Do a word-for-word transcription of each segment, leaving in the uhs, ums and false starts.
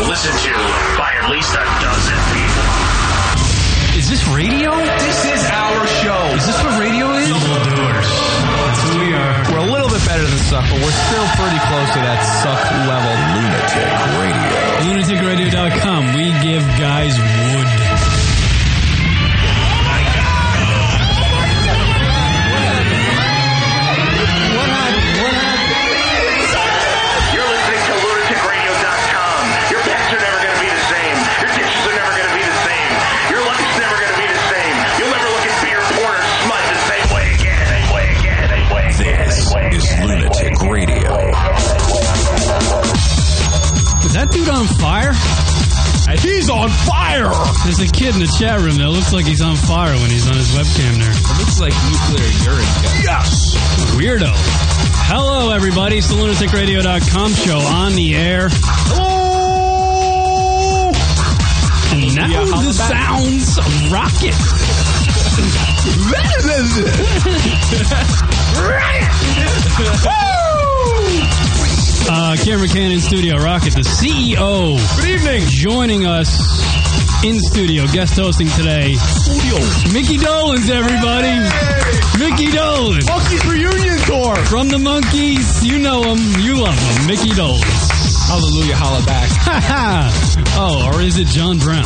listened to by at least a dozen people. Is this radio? This is our show. Is this what radio is? Double doers. That's who we are. We're a little bit better than suck, but we're still pretty close to that suck level. Lunatic Radio. lunatic radio dot com. We give guys wood. Radio. Is that dude on fire? He's on fire! There's a kid in the chat room that looks like he's on fire when he's on his webcam there. It looks like nuclear urine. Yes! Weirdo. Hello, everybody. It's the lunatic radio dot com show on the air. Hello! And now Yeah, the sounds of rocket. Uh, Cameron Cannon, Studio Rocket, the C E O. Good evening. Joining us in studio, guest hosting today, Studio. Mickey Dolenz, everybody. Hey. Mickey Dolenz. Monkeys Reunion Tour. From the Monkees, you know him, you love him, Mickey Dolenz. Hallelujah, holla back. Oh, or is it John Brown?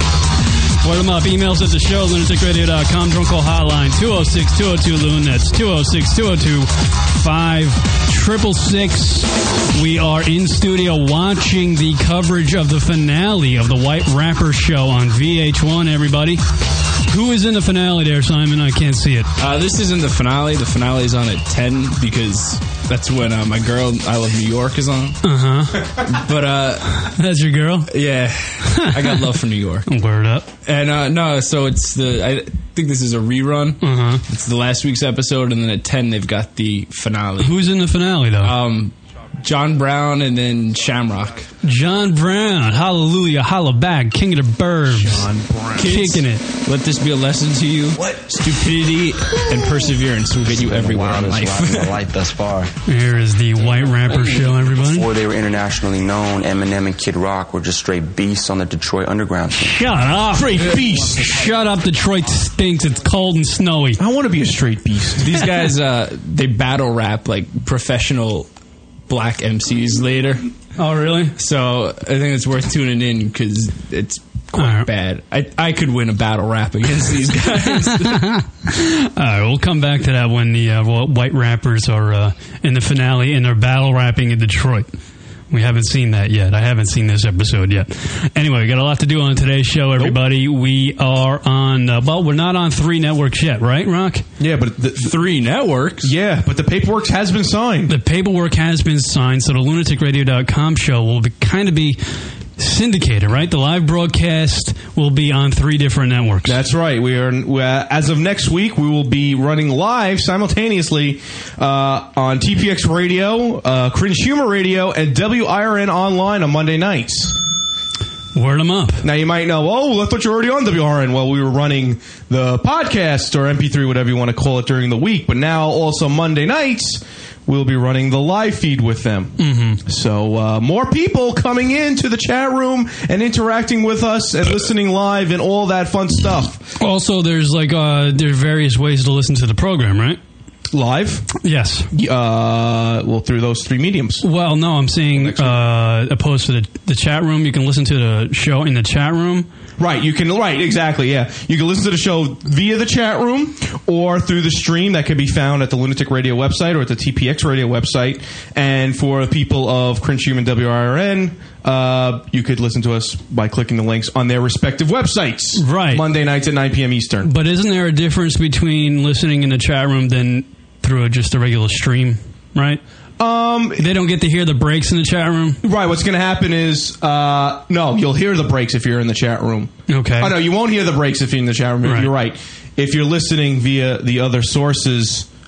Word them up. Emails at the show, lunatic radio dot com. Drunk call hotline, two oh six, two oh two, Loon. That's two oh six, two oh two, five six six six. We are in studio watching the coverage of the finale of the White Rapper show on V H one, everybody. Who is in the finale there, Simon? I can't see it. Uh, this isn't the finale. The finale is on at ten because that's when uh, my girl, I Love New York, is on. Uh-huh. But, uh... That's your girl? Yeah. I got love for New York. Word up. And, uh, no, so it's the... I think this is a rerun. Uh-huh. It's the last week's episode, and then at ten, they've got the finale. Who's in the finale, though? Um... John Brown and then Shamrock. John Brown. Hallelujah. Holla back. King of the Burbs. John Brown. Kids, kicking it. Let this be a lesson to you. What? Stupidity and perseverance will get you everywhere in life. My life thus far. Here is the White Rapper show, everybody. Before they were internationally known, Eminem and Kid Rock were just straight beasts on the Detroit underground scene. Shut up. Straight beast. Shut up. Detroit stinks. It's cold and snowy. I want to be a straight beast. These guys, uh, they battle rap like professional black M Cs later. Oh, really? So I think it's worth tuning in because it's quite right. bad. I I could win a battle rap against these guys. All right, we'll come back to that when the uh, White Rappers are uh, in the finale and they're battle rapping in Detroit. We haven't seen that yet. I haven't seen this episode yet. Anyway, we got a lot to do on today's show, everybody. Nope. We are on, uh, well, we're not on three networks yet, right, Rock? Yeah, but the, the, three networks? Yeah, but the paperwork has been signed. The paperwork has been signed, so the lunatic radio dot com show will be, kind of be syndicated, right? The live broadcast will be on three different networks. That's right. We are, uh, as of next week, we will be running live simultaneously uh, on T P X Radio, uh, Cringe Humor Radio, and W I R N Online on Monday nights. Word them up. Now you might know, oh, I thought you were already on W I R N. Well, we were running the podcast or M P three, whatever you want to call it, during the week. But now also Monday nights, we'll be running the live feed with them. Mm-hmm. So uh, more people coming into the chat room and interacting with us and listening live and all that fun stuff. Also, there's like uh, there are various ways to listen to the program, right? Live? Yes. Uh, well, through those three mediums. Well, no, I'm saying uh, opposed to the, the chat room. You can listen to the show in the chat room. Right, you can, right, exactly, yeah. You can listen to the show via the chat room or through the stream that can be found at the Lunatic Radio website or at the T P X Radio website. And for people of Cringe Human W I R N, uh, you could listen to us by clicking the links on their respective websites. Right. Monday nights at nine p.m. Eastern. But isn't there a difference between listening in the chat room than through a, just a regular stream, right? Um, they don't get to hear the breaks in the chat room? Right, what's going to happen is, uh, no, you'll hear the breaks if you're in the chat room. Okay. Oh, no, you won't hear the breaks if you're in the chat room. Right. You're right. If you're listening via the other sources,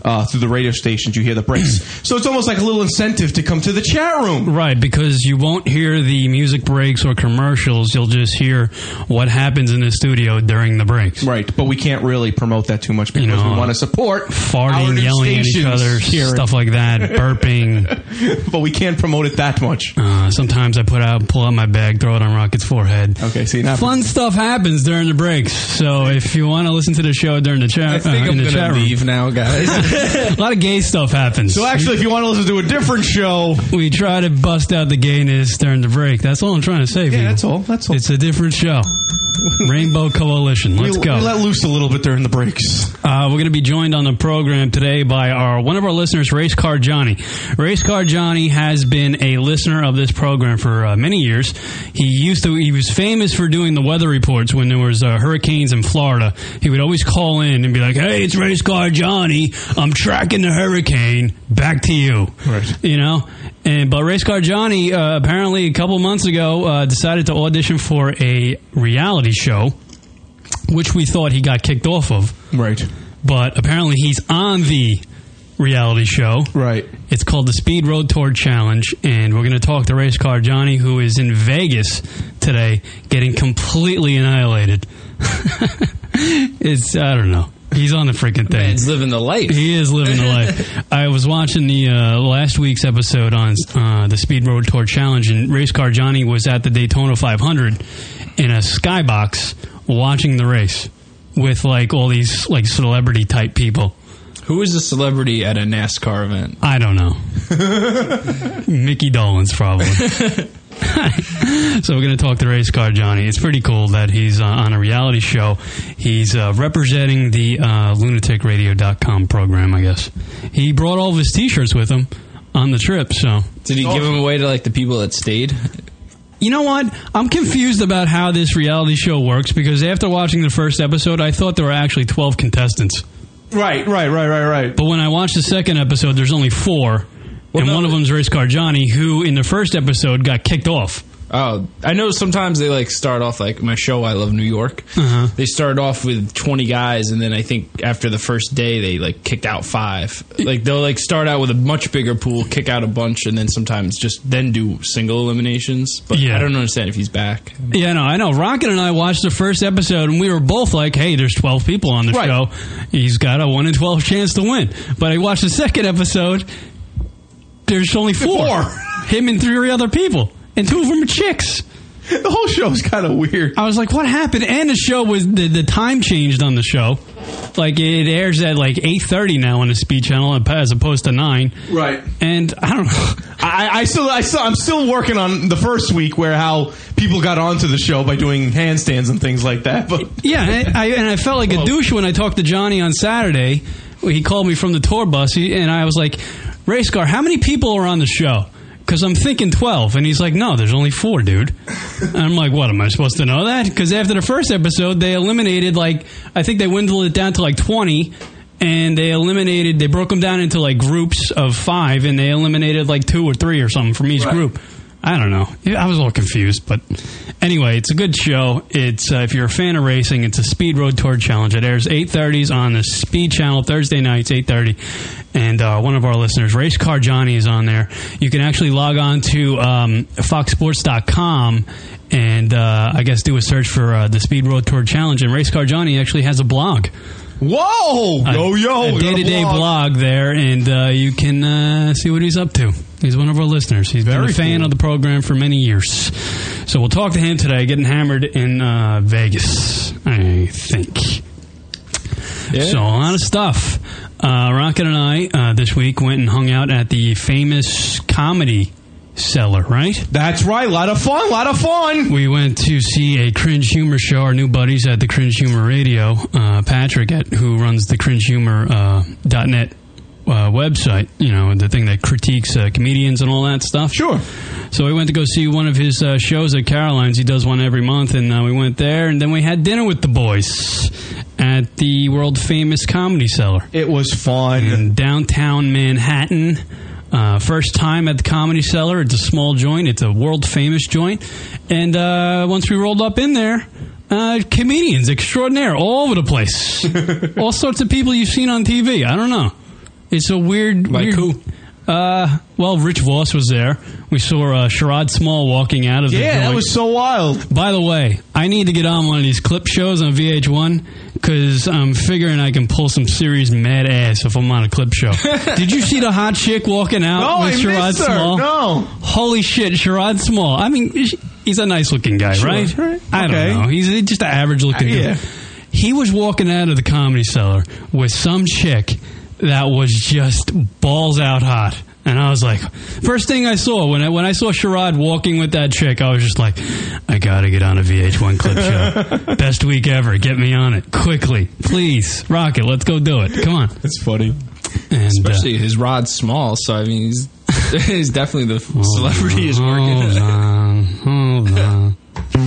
uh, through the radio stations. You hear the breaks. So it's almost like a little incentive to come to the chat room. Right, because you won't hear the music breaks or commercials. You'll just hear what happens in the studio during the breaks. Right, but we can't really promote that too much because You know, we want to support Farting, yelling at each other, stuff like that, burping. But we can't promote it that much. Uh, sometimes I put out, pull out my bag, throw it on Rocket's forehead. Okay, see, now Fun stuff happens during the breaks. So if you want to listen to the show during the chat, I think uh, I'm in the gonna chat room, leave now, guys. a lot of gay stuff happens. So actually, if you want to listen to a different show, we try to bust out the gayness during the break. That's all I'm trying to say. yeah, people. that's all. That's all. It's a different show. Rainbow Coalition. Let's we, go. we let loose a little bit during the breaks. Uh, we're going to be joined on the program today by our one of our listeners, Race Car Johnny. Race Car Johnny has been a listener of this program for uh, many years. He used to. He was famous for doing the weather reports when there was uh, hurricanes in Florida. He would always call in and be like, "Hey, it's Race Car Johnny. I'm tracking the hurricane. Back to you." Right. You know. And but Race Car Johnny uh, apparently a couple months ago uh, decided to audition for a reality show, which we thought he got kicked off of. Right. But apparently he's on the reality show. Right. It's called the Speed Road Tour Challenge, and we're going to talk to Race Car Johnny, who is in Vegas today, getting completely annihilated. It's, I don't know. He's on the freaking thing. Man's living the life. He is living the life. I was watching the uh, last week's episode on uh, the Speed Road Tour Challenge, and Race Car Johnny was at the Daytona five hundred in a skybox watching the race with like all these like celebrity type people. Who is a celebrity at a NASCAR event? I don't know. Mickey Dolenz probably. So we're going to talk to Race Car Johnny. It's pretty cool that he's uh, on a reality show. He's uh, representing the uh, lunatic radio dot com program, I guess. He brought all of his T-shirts with him on the trip. So Did he Oh. give them away to like the people that stayed? you know what? I'm confused about how this reality show works because after watching the first episode, I thought there were actually twelve contestants. Right, right, right, right, right. But when I watched the second episode, there's only four. Well, and no, one of them's Race Car Johnny, who in the first episode got kicked off. Oh, I know sometimes they like start off like my show, I Love New York. Uh-huh. They start off with twenty guys, and then I think after the first day they like kicked out five. Like they'll like start out with a much bigger pool, kick out a bunch, and then sometimes just then do single eliminations. But Yeah. I don't understand if he's back. Yeah, no, I know. Rocket and I watched the first episode, and we were both like, hey, there's twelve people on the Right. show. He's got a one in twelve chance to win. But I watched the second episode, there's only four. Four. Him and three other people. And two of them are chicks. The whole show's kind of weird. I was like, what happened? And the show was, the, the time changed on the show. Like, it airs at like eight thirty now on the Speed Channel as opposed to nine. Right. And I don't know. I, I still, I still, I'm still working on the first week where how people got onto the show by doing handstands and things like that. But Yeah, and I, and I felt like a douche when I talked to Johnny on Saturday. He called me from the tour bus, he, and I was like, Race Car, how many people are on the show? Because I'm thinking twelve. And he's like, no, there's only four, dude. And I'm like, what, am I supposed to know that? Because after the first episode, they eliminated, like, I think they dwindled it down to like twenty. And they eliminated, they broke them down into like groups of five. And they eliminated like two or three or something from each Right. group. I don't know. I was a little confused, but anyway, it's a good show. It's uh, if you're a fan of racing, it's a Speed Road Tour Challenge. It airs eight thirties on the Speed Channel Thursday nights, eight thirty. And uh, one of our listeners, Race Car Johnny, is on there. You can actually log on to um, fox sports dot com and uh, I guess do a search for uh, the Speed Road Tour Challenge. And Race Car Johnny actually has a blog. whoa, yo, yo, a we got day-to-day blog. blog there, and uh, you can uh, see what he's up to. He's one of our listeners. He's been Very a fan cool. of the program for many years. So we'll talk to him today, getting hammered in uh, Vegas, I think. Yeah. So a lot of stuff. Uh, Rocket and I uh, this week went and hung out at the famous Comedy Cellar, right? That's right. A lot of fun. A lot of fun. We went to see a Cringe Humor show. Our new buddies at the Cringe Humor Radio, uh, Patrick, at, who runs the cringe humor dot net uh, website, you know, the thing that critiques uh, comedians and all that stuff. Sure. So we went to go see one of his uh, shows at Caroline's. He does one every month, and uh, we went there, and then we had dinner with the boys at the world-famous Comedy Cellar It was fun. in downtown Manhattan. Uh, first time at the Comedy Cellar. It's a small joint. It's a world-famous joint. And uh, once we rolled up in there, uh, comedians extraordinaire all over the place. All sorts of people you've seen on T V. I don't know. It's a weird... Like weird, who? Uh, well, Rich Voss was there. We saw uh, Sherrod Small walking out of the Yeah, joint. that was so wild. By the way, I need to get on one of these clip shows on V H one because I'm figuring I can pull some serious mad ass if I'm on a clip show. Did you see the hot chick walking out No, with I Sherrod missed her. Small? No. Holy shit, Sherrod Small. I mean, he's a nice looking guy, Sure, right? right. I Okay. don't know. He's just an average looking Uh, dude. yeah. He was walking out of the Comedy Cellar with some chick that was just balls out hot. And I was like, first thing I saw, when I when I saw Sherrod walking with that chick, I was just like, I gotta get on a V H one clip show. Best week ever. Get me on it. Quickly. Please. Rock it. Let's go do it. Come on. That's funny. And, Especially his rod's small, so I mean, he's, he's definitely the celebrity is working. Hold on. Hold on.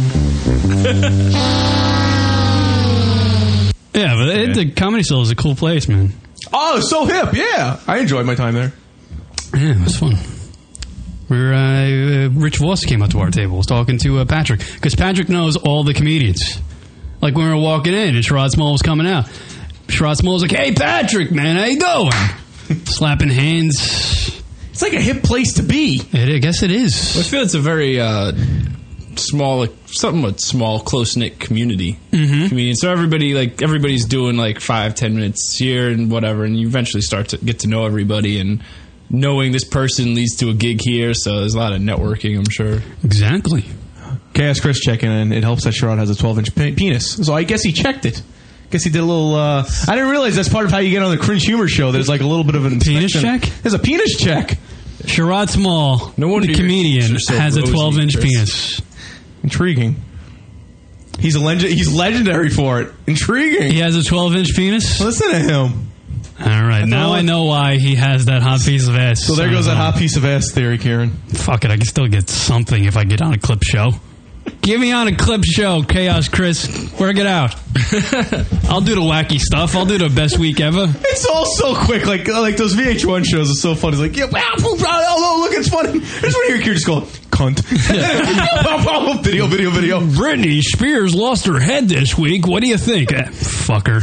Yeah, but it, the Comedy Cellar is a cool place, man. Oh, so hip. Yeah. I enjoyed my time there. Yeah, it was fun. We were, uh, uh, Rich Voss came up to our table, was talking to uh, Patrick, because Patrick knows all the comedians. Like when we were walking in and Sherrod Small was coming out, Sherrod Small was like, "Hey, Patrick, man, how you going?" Slapping hands. It's like a hip place to be. It, I guess it is. I feel it's a very uh, small, like, somewhat small, close knit community. Mm-hmm. Comedian. So everybody, like, everybody's doing like five, ten minutes here and whatever, and you eventually start to get to know everybody, and knowing this person leads to a gig here. So there's a lot of networking, I'm sure. Exactly. Chaos Chris checking in. It helps that Sherrod has a twelve inch pe- penis. So I guess he checked it. Guess he did a little. Uh, I didn't realize that's part of how you get on the Cringe Humor Show. There's like a little bit of an Penis inspection. check? There's a penis check. Sherrod Small, No wonder the your comedian, cheeks are so has a rosy, twelve inch Chris. penis. Intriguing. He's a legend. He's legendary for it. Intriguing. He has a twelve inch penis? Listen to him. All right, now I know why he has that hot piece of ass. So there goes that hot piece of ass theory, Kieran. Fuck it, I can still get something if I get on a clip show. Get me on a clip show, Chaos Chris. Work it out. I'll do the wacky stuff. I'll do the best week ever. It's all so quick. Like like those V H one shows are so funny. It's like, yeah, wow, oh, look, it's funny. I just want to hear Kieran just go, cunt. video, video, video. Britney Spears lost her head this week. What do you think? Eh, fucker.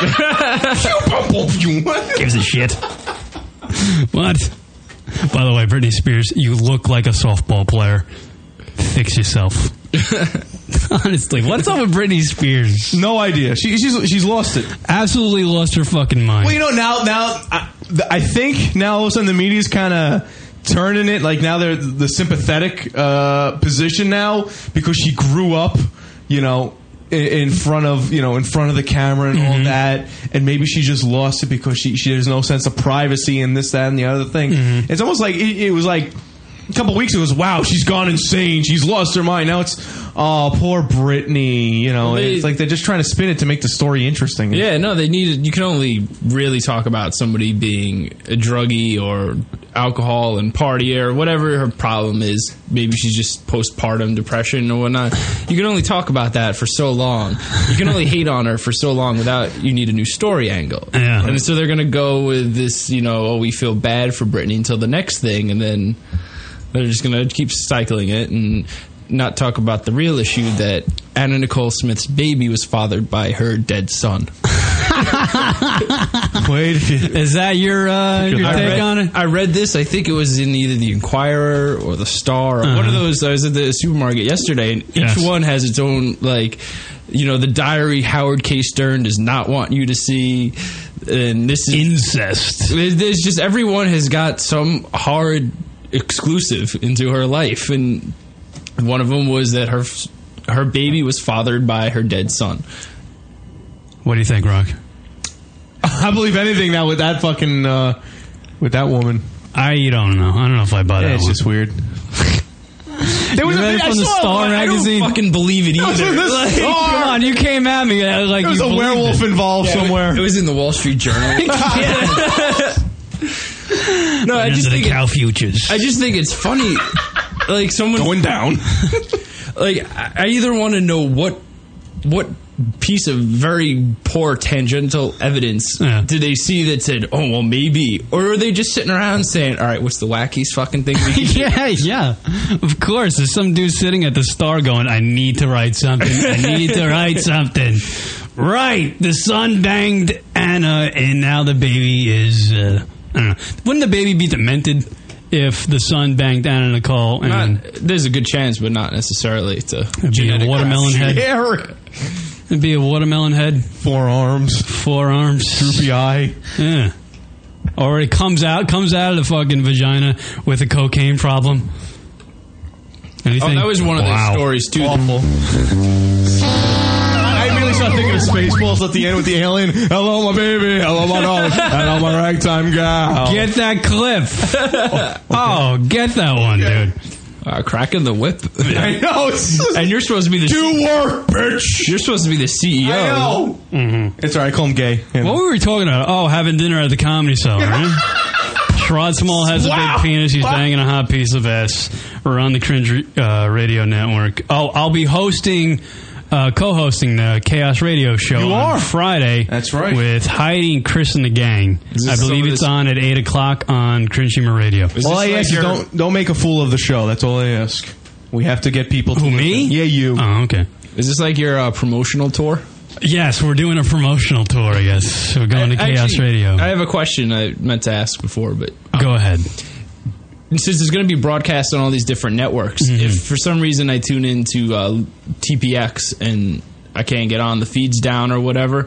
Gives a shit. What? By the way, Britney Spears, you look like a softball player. Fix yourself. Honestly, what's up with Britney Spears? No idea. She, she's she's lost it. Absolutely lost her fucking mind. Well, you know, now now I, I think now all of a sudden the media's kind of turning it. Like now they're the sympathetic uh, position now because she grew up, you know, in, in front of you know in front of the camera and Mm-hmm. all that, and maybe she just lost it because she she has no sense of privacy and this, that, and the other thing. Mm-hmm. It's almost like it, it was like. A couple weeks ago, it was, wow, she's gone insane. She's lost her mind. Now it's, oh, poor Britney. You know, Well, they- it's like they're just trying to spin it to make the story interesting. Yeah, no, they need. You can only really talk about somebody being a druggie or alcohol and partier or whatever her problem is. Maybe she's just postpartum depression or whatnot. You can only talk about that for so long. You can only hate on her for so long without you need a new story angle. Yeah. And so they're going to go with this, you know, oh, we feel bad for Britney until the next thing, and then they're just going to keep cycling it and not talk about the real issue that Anna Nicole Smith's baby was fathered by her dead son. Wait, Is that your uh, your I take read, on it? I read this. I think it was in either the Inquirer or the Star or one of those. I was at the supermarket yesterday, and each Yes. one has its own, like, you know, the diary Howard K. Stern does not want you to see, and this is Incest. there's just everyone has got some hard exclusive into her life, and one of them was that her her baby was fathered by her dead son. What do you think, Rock? I believe anything now with that fucking uh, with that woman. I don't know. I don't know if I buy Yeah, that it's one. just weird. There You read it I from the saw Star one. I don't magazine? Fucking believe it It was in either. the Like, Star. Come on, you came at me uh, like There was you a believed werewolf it. involved somewhere. It was in the Wall Street Journal. No, I just Into the think it, cow futures. I just think it's funny. Like someone Going down. like I I either want to know what what piece of very poor tangential evidence Yeah. did they see that said, oh well, maybe, or are they just sitting around saying, all right, what's the wackiest fucking thing we can do? yeah, yeah. Of course, there's some dude sitting at the Star going, I need to write something. I need to write something. Right. The son banged Anna, and now the baby is uh, I don't know. Wouldn't the baby be demented if the son banged Anna Nicole? And Not, there's a good chance, but not necessarily. It's a it'd be a watermelon head. Yeah. It'd be a watermelon head. Forearms. Forearms. Droopy eye. Yeah. Or it comes out, comes out of the fucking vagina with a cocaine problem. Anything? Oh, that was one of wow. the stories, too. Awful. I immediately started thinking of Spaceballs at the end with the alien. Hello, my baby. Hello, my dog. Hello, my ragtime gal. Get that clip. Oh, get that one, dude. Uh, cracking the whip. I know. It's And you're supposed to be the do work, bitch. You're supposed to be the C E O. I know. Mm-hmm. It's all right. I call him gay. Yeah. What were we talking about? Oh, having dinner at the Comedy Cellar, right? Sherrod Small has Wow. a big penis. He's Wow. banging a hot piece of ass. We're on the Cringe uh, Radio Network. Oh, I'll be hosting, uh, co-hosting the Chaos Radio Show You on are. Friday. That's right. With Heidi and Chris and the gang. Is I this believe some of it's this- on at eight o'clock on Cringe Humor Radio. Is All this I like ask is your- don't don't make a fool of the show. That's all I ask. We have to get people to Who, listen. me? Yeah, you. Oh, okay. Is this like your uh, promotional tour? Yes, we're doing a promotional tour, I guess. We're going to Chaos Actually, Radio. I have a question I meant to ask before, but Go ahead. since it's going to be broadcast on all these different networks, Mm-hmm. if for some reason I tune into uh, T P X and I can't get on, the feed's down or whatever,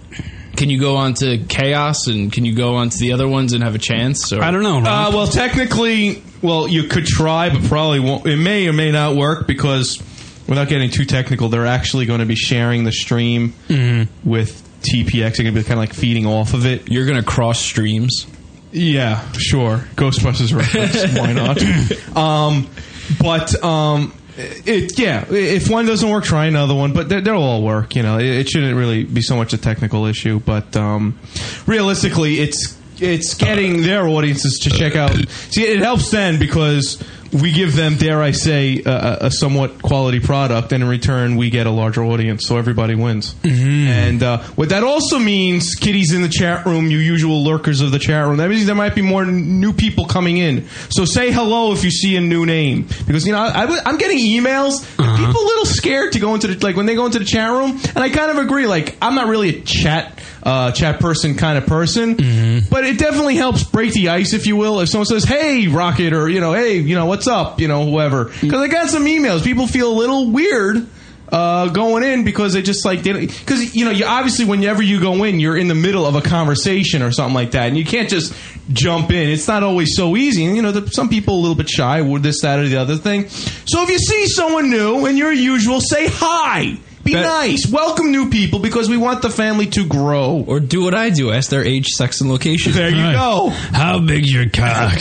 can you go on to Chaos and can you go on to the other ones and have a chance? Or? I don't know, Uh, Rob. well, technically, well, you could try, but probably won't. It may or may not work because, without getting too technical, they're actually going to be sharing the stream with T P X. They're going to be kind of like feeding off of it. You're going to cross streams. Yeah, sure. Ghostbusters reference. Why not? Um, but um, it yeah. If one doesn't work, try another one. But they- they'll all work. You know, it, it shouldn't really be so much a technical issue. But um, realistically, it's it's getting their audiences to check out. See, it helps then because we give them, dare I say, a, a somewhat quality product, and in return, we get a larger audience, so everybody wins. Mm-hmm. And uh, what that also means, kiddies in the chat room, you usual lurkers of the chat room, that means there might be more n- new people coming in. So say hello if you see a new name, because you know I, I, I'm getting emails. Uh-huh. People a little scared to go into the like when they go into the chat room, and I kind of agree. Like I'm not really a chat. Uh, chat person kind of person, mm-hmm. but it definitely helps break the ice, if you will. If someone says, "Hey, Rocket," or you know, "Hey, you know, what's up?" You know, whoever. Because I got some emails. People feel a little weird uh, going in because they just like because you know, you obviously whenever you go in, you're in the middle of a conversation or something like that, and you can't just jump in. It's not always so easy. And you know, the, some people a little bit shy with this, that, or the other thing. So if you see someone new and you're usual, say hi. Be Bet- nice. Welcome new people because we want the family to grow. Or do what I do. Ask their age, sex, and location. There you Right. go. How big's your cock?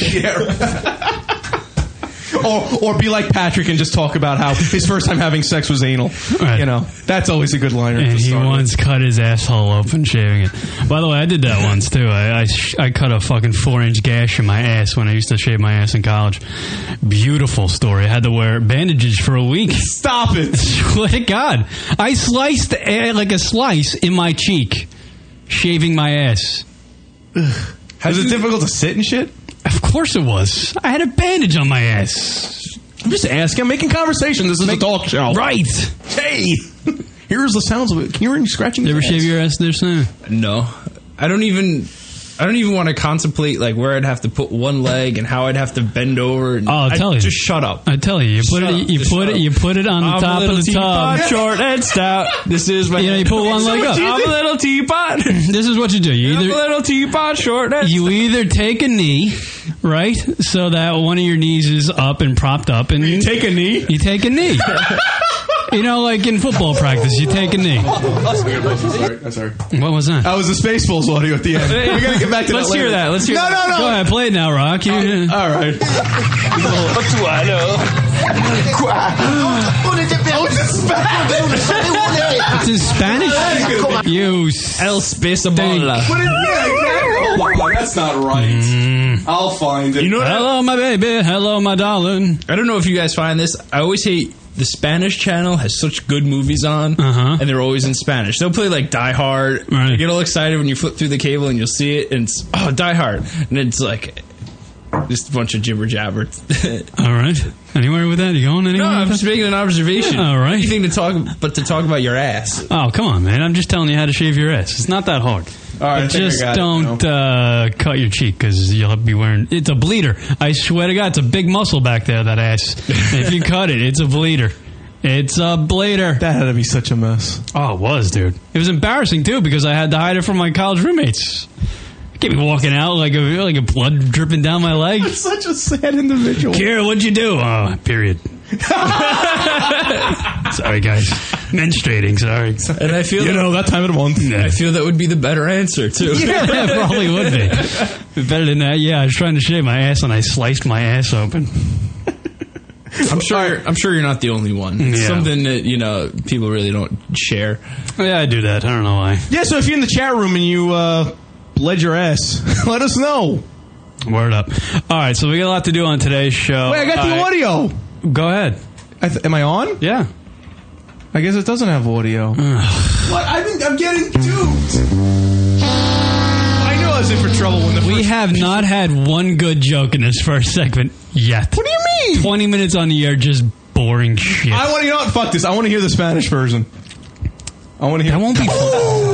Yeah. or, or be like Patrick and just talk about how his first time having sex was anal. Right. You know, that's always a good liner. And to he start with. once cut his asshole open shaving it. By the way, I did that once too. I I, sh- I cut a fucking four inch gash in my ass when I used to shave my ass in college. Beautiful story. I had to wear bandages for a week. Stop it. Swear to God, I sliced uh, like a slice in my cheek, shaving my ass. Was it difficult to sit and shit? Of course it was. I had a bandage on my ass. I'm just asking. I'm making conversation. This is a talk show. Right. Hey, here's the sounds of it. Can you hear any scratching? You ever your shave ass? your ass there, Sam? No, I don't even. I don't even want to contemplate like where I'd have to put one leg and how I'd have to bend over. And Oh, I'll I'd tell you. Just shut up. I tell you, you put Shut it, up. you Just put shut it, up. you put it on the I'm top a of little the teapot, tub. short and stout. This is my. You know, you put one leg up. I'm a little teapot. This is what you do. You I'm a either little teapot, short and you either take a knee, right, so that one of your knees is up and propped up, and You take a knee. you take a knee. You know, like in football practice, you take a knee. Sorry, sorry. What was that? That was the Spaceballs audio at the end. We gotta get back to Let's that hear later. that. Let's hear no, that. No, no, Go ahead, play it now, Rock. You, All right. What do I know? Oh, it's in Spanish. it's in Spanish. You El Spaceabola. What is that? Oh, that's not right. I'll find it. You know what? I, hello, my baby. Hello, my darling. I don't know if you guys find this. I always hate the Spanish channel has such good movies on, Uh-huh. and they're always in Spanish. They'll play like Die Hard. Right. You get all excited when you flip through the cable and you'll see it, and it's oh Die Hard, and it's like just a bunch of jibber jabber. All right. Anywhere with that? You going No, anywhere? I'm with just that? making an observation. Yeah, all right. Anything to talk, but to talk about your ass. Oh, come on, man. I'm just telling you how to shave your ass. It's not that hard. right, I think just I got don't it, uh, cut your cheek because you'll be wearing. It's a bleeder. I swear to God, it's a big muscle back there. That ass. If you cut it, it's a bleeder. It's a bleeder. That had to be such a mess. Oh, it was, dude. It was embarrassing too because I had to hide it from my college roommates. I can't be walking out like a like a blood dripping down my leg. I'm such a sad individual. Kira, what'd you do? Oh, period. Sorry, guys. Menstruating, sorry. And I feel You that, know, that time of the month. I feel that would be the better answer too. Yeah, it probably would be. But better than that, yeah, I was trying to shave my ass and I sliced my ass open. I'm sure. I'm sure you're not the only one. It's Yeah. something that you know people really don't share. Yeah, I do that. I don't know why. Yeah, so if you're in the chat room and you uh, bled your ass, let us know. Word up. All right, so we got a lot to do on today's show. Wait, I got the All right. audio. Go ahead. I th- am I on? Yeah. I guess it doesn't have audio. What? I've been, I'm getting duped. I knew I was in for trouble when the We first have not had one good joke in this first segment yet. What do you mean? twenty minutes on the air, just boring shit. I want to, you know what? Fuck this. I want to hear the Spanish version. I want to hear. That won't be fun.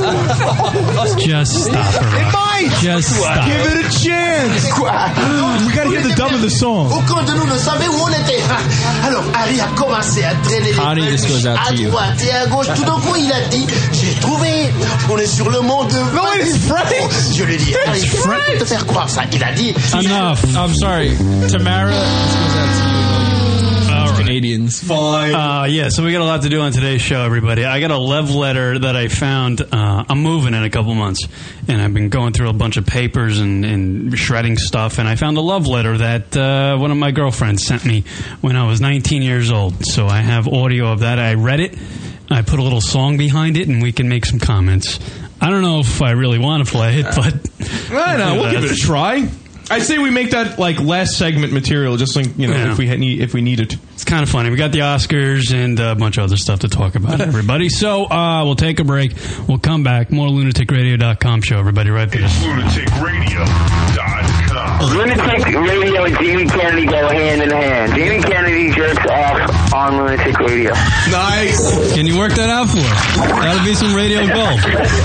Just stop it. It might. Just stop. Give it a chance. We got to hear the dub of the song. Aucun de nous ne savait où on était. Alors, Harry a commencé à traîner les Harry, this goes out à to you. droite et à gauche. Tout d'un coup, il a dit, j'ai trouvé. On est sur le monde de... No, it's French. Je lui ai dit, Harry, It's pourquoi te faire croire ça? Il a dit... Enough. I'm sorry, Tamara. This goes out to you. All right. Canadians. Fine. Uh, yeah, so we got a lot to do on today's show, everybody. I got a love letter that I found. Uh, I'm moving in a couple months, and I've been going through a bunch of papers and, and shredding stuff, and I found a love letter that uh, one of my girlfriends sent me when I was nineteen years old. So I have audio of that. I read it. I put a little song behind it, and we can make some comments. I don't know if I really want to play it, but... I know. We'll give it a try. I'd say we make that like last segment material, just like you know, Yeah. if we had need, if we needed. It's kind of funny. We got the Oscars and a bunch of other stuff to talk about, everybody. So uh, we'll take a break. We'll come back. More lunatic radio dot com show, everybody, right there. It's lunatic radio dot com. Lunatic Radio and Jamie Kennedy go hand in hand. Jamie Kennedy jerks off on Lunatic Radio. Nice. Can you work that out for us? That'll be some radio gold.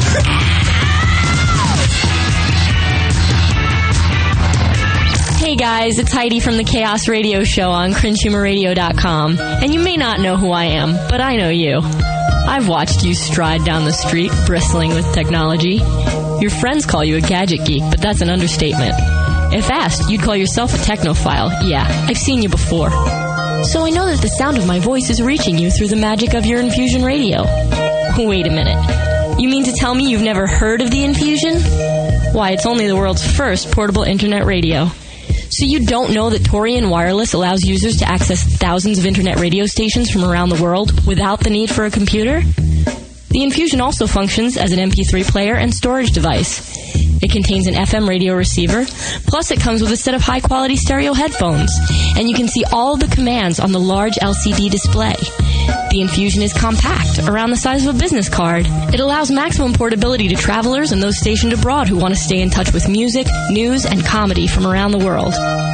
Hey guys, it's Heidi from the Chaos Radio Show on cringe humor radio dot com. And you may not know who I am, but I know you. I've watched you stride down the street, bristling with technology. Your friends call you a gadget geek, but that's an understatement. If asked, you'd call yourself a technophile. Yeah, I've seen you before. So I know that the sound of my voice is reaching you through the magic of your Infusion Radio. Wait a minute. You mean to tell me you've never heard of the Infusion? Why, it's only the world's first portable internet radio. So you don't know that Torian Wireless allows users to access thousands of internet radio stations from around the world without the need for a computer? The Infusion also functions as an M P three player and storage device. It contains an F M radio receiver, plus it comes with a set of high-quality stereo headphones, and you can see all the commands on the large L C D display. The Infusion is compact, around the size of a business card. It allows maximum portability to travelers and those stationed abroad who want to stay in touch with music, news, and comedy from around the world.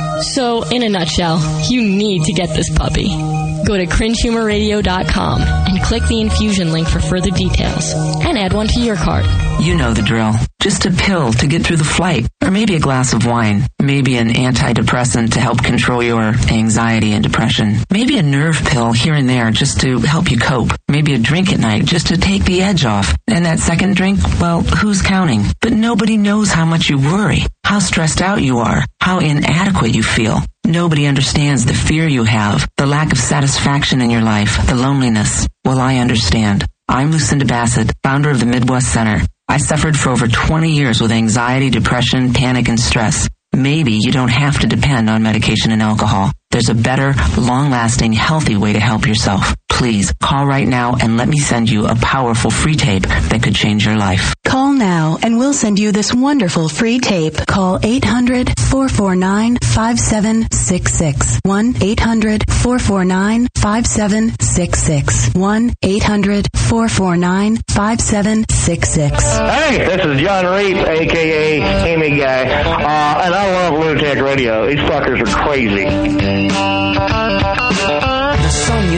So, in a nutshell, you need to get this puppy. Go to cringe humor radio dot com and click the Infusion link for further details, and add one to your cart. You know the drill. Just a pill to get through the flight, or maybe a glass of wine, maybe an antidepressant to help control your anxiety and depression, maybe a nerve pill here and there just to help you cope, maybe a drink at night just to take the edge off. And that second drink, well, who's counting? But nobody knows how much you worry, how stressed out you are, how inadequate you feel. Nobody understands the fear you have, the lack of satisfaction in your life, the loneliness. Well, I understand. I'm Lucinda Bassett, founder of the Midwest Center. I suffered for over twenty years with anxiety, depression, panic, and stress. Maybe you don't have to depend on medication and alcohol. There's a better, long-lasting, healthy way to help yourself. Please, call right now and let me send you a powerful free tape that could change your life. Call now and we'll send you this wonderful free tape. Call eight hundred, four four nine, five seven six six. one eight hundred, four four nine, five seven six six. one eight hundred, four four nine, five seven six six. Hey, this is John Reap, a k a. Amy Guy, uh, and I love Lunatic Radio. These fuckers are crazy. The sun you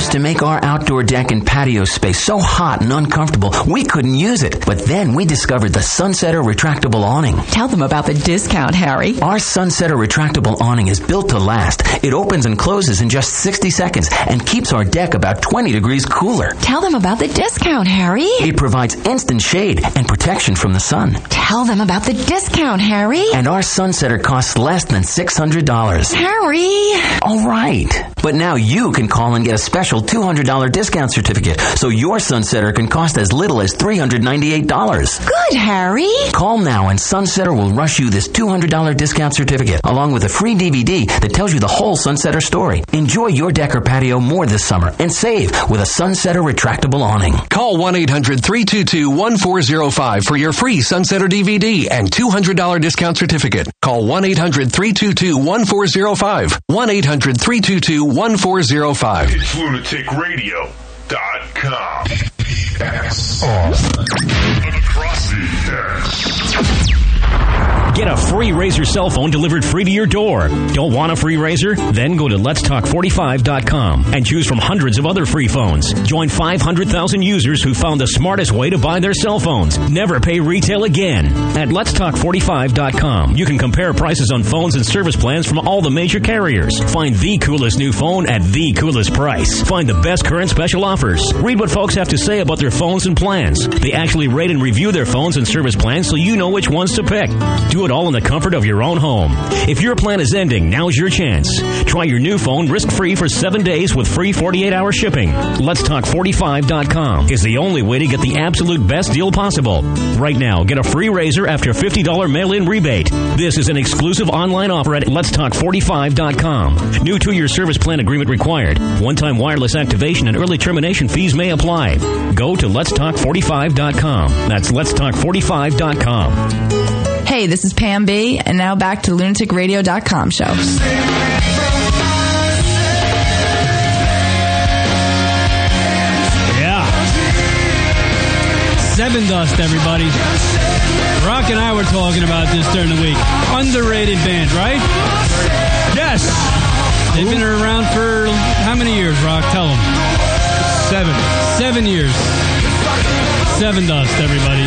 used to make our outdoor deck and patio space so hot and uncomfortable we couldn't use it. But then we discovered the Sunsetter retractable awning. Tell them about the discount, Harry. Our Sunsetter retractable awning is built to last. It opens and closes in just sixty seconds and keeps our deck about twenty degrees cooler. Tell them about the discount, Harry. It provides instant shade and protection from the sun. Tell them about the discount, Harry. And our Sunsetter costs less than six hundred dollars. Harry! All right. But now you can call and get a special two hundred dollars discount certificate, so your Sunsetter can cost as little as three hundred ninety-eight dollars. Good, Harry. Call now and Sunsetter will rush you this two hundred dollars discount certificate, along with a free D V D that tells you the whole Sunsetter story. Enjoy your deck or patio more this summer and save with a Sunsetter retractable awning. Call one eight hundred three two two one four zero five for your free Sunsetter D V D and two hundred dollars discount certificate. Call one eight hundred three two two one four zero five. one eight hundred three two two one four zero five. It's lunatic radio dot com. X. Across the X. Get a free Razr cell phone delivered free to your door. Don't want a free Razr? Then go to lets talk forty-five dot com and choose from hundreds of other free phones. Join five hundred thousand users who found the smartest way to buy their cell phones. Never pay retail again. At lets talk forty-five dot com, you can compare prices on phones and service plans from all the major carriers. Find the coolest new phone at the coolest price. Find the best current special offers. Read what folks have to say about their phones and plans. They actually rate and review their phones and service plans so you know which ones to pick. Do it all in the comfort of your own home. If your plan is ending, now's your chance. Try your new phone risk-free for seven days with free forty-eight hour shipping. lets talk forty-five dot com is the only way to get the absolute best deal possible. Right now, get a free Razr after a fifty dollars mail-in rebate. This is an exclusive online offer at lets talk forty-five dot com. New two-year service plan agreement required. One-time wireless activation and early termination fees may apply. Go to lets talk forty-five dot com. That's lets talk forty-five dot com. Hey, this is Pam B, and now back to the lunatic radio dot com show. Yeah. Seven Dust, everybody. Rock and I were talking about this during the week. Underrated band, right? Yes. They've been around for how many years, Rock? Tell them. Seven. Seven years. Seven Dust, everybody.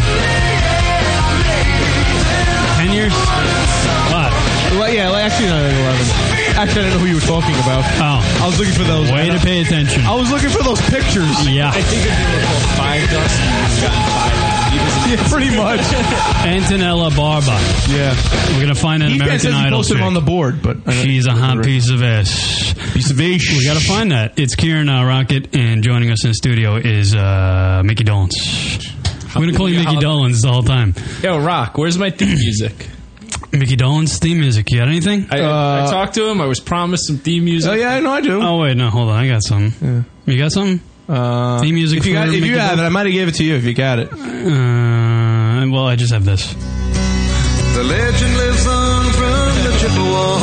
Ten years? What? Well, yeah, like, actually, no, eleven. Actually, I didn't know who you were talking about. Oh. I was looking for those. Way to pay attention. I was looking for those pictures. Yeah. I think if you were called Five Dust, you've gotten five. Yeah, pretty much. Antonella Barba. Yeah. We're going to find an He American Idol posted chick. on the board, but She's a hot piece of ass. Piece of ass. We got to find that. It's Kieran uh, Rocket, and joining us in the studio is uh, Mickey Dolenz. We're going to call you Mickey Dolenz the whole time. Yo, Rock, where's my theme music? Mickey Dolenz theme music. You got anything? I, uh, I talked to him. I was promised some theme music. Oh, yeah, I know I do. Oh, wait, no, hold on. I got something. Yeah. You got something? Uh, theme music if you, for got, if Mickey you have Dolenz? it, I might have gave it to you if you got it. Uh, well, I just have this. The legend lives on from the Chippewa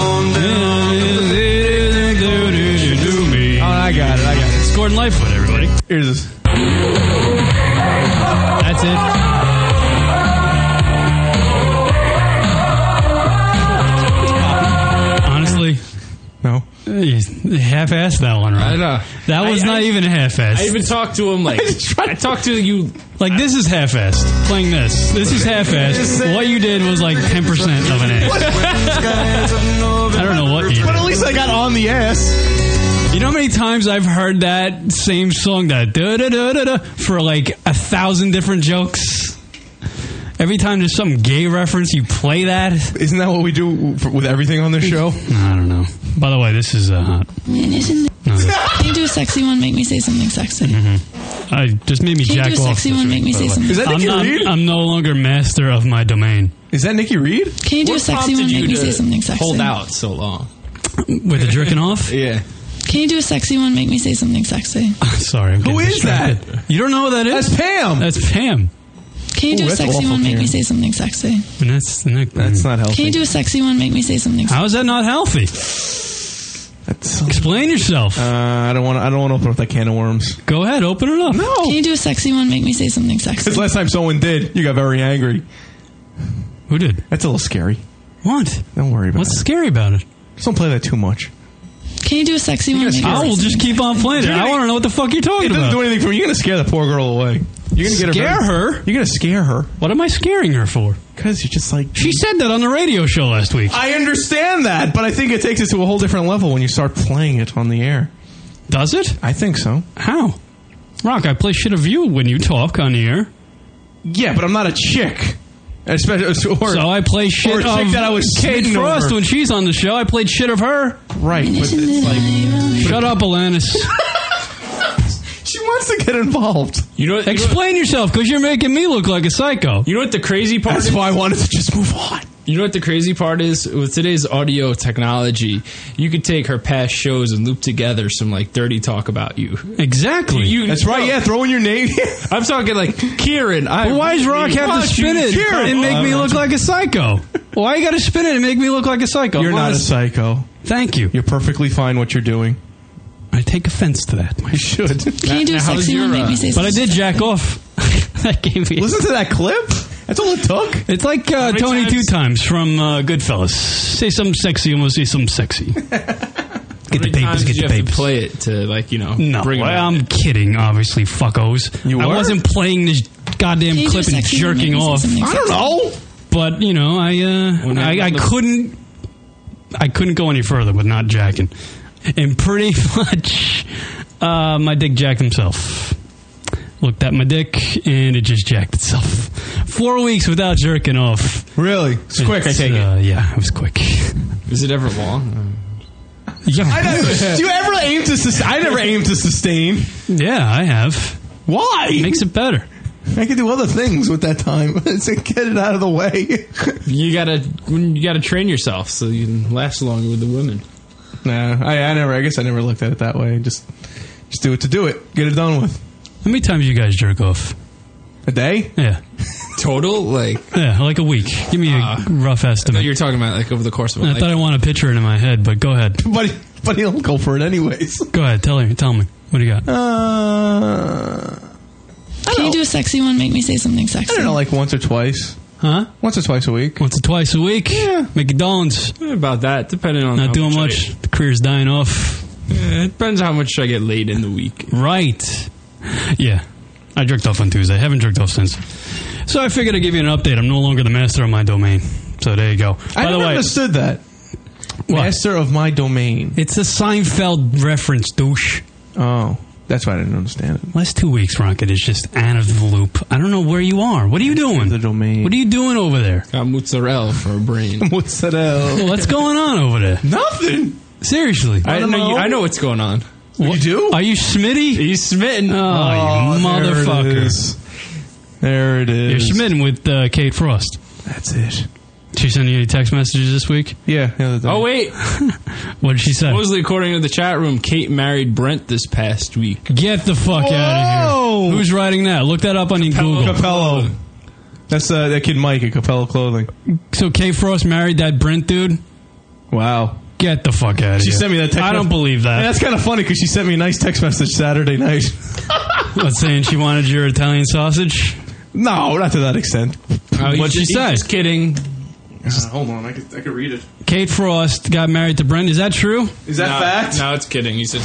Oh, I got it. I got it. It's Gordon Lightfoot, everybody. Here's this. That's it. Honestly, no. Half-assed that one, right? I know. That was I, not I, even half-assed. I even talked to him like I talked to you like this is half-assed. Playing this, this is half-assed. What you did was like ten percent of an ass. I don't know what you did. But at least I got on the ass. You know how many times I've heard that same song, that da da da da da, for like a thousand different jokes. Every time there's some gay reference, you play that. Isn't that what we do for, with everything on this show? I don't know. By the way, this is uh, hot. Man, isn't No, this- Can you do a sexy one? Make me say something sexy. Mm-hmm. I just made me Can you jack do a off. sexy this one? week, Make me by say the way. something. Is that Nikki I'm, I'm- Reed? I'm no longer master of my domain. Is that Nikki Reed? Can you do What a sexy one? prompted Make you me to say something sexy. hold out so long. With the jerking off? Yeah. Can you do a sexy one? Make me say something sexy. Sorry. I'm Who getting is distracted. that? You don't know who that is? That's Pam. That's Pam. Can you do Ooh, a that's sexy awful, one? Make Karen. me say something sexy. And that's the neck. That's not healthy. Can you do a sexy one? Make me say something sexy. How is that not healthy? That's, Explain yourself. uh, I don't want. I don't want to open up that can of worms. Go ahead, open it up. No. Can you do a sexy one? Make me say something sexy. Because last time someone did, you got very angry. Who did? That's a little scary. What? Don't worry about What's it. scary about it? Just don't play that too much. Can Can you do a sexy one? Make me I say will just something keep on sexy? playing it. I want to know what the fuck you're talking It doesn't about. do anything for you. You're going to scare the poor girl away. You're going to get her. Scare very- her? You're going to scare her. What am I scaring her for? Because you're just like... She said that on the radio show last week. I understand that, but I think it takes it to a whole different level when you start playing it on the air. Does it? I think so. How? Rock, I play shit of you when you talk on the air. Yeah, but I'm not a chick. Especially, or, so I play shit or a chick of that I was Kate smitten Frost over. when she's on the show. I played shit of her. Right, but it's like... Shut up, Alanis. She wants to get involved. You know what? Explain yourself, because you're making me look like a psycho. You know what the crazy part That's is? why I wanted to just move on. You know what the crazy part is? With today's audio technology, you could take her past shows and loop together some like dirty talk about you. Exactly. You, That's right, yeah, throw in your name. I'm talking like, Kieran. I But why does Rock really have to want spin you, it Kieran. and make me look like a psycho? Why you got to spin it and make me look like a psycho? You're not a psycho. Thank you. You're perfectly fine what you're doing. I take offense to that. You should. Can you do a Now, how's sexy your, one? Make uh, me say But I something did jack off. That gave me... Listen to that clip. That's all it took. It's like uh, many Tony times? Two Times from uh, Goodfellas. Say something sexy and we'll say something sexy. Get How the many papers, times get did you the have to papers. play it to like you know? No, bring it up? I'm kidding, obviously, fuckos. You I were? wasn't playing this goddamn Can you do clip a and sexy one? Make jerking me say off. something I don't sexy. know. But, you know, I, uh, When I, I- I couldn't... I couldn't go any further with not jacking. And pretty much, uh, my dick jacked himself. Looked at my dick, and it just jacked itself. Four weeks without jerking off. Really? It's quick, I It's, take it. uh, Yeah, it was quick. Is it ever long? Yeah, I never, do you ever aim to sustain? I never aim to sustain. yeah, I have. Why? Makes it better. I can do other things with that time. So get it out of the way. You gotta you gotta train yourself so you can last longer with the women. Nah, I, I never. I guess I never looked at it that way. Just, just do it to do it. Get it done with. How many times you guys jerk off? A day? Yeah. Total, like Yeah, like a week. Give me a Uh, rough I estimate. thought you were talking about like over the course of a I life. thought I want to picture it in my head, but go ahead. But but he'll go for it anyways. Go ahead. Tell me. Tell me. What do you got? Uh, Can you do a sexy one? Make me say something sexy. I don't know, like once or twice. Huh? Once or twice a week. Once or twice a week? Yeah. McDonald's. about that, depending on Not how doing I- much. The career's dying off. Yeah, it depends how much I get laid in the week. Right. Yeah. I jerked off on Tuesday. Haven't jerked off since. So I figured I'd give you an update. I'm no longer the master of my domain. So there you go. I By the never way, understood that. What? Master of my domain. It's a Seinfeld reference, douche. Oh, that's why I didn't understand it. Last two weeks, Rocket is just out of the loop. I don't know where you are. What are you doing? The domain. What are you doing over there? Got mozzarella for a brain. Mozzarella. What's going on over there? Nothing. Seriously. I know, you, I know what's going on. What? You do? Are you Smitty? He's smitten. Oh, Oh, you there it motherfucker. is. There it You're is. smitten with uh, Kate Frost. That's it. She sent you any text messages this week? Yeah. the other day. Oh wait, What did she say? supposedly according to the chat room, Kate married Brent this past week. Get the fuck Whoa! out of here. Who's writing that? Look that up on Google. Capello. That's uh, that kid Mike at Capello Clothing. So Kate Frost married that Brent dude? Wow. Get the fuck out of She here. sent me that text. I don't message. believe that. And that's kind of funny because she sent me a nice text message Saturday night. What's saying she wanted your Italian sausage? No, not to that extent. Oh, What'd she he's say? Just kidding. Uh, hold on, I could, I could read it. Kate Frost got married to Brent. Is that true? Is that no, fact? No, it's kidding. He said.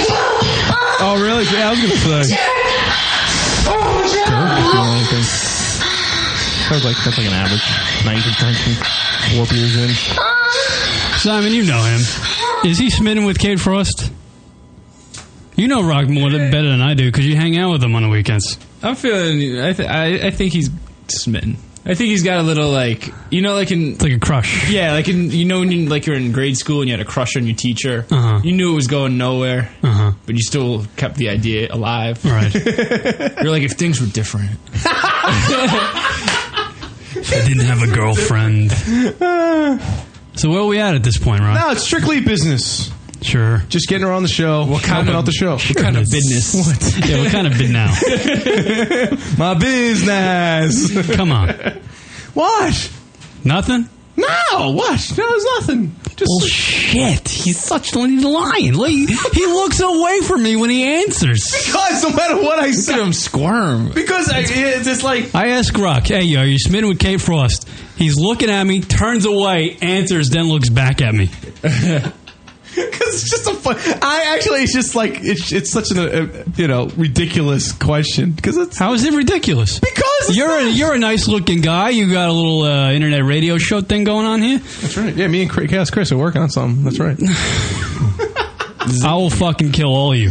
Oh, really? Yeah, I was going to say. Sounds like that's like an average night of drinking. Four beers in. Simon, you know him. Is he smitten with Kate Frost? You know Rock more than, better than I do because you hang out with him on the weekends. I'm feeling. I, th- I I think he's smitten. I think he's got a little like you know like in It's like a crush. yeah like in you know when you like you're in grade school and you had a crush on your teacher. Uh-huh. You knew it was going nowhere, Uh-huh. but you still kept the idea alive. Right. You're like if things were different. I didn't have a girlfriend. So where are we at at this point, Rock? No, it's strictly business. Sure. Just getting her on the show. What kind helping of- out the show? What kind of business? What? Yeah, what kind of bid now? My business. Come on. What? Nothing? No, what? No, there's nothing. Just Bullshit. He's such a lion. He, he looks away from me when he answers. because no matter what I say, Look at him squirm. because I, it's just like I ask Rock, hey, are you smitten with Kate Frost? He's looking at me, turns away, answers, then looks back at me. Because it's just a fun. I actually, it's just like it's it's such a uh, you know ridiculous question. Because it's how is it ridiculous? Because you're a you're a nice looking guy. You got a little uh, internet radio show thing going on here. That's right. Yeah, me and Chris, Chaos Chris are working on something. That's right. I will fucking kill all of you.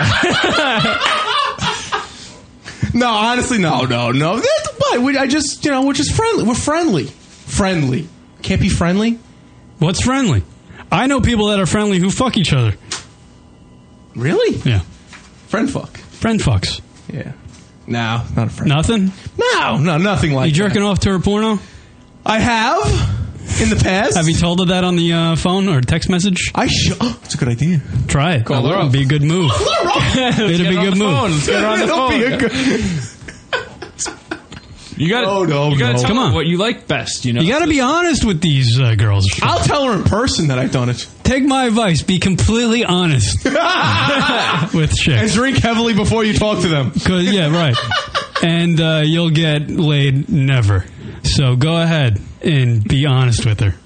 No, honestly, no, no, no. That's what we, I just you know we're just friendly. We're friendly. Friendly. Can't be friendly. What's friendly? I know people that are friendly who fuck each other. Really? Yeah. Friend fuck. Friend fucks. Yeah. No, not a friend. Nothing? No, no, nothing like you jerking that. off to her porno? I have in the past. Have you told her that on the uh, phone or text message? I should. Oh, it's a good idea. Try it. Call her up. It'd be a good move. It'd be a good move. Let's get her on the It'll phone. be a good- You got Oh, no, you gotta no. tell Come her on. what you like best. You know, You got to be honest with these uh, girls. I'll tell her in person that I've done it. Take my advice. Be completely honest with And chicks. drink heavily before you talk to them. Cause, yeah, right. And uh, you'll get laid never. So go ahead and be honest with her.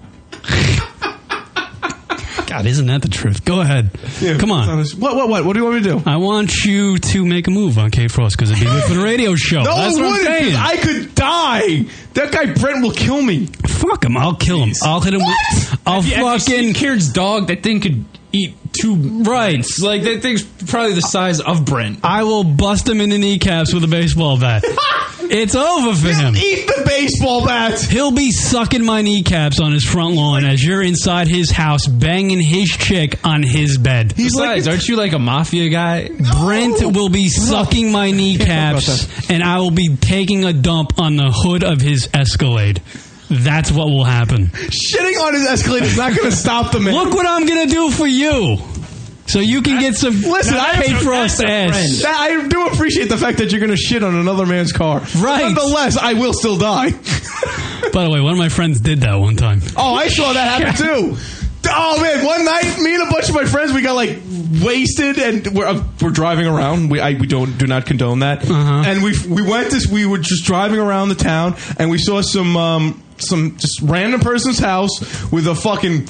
God, isn't that the truth? Go ahead. Yeah, Come on. What, what, what? What do you want me to do? I want you to make a move on Kate Frost because it'd be good for the radio show. No, That's it what I'm wouldn't. 'Cause saying. I could die. That guy Brent will kill me. Fuck him. I'll kill him. I'll hit him. With, I'll Have you- have you fucking. seen Kieran's dog. That thing could eat two Right. Brents. Like that thing's probably the size of Brent. I will bust him in the kneecaps with a baseball bat. It's over for him. Eat the baseball bat. He'll be sucking my kneecaps on his front lawn as you're inside his house banging his chick on his bed. He's Besides, aren't you like a mafia guy? Brent will be sucking my kneecaps and I will be taking a dump on the hood of his Escalade. That's what will happen. Shitting on his Escalade is not going to stop the man. Look what I'm going to do for you. So you can get some Listen, I Kate have Frost ass. That- I do appreciate the fact that you're going to shit on another man's car. Right. Nonetheless, I will still die. By the way, one of my friends did that one time. Oh, I saw that happen too. Oh man, one night, me and a bunch of my friends, we got like wasted, and we're uh, we're driving around. We I, we don't do not condone that. Uh-huh. And we we went this. We were just driving around the town, and we saw some um some just random person's house with a fucking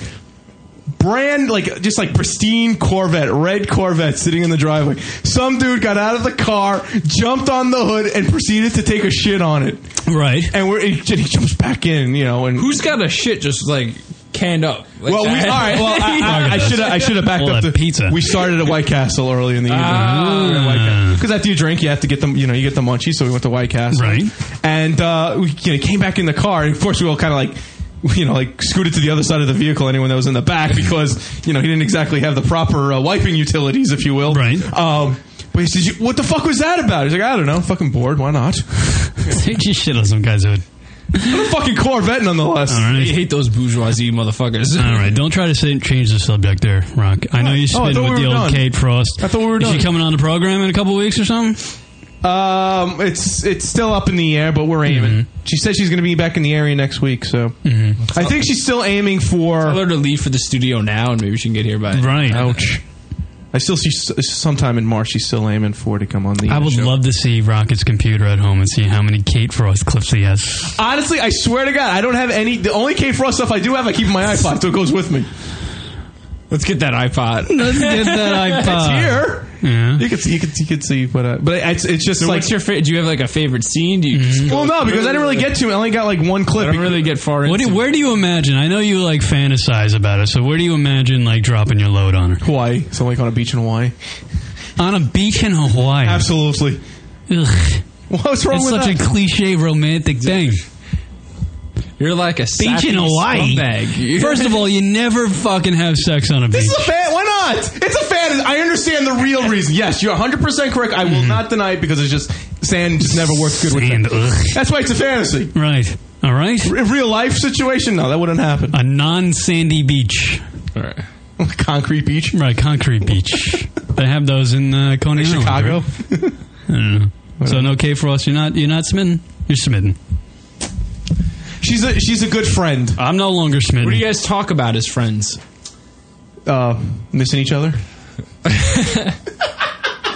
brand, like just like pristine Corvette, red Corvette sitting in the driveway. Some dude got out of the car, jumped on the hood, and proceeded to take a shit on it. Right. And we're, he, he jumps back in, you know. And Who's got a shit just like canned up? Like well, we, all that? right. Well, I- I should have I should have backed Well, up that the pizza. We started at White Castle early in the evening. Ah. Because after you drink, you have to get them. You know, you get the munchies. So we went to White Castle, Right. And uh, we you know, came back in the car. And of course, we all kind of like. You know, like scooted to the other side of the vehicle. Anyone that was in the back, because you know he didn't exactly have the proper uh, wiping utilities, if you will. Right. Um, but he says, "What the fuck was that about?" He's like, "I don't know. Fucking bored. Why not?" Take your shit on some guy's hood. I'm a fucking Corvette, nonetheless. All right. You hate those bourgeoisie motherfuckers. All right, don't try to say, change the subject there, Rock. I know you're Oh, I spitting thought with we the were old done. Kate Frost. I thought we were Is done. she coming on the program in a couple weeks or something? Um, it's it's still up in the air, but we're aiming. Mm-hmm. She said she's going to be back in the area next week, so Mm-hmm. I think she's still aiming for. Tell her to leave for the studio now, and maybe she can get here by. Right. Ouch. I still see s- sometime in March she's still aiming for to come on the. I would show. love to see Rocket's computer at home and see how many Kate Frost clips he has. Honestly, I swear to God, I don't have any. The only Kate Frost stuff I do have, I keep in my iPod, so it goes with me. Let's get that iPod. Let's get that iPod. It's here. Yeah. You can see, you can, you can see, but uh, but it's it's just So like. what's your fa- do you have like a favorite scene? Do you just Well, no, because I didn't really get to it. I only got like one I clip. don't really get far What into do, where do you imagine? I know you like fantasize about it. So where do you imagine like dropping your load on her? Hawaii. So like on a beach in Hawaii. On a beach in Hawaii. Absolutely. Ugh. What's wrong It's with such that? a cliche romantic thing. You're like a Beach sappy in Hawaii. scumbag. First of all, you never fucking have sex on a beach. This is a fan. Why not? It's a fan. I understand the real reason. Yes, you're one hundred percent correct. I will not deny it because it's just sand just never works good Sand, with it. ugh. That's why it's a fantasy. Right. All right. In real life situation, no, that wouldn't happen. A non-sandy beach. All right. Concrete beach. Right, concrete beach. They have those in uh, Coney Like Island, Chicago. right? I don't know. So no K Frost. You're not. You're not smitten. You're smitten. She's a she's a good friend. I'm no longer smitten. What do you guys talk about as friends? Uh, missing each other.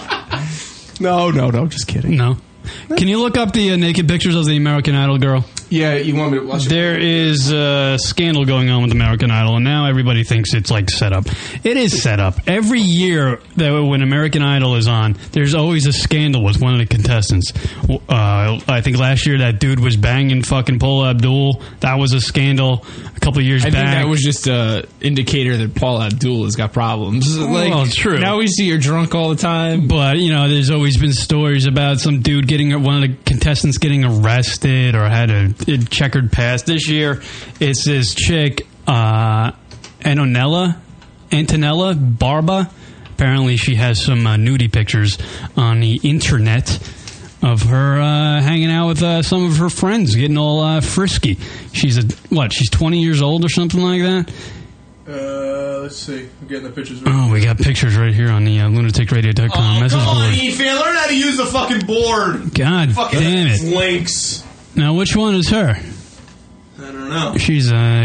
No, no, no. Just kidding. No. Can you look up the uh, naked pictures of the American Idol girl? Yeah, you want me to watch it? There is a scandal going on with American Idol, and now everybody thinks it's like set up. It is set up. Every year that when American Idol is on, there's always a scandal with one of the contestants. Uh, I think last year that dude was banging fucking Paula Abdul. That was a scandal. A couple of years I back. think that was just an indicator that Paula Abdul has got problems. Like, well, true. Now we see her drunk all the time. But, you know, there's always been stories about some dude getting, one of the contestants getting arrested or had a, a checkered past. This year, it's this chick, uh, Antonella, Antonella Barba. Apparently, she has some uh, nudie pictures on the internet of her uh, hanging out with uh, some of her friends, getting all uh, frisky. She's a what? She's twenty years old or something like that. Uh, let's see. I'm getting the pictures. Right Oh, we got pictures right here on the uh, lunatic radio dot com oh, message come on, board. Ethan, learn how to use the fucking board. God fucking damn it! Links. Now, which one is her? I don't know. She's uh,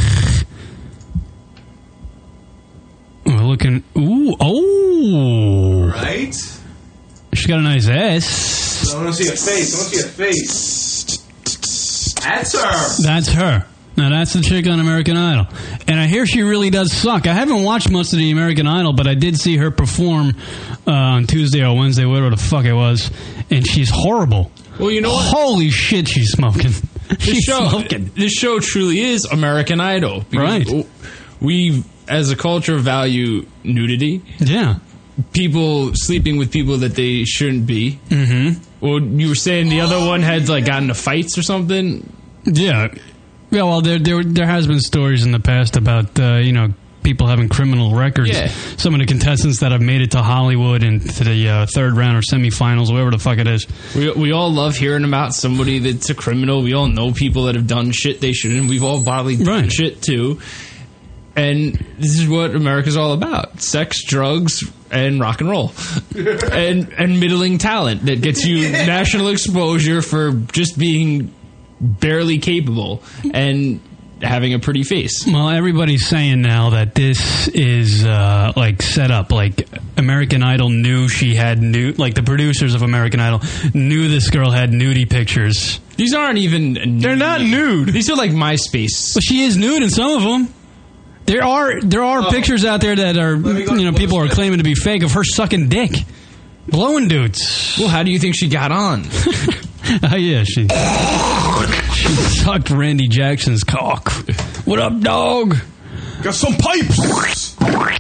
we're looking. Ooh, oh, Right? She's got a nice ass. I want to see a face. I want to see a face. That's her. That's her. Now, that's the chick on American Idol. And I hear she really does suck. I haven't watched much of the American Idol, but I did see her perform uh, on Tuesday or Wednesday, whatever the fuck it was, and she's horrible. Well, you know what? Holy shit, she's smoking. This she's show, smoking. this show truly is American Idol. Right. We, as a culture, value nudity. Yeah. People sleeping with people that they shouldn't be. Mm-hmm. Well, you were saying the other one had like gotten into fights or something. Yeah. Yeah, well, there there there has been stories in the past about, uh, you know, people having criminal records. Yeah. Some of the contestants that have made it to Hollywood and to the uh, third round or semifinals, whatever the fuck it is. We we all love hearing about somebody that's a criminal. We all know people that have done shit they shouldn't. We've all probably done Right. shit too. And this is what America's all about: sex, drugs, and rock and roll, and and middling talent that gets you national exposure for just being barely capable and having a pretty face. Well, everybody's saying now that this is uh, like set up. Like American Idol knew she had nude. Like the producers of American Idol knew this girl had nudie pictures. These aren't even. Nude. They're not nude. These are like MySpace. But she is nude in some of them. There are there are Oh. pictures out there that are, you know, people are claiming to be fake of her sucking dick, blowing dudes. Well, how do you think she got on? Oh yeah, she she sucked Randy Jackson's cock. What up, dog? Got some pipes.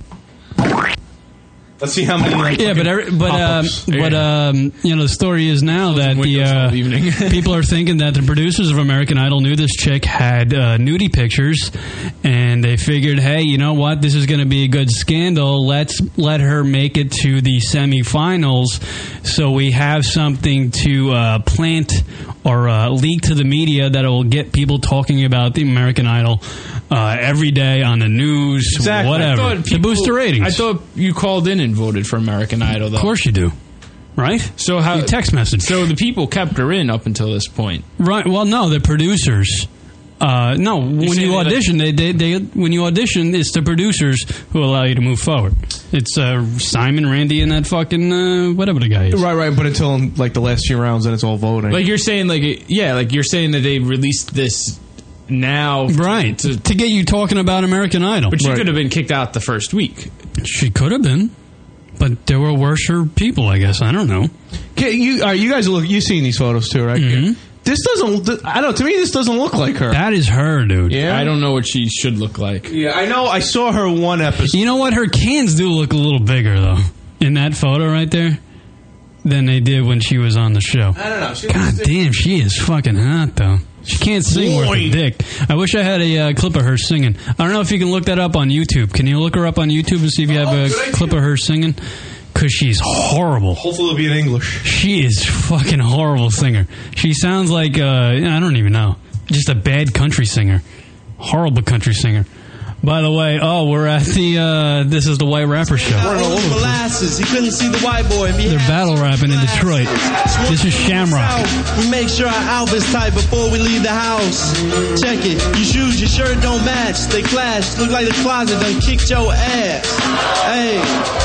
Let's see how many. Like, Yeah, but every, but um, pop-ups. but um, you know, the story is now that the uh, people are thinking that the producers of American Idol knew this chick had uh, nudie pictures, and they figured, hey, you know what? This is going to be a good scandal. Let's let her make it to the semifinals, so we have something to uh, plant or uh, leak to the media that will get people talking about the American Idol uh, every day on the news, Exactly. I whatever, thought to people- boost the ratings. I thought you called in and voted for American Idol, though. Of course you do. Right? So how You text message. So the people kept her in up until this point. Right. Well, no, the producers. Uh, no, when saying you that- audition, they, they, they when you audition, it's the producers who allow you to move forward. It's uh, Simon, Randy, and that fucking uh, whatever the guy is. Right, right. But until like the last few rounds, then it's all voting. Like you're saying, like yeah, like you're saying that they released this now, Right. To, to get you talking about American Idol. but she Right. could have been kicked out the first week. She could have been, but there were worser people. I guess I don't know. Okay, you, all right, you guys look. You've seen these photos too, right? Mhm. This doesn't. th- I don't. To me, this doesn't look like her. That is her, dude. Yeah. I don't know what she should look like. Yeah, I know. I saw her one episode. You know what? Her cans do look a little bigger though in that photo right there than they did when she was on the show. I don't know. She God damn, she is fucking hot though. She can't sing worth a dick. I wish I had a uh, clip of her singing. I don't know if you can look that up on YouTube. Can you look her up on YouTube and see if you have a clip of her singing? Because she's horrible. Hopefully, it'll be in English. She is fucking horrible singer. She sounds like, uh, I don't even know, just a bad country singer. Horrible country singer. By the way, oh, we're at the, uh, this is the White Rapper Show. Molasses. He couldn't see the white boy. If he They're battle rapping in Detroit. This is Shamrock. We make sure our outfit's tight before we leave the house. Check it. Your shoes, your shirt don't match. They clash. Look like the closet done kicked your ass. Hey,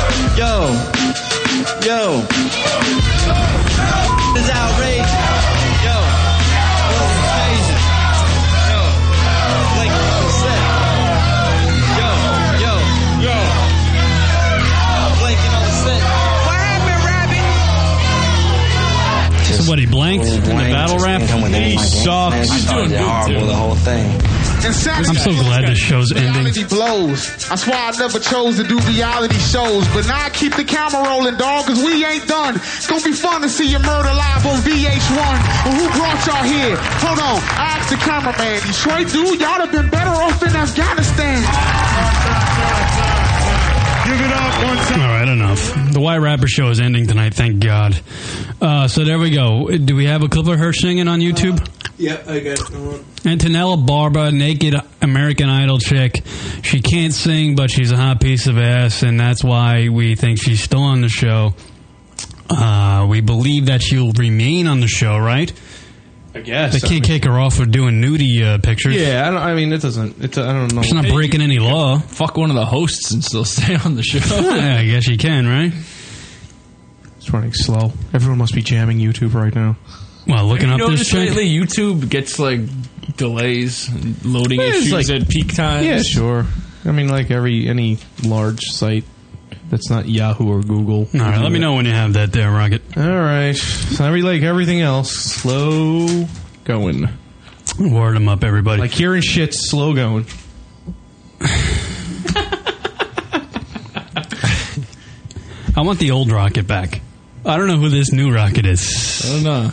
yo, yo. This is outrageous. Yo, this is crazy. sucks. She's doing horrible, the whole thing. I'm so glad this show's ending. Reality blows. That's why I never chose to do reality shows. But now I keep the camera rolling, dog, because we ain't done. It's going to be fun to see your murder live on V H one. Well, who brought y'all here? Hold on. I asked the cameraman. Detroit, dude, y'all have been better off in Afghanistan. Give it up one time. All right, enough. The White Rapper show is ending tonight, thank God. Uh, so there we go. Do we have a clip of her singing on YouTube? Yeah, I got it. Antonella Barba, naked American Idol chick. She can't sing, but she's a hot piece of ass, and that's why we think she's still on the show. Uh, we believe that she'll remain on the show, right? I guess. They can't I mean, kick her off for doing nudie uh, pictures. Yeah, I, don't, I mean, it doesn't. It's, I don't know. She's not breaking any law. Fuck one of the hosts and still stay on the show. Yeah, I guess you can, right? It's running slow. Everyone must be jamming YouTube right now. Well, looking Have up you this noticed chick. lately YouTube gets like delays, and loading Yeah, it's issues like- at peak times. Yeah, sure. I mean, like every any large site that's not Yahoo or Google. All right, let me know when you have that there, Rocket. All right. So every like everything else, slow going. Word them up, everybody. Like hearing shit's slow going. I want the old Rocket back. I don't know who this new Rocket is. I don't know.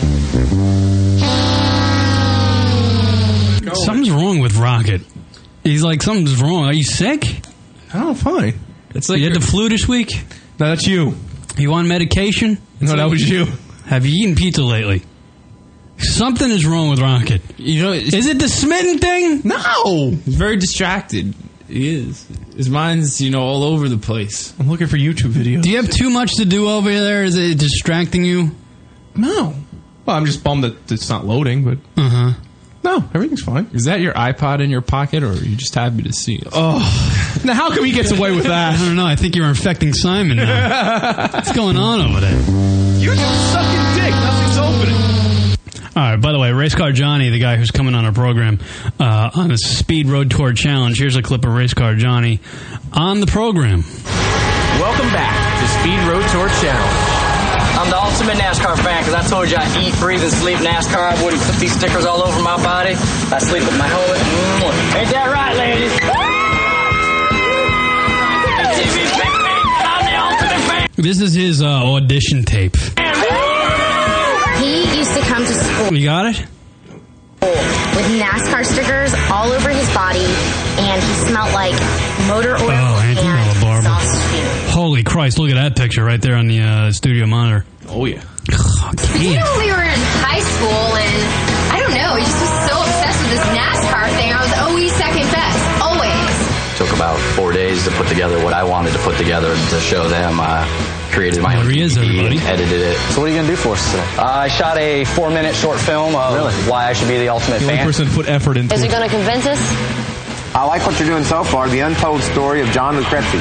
Something's wrong with Rocket. He's like, something's wrong. Are you sick? Oh, fine. It's like you had the flu this week? No, that's you. You on medication? No, like, that was you. Have you eaten pizza lately? Something is wrong with Rocket. You know, is it the smitten thing? No. He's very distracted. He is. His mind's, you know, all over the place. I'm looking for YouTube videos. Do you have too much to do over there? Is it distracting you? No. Well, I'm just bummed that it's not loading, but Uh huh. no, everything's fine. Is that your iPod in your pocket, or are you just happy to see us? Oh, now how come he gets away with I that? don't know. I think you're infecting Simon now. What's going on over there? You're just sucking dick. Nothing's opening. All right, by the way, Race Car Johnny, the guy who's coming on our program uh, on the Speed Road Tour Challenge, here's a clip of Race Car Johnny on the program. Welcome back to Speed Road Tour Challenge. I'm the ultimate NASCAR fan because I told you I eat, breathe, and sleep NASCAR. I wouldn't put these stickers all over my body. I sleep with my helmet. Mm. Ain't that right, ladies? I'm the ultimate fan. This is his uh, audition tape. He used to come to school You got it? with NASCAR stickers all over his body, and he smelled like motor oil Oh, and Antonella Barba. exhaust fumes. Holy Christ, look at that picture right there on the uh, studio monitor. Oh, yeah. Oh, You damn. know, we were in high school, and I don't know, he just was so obsessed with this NASCAR thing. I was always second best, always. Took about four days to put together what I wanted to put together to show them. I created my own There he is, D V D, everybody. edited it. So what are you going to do for us today? Uh, I shot a four-minute short film of why I should be the ultimate The only fan. person put effort into Is it. it going to convince us? I like what you're doing so far, the untold story of John Lucrezi.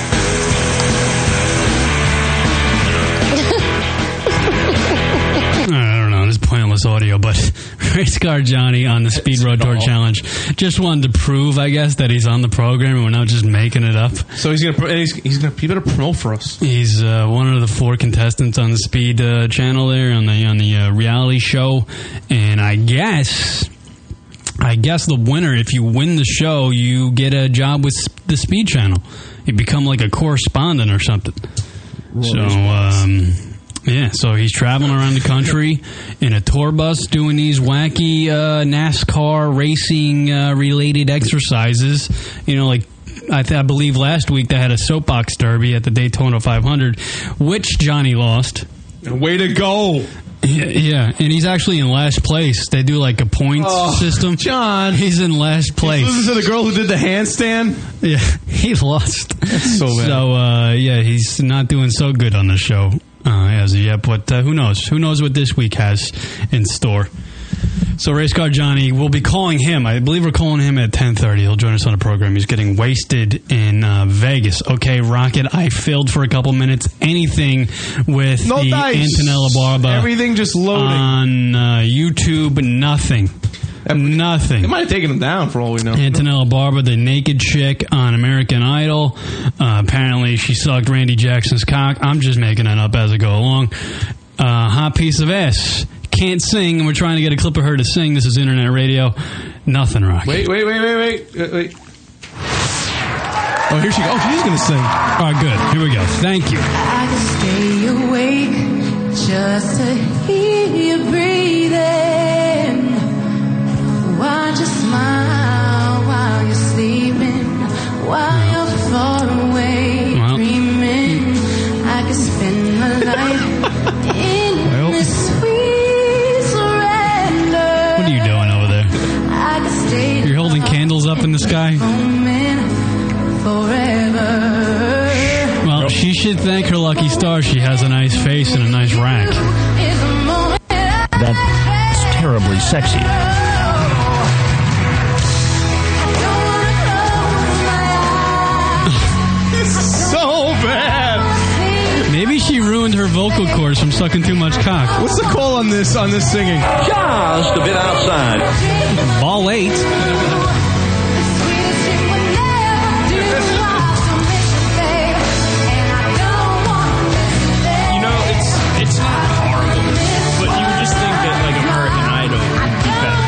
I don't know, this is pointless audio, but Race Car Johnny on the Speed Road Tour Challenge just wanted to prove, I guess, that he's on the program and we're not just making it up. So he's gonna, pro- he's, he's gonna, he better promote for us. He's uh, one of the four contestants on the Speed uh, channel there on the on the uh, reality show, and I guess, I guess the winner, if you win the show, you get a job with the Speed channel. You become like a correspondent or something. So, um, yeah, so he's traveling around the country in a tour bus doing these wacky uh, NASCAR racing uh, related exercises. You know, like I, th- I believe last week they had a soapbox derby at the Daytona five hundred, which Johnny lost. Way to go! Yeah, yeah, and he's actually in last place. They do like a points Oh, system. John, he's in last place. Listen to the girl who did the handstand. Yeah, he lost. That's so bad. So, uh, yeah, he's not doing so good on the show uh, as of yet. But uh, who knows? Who knows what this week has in store? So, Race Car Johnny, we'll be calling him. I believe we're calling him at ten thirty. He'll join us on the program. He's getting wasted in uh, Vegas. Okay, Rocket, I filled for a couple minutes. Anything with No the dice. Antonella Barba Everything just loading. on uh, YouTube, nothing. Nothing. It might have taken him down for all we know. Antonella Barba, the naked chick on American Idol. Uh, apparently, she sucked Randy Jackson's cock. I'm just making it up as I go along. Uh, hot piece of ass. can't sing, and we're trying to get a clip of her to sing. This is internet radio. Nothing rock. Wait, wait, wait, wait, wait, wait, wait. Oh, here she goes. Oh, she's going to sing. All right, good. Here we go. Thank you. I could stay awake just to hear you breathing. Watch you smile while you're sleeping, while you're far away Well. dreaming. I could spend my life in Well. this sweet surrender. What are you doing over there? I could stay You're holding candles up in the sky? forever. Well, she should thank her lucky stars. She has a nice face and a nice rack. That's terribly sexy. So bad. Maybe she ruined her vocal cords from sucking too much cock. What's the call on this on this singing? Just a bit outside. Ball eight. You know, it's it's horrible, but you would just think that like American Idol would be better.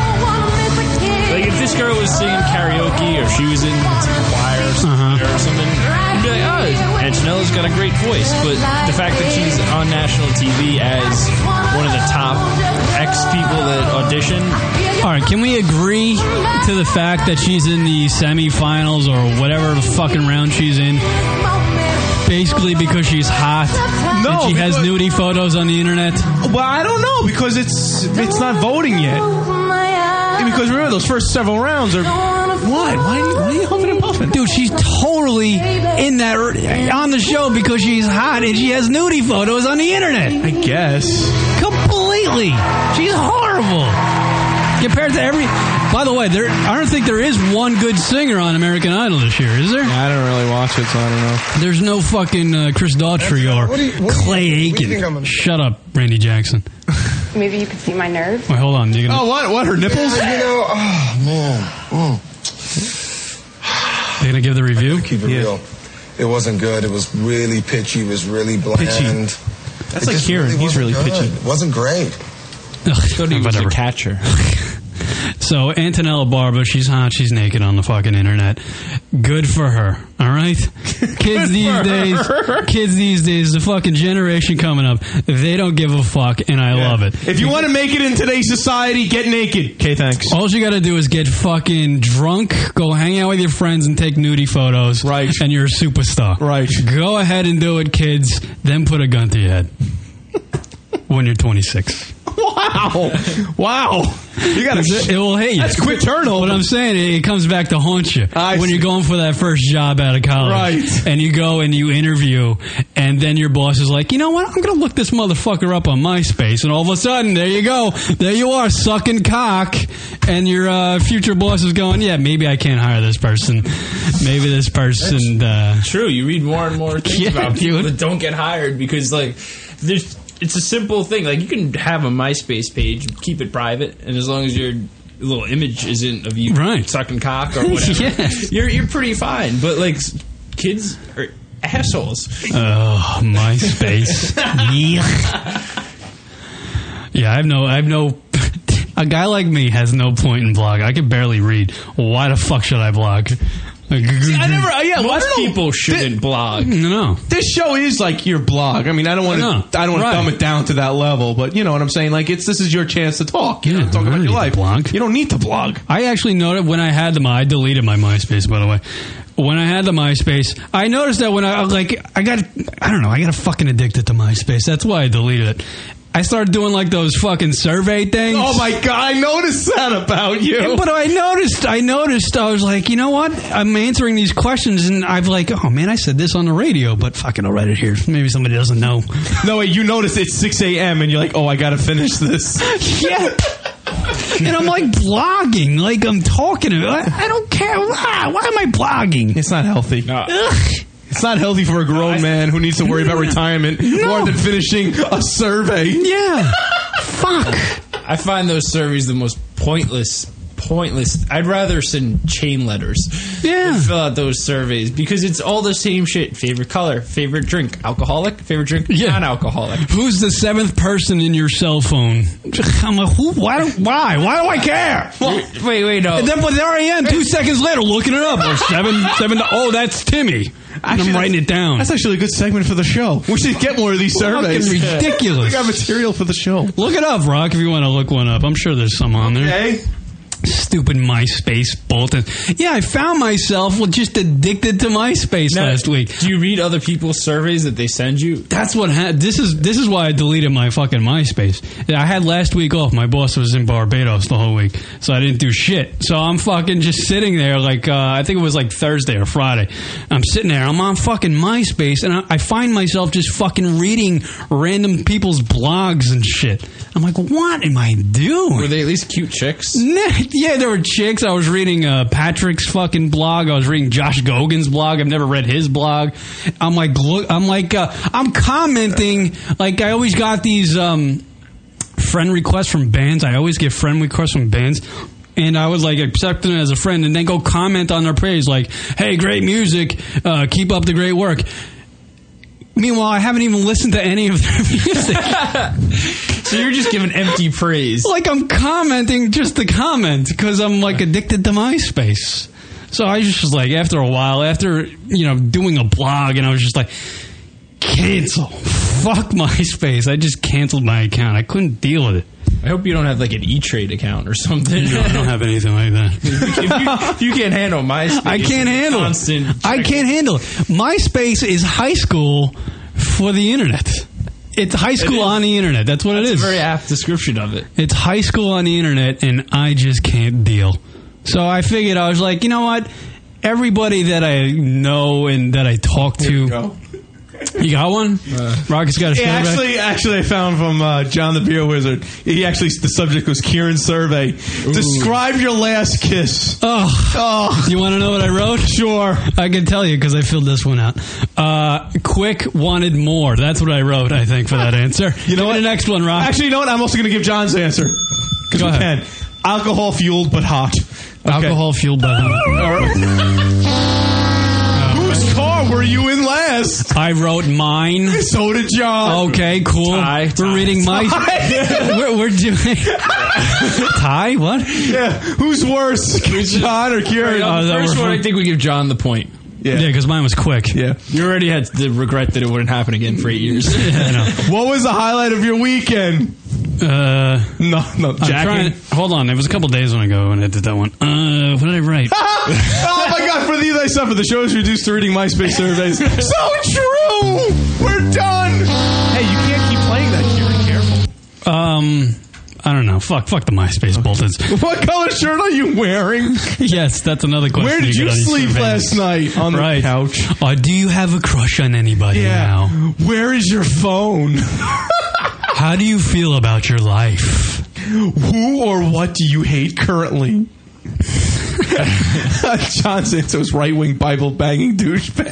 Like if this girl was singing karaoke or she was in choir or something, or something, you'd be like, oh, Antonella's got a great voice. But the fact that she's on national T V as one of the top X people that audition. All right, can we agree to the fact that she's in the semifinals or whatever fucking round she's in? Basically because she's hot. No, and she has because- nudie photos on the internet. Well, I don't know because it's it's not voting yet. Because remember, those first several rounds are what? Why, why are you huffing and puffing? Dude, she's totally in that on the show because she's hot and she has nudie photos on the internet. I guess. Completely. She's horrible. Compared to every... By the way, there I don't think there is one good singer on American Idol this year, is there? I don't really watch it, so I don't know. There's no fucking uh, Chris Daughtry or What do you- what do you- Clay what do you Aiken. think I'm gonna- Shut up, Randy Jackson. Maybe you could see my nerve. Wait, hold on. You gonna, Oh, what? What? Her nipples? Yeah, you know, oh, man. Mm. you gonna give the review? Keep it Yeah. real. It wasn't good. It was really pitchy. It was really bland. Pitchy. It That's like just Kieran. He's wasn't really good. pitchy. It wasn't great. Ugh, Thought he was whatever. a catcher. So, Antonella Barber, she's hot, she's naked on the fucking internet. Good for her, all right? Kids these for days, her. kids these days, the fucking generation coming up, they don't give a fuck, and I Yeah. love it. If you want to make it in today's society, get naked. Okay, thanks. All you gotta do is get fucking drunk, go hang out with your friends, and take nudie photos. Right. And you're a superstar. Right. Go ahead and do it, kids. Then put a gun to your head. When you're twenty-six. Wow. Wow. You got It, it will hit you. That's quick turnover. What I'm saying, it, it comes back to haunt you I when see. you're going for that first job out of college, Right. And you go and you interview, and then your boss is like, you know what? I'm going to look this motherfucker up on MySpace, and all of a sudden, there you go, there you are, sucking cock, and your uh, future boss is going, yeah, maybe I can't hire this person, maybe this person. Uh, True, you read more and more things Yeah, about people dude. that don't get hired because, like, there's. It's a simple thing. Like, you can have a MySpace page, keep it private, and as long as your little image isn't of you Right. sucking cock or whatever, Yes. you're you're pretty fine. But like, s- kids are assholes. Oh, MySpace. Yeah. Yeah, I have no, I have no. A guy like me has no point in blog. I can barely read. Why the fuck should I blog? See, I never. Uh, yeah, well, I Most don't know. people shouldn't blog. No. This show is like your blog. I mean, I don't want to. No. I don't want Right. to dumb it down to that level, but you know what I'm saying. Like, it's this is your chance to talk. You Yeah, know, talk I about don't your need life. to blog. You don't need to blog. I actually noticed when I had them. I deleted my MySpace, by the way. When I had the MySpace, I noticed that when I like, I got, I don't know, I got fucking addicted to MySpace. That's why I deleted it. I started doing like those fucking survey things. Oh my god, I noticed that about you. But I noticed, I noticed, I was like, you know what? I'm answering these questions, and I've like, oh man, I said this on the radio, but fucking I'll write it here. Maybe somebody doesn't know. No, wait, you notice it's six a.m. and you're like, oh, I gotta finish this. Yeah. And I'm like blogging, like I'm talking to I, I don't care. Why? Why am I blogging? It's not healthy. No. It's not healthy for a grown man who needs to worry about retirement more than finishing a survey. Yeah. Fuck. I find those surveys the most pointless, pointless. I'd rather send chain letters. Yeah. Than fill out those surveys because it's all the same shit. Favorite color, favorite drink, alcoholic, favorite drink, Yeah. non-alcoholic. Who's the seventh person in your cell phone? I'm like, who? Why? Do, why? Why do I care? Well, wait, wait, no. And then, but there I am, two seconds later, looking it up. Or seven, seven. Oh, that's Timmy. And I'm writing it down. That's actually a good segment for the show. We should get more of these surveys. Fucking ridiculous. We got material for the show. Look it up, Rock, if you want to look one up. I'm sure there's some on there. Okay. Stupid MySpace bolted. Yeah, I found myself just addicted to MySpace Now, last week. Do you read other people's surveys that they send you? That's what ha- this is. This is why I deleted my fucking MySpace. I had last week off. My boss was in Barbados the whole week, so I didn't do shit. So I'm fucking just sitting there, like uh, I think it was like Thursday or Friday. I'm sitting there. I'm on fucking MySpace, and I, I find myself just fucking reading random people's blogs and shit. I'm like, what am I doing? Were they at least cute chicks? Yeah, there were chicks. I was reading uh, Patrick's fucking blog. I was reading Josh Gogan's blog. I've never read his blog. I'm like, look, I'm like, uh, I'm commenting. Like, I always got these um, friend requests from bands. I always get friend requests from bands. And I was like accepting it as a friend and then go comment on their page like, hey, great music. Uh, keep up the great work. Meanwhile, I haven't even listened to any of their music. So you're just giving empty praise. Like I'm commenting just to comment because I'm like addicted to MySpace. So I just was like, after a while, after, you know, doing a blog, and I was just like, cancel. Fuck MySpace. I just canceled my account. I couldn't deal with it. I hope you don't have like an E-Trade account or something. No, I don't have anything like that. if, you, if you can't handle MySpace, I can't handle constant it. I can't handle it. MySpace is high school for the internet. It's high school on the internet. That's what That's it is. a very apt description of it. It's high school on the internet, and I just can't deal. So I figured, I was like, you know what? Everybody that I know and that I talk to. You, go. You got one? Uh, Rocket's got a survey? Yeah, actually, actually, I found from uh, John the Beer Wizard. He actually, the subject was Kieran's survey. Ooh. Describe your last kiss. Oh. oh. You want to know what I wrote? Sure. I can tell you because I filled this one out. Uh, quick, wanted more. That's what I wrote, I think, for that answer. You know Give what? me the next one, Rock. Actually, you know what? I'm also going to give John's answer. Go ahead. Can. Alcohol fueled but hot. Okay. Alcohol fueled but hot. Whose car were you in last? I wrote mine. So did John. Okay, cool. Tie, we're tie, reading my. we're, we're doing. Tie? What? Yeah. Who's worse, John or Kieran? Right, on the Oh, first one, fun. I think we give John the point. Yeah, because mine was quick. Yeah. You already had the regret that it wouldn't happen again for eight years. Yeah, I know. What was the highlight of your weekend? Uh, no, no, I'm trying, hold on, it was a couple days when I go when I did that one. Uh, what did I write? Oh my God! For these I suffer. The show is reduced to reading MySpace surveys. So true. We're done. Hey, you can't keep playing that, Kieran. Careful. Um, I don't know. Fuck, fuck the MySpace boltons. What color shirt are you wearing? Yes, that's another question. Where did you, you sleep last night? On right. the couch. Uh, do you have a crush on anybody yeah. now? Where is your phone? How do you feel about your life? Who or what do you hate currently? John's answer was right-wing Bible-banging douchebag.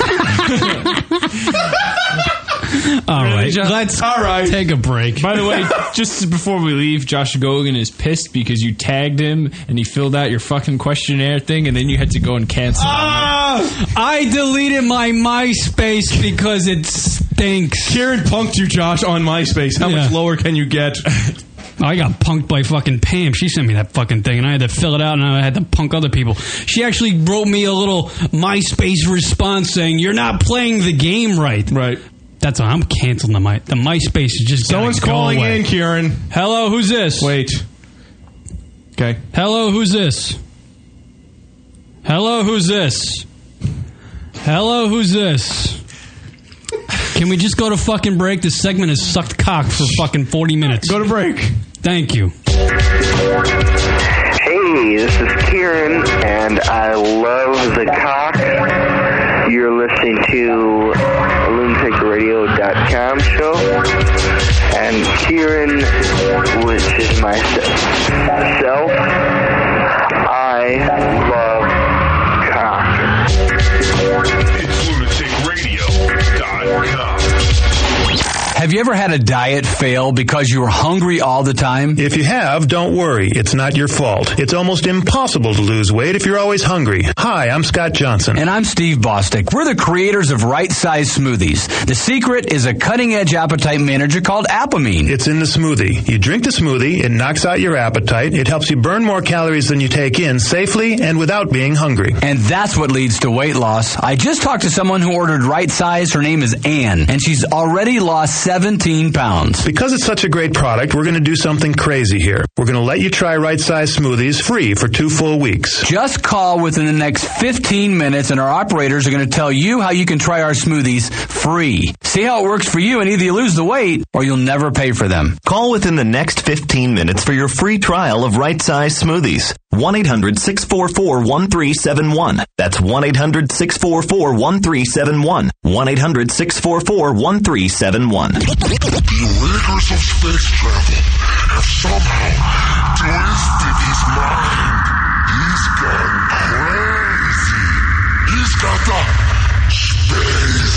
All right, John? let's All right. take a break. By the way, just before we leave, Josh Gogan is pissed because you tagged him and he filled out your fucking questionnaire thing, and then you had to go and cancel. Ah! I deleted my MySpace because it stinks. Kieran punked you, Josh, on MySpace. How Yeah. much lower can you get? I got punked by fucking Pam. She sent me that fucking thing, and I had to fill it out, and I had to punk other people. She actually wrote me a little MySpace response saying, "You're not playing the game right." Right. That's all. I'm canceling the my the MySpace is just Someone's go calling away. in, Kieran. Hello, who's this? Wait. Okay. Hello, who's this? Hello, who's this? Hello, who's this? Can we just go to fucking break? This segment has sucked cock for fucking forty minutes. Go to break. Thank you. Hey, this is Kieran, and I love the cock. You're listening to lunatic radio dot com show, and Kieran, which is myself, I love cock. It's lunatic radio dot com. Have you ever ever had a diet fail because you were hungry all the time? If you have, don't worry. It's not your fault. It's almost impossible to lose weight if you're always hungry. Hi, I'm Scott Johnson. And I'm Steve Bostic. We're the creators of Right Size Smoothies. The secret is a cutting-edge appetite manager called Apamine. It's in the smoothie. You drink the smoothie, it knocks out your appetite, it helps you burn more calories than you take in safely and without being hungry. And that's what leads to weight loss. I just talked to someone who ordered Right Size. Her name is Ann, and she's already lost seventeen pounds. Because it's such a great product, we're going to do something crazy here. We're going to let you try Right Size Smoothies free for two full weeks. Just call within the next fifteen minutes, and our operators are going to tell you how you can try our smoothies free. See how it works for you, and either you lose the weight or you'll never pay for them. Call within the next fifteen minutes for your free trial of Right Size Smoothies. one eight hundred six four four one three seven one. That's one eight hundred six four four one three seven one. one eight hundred six four four one three seven one. The rigors of space travel have somehow twisted his mind. He's gone crazy. He's got the space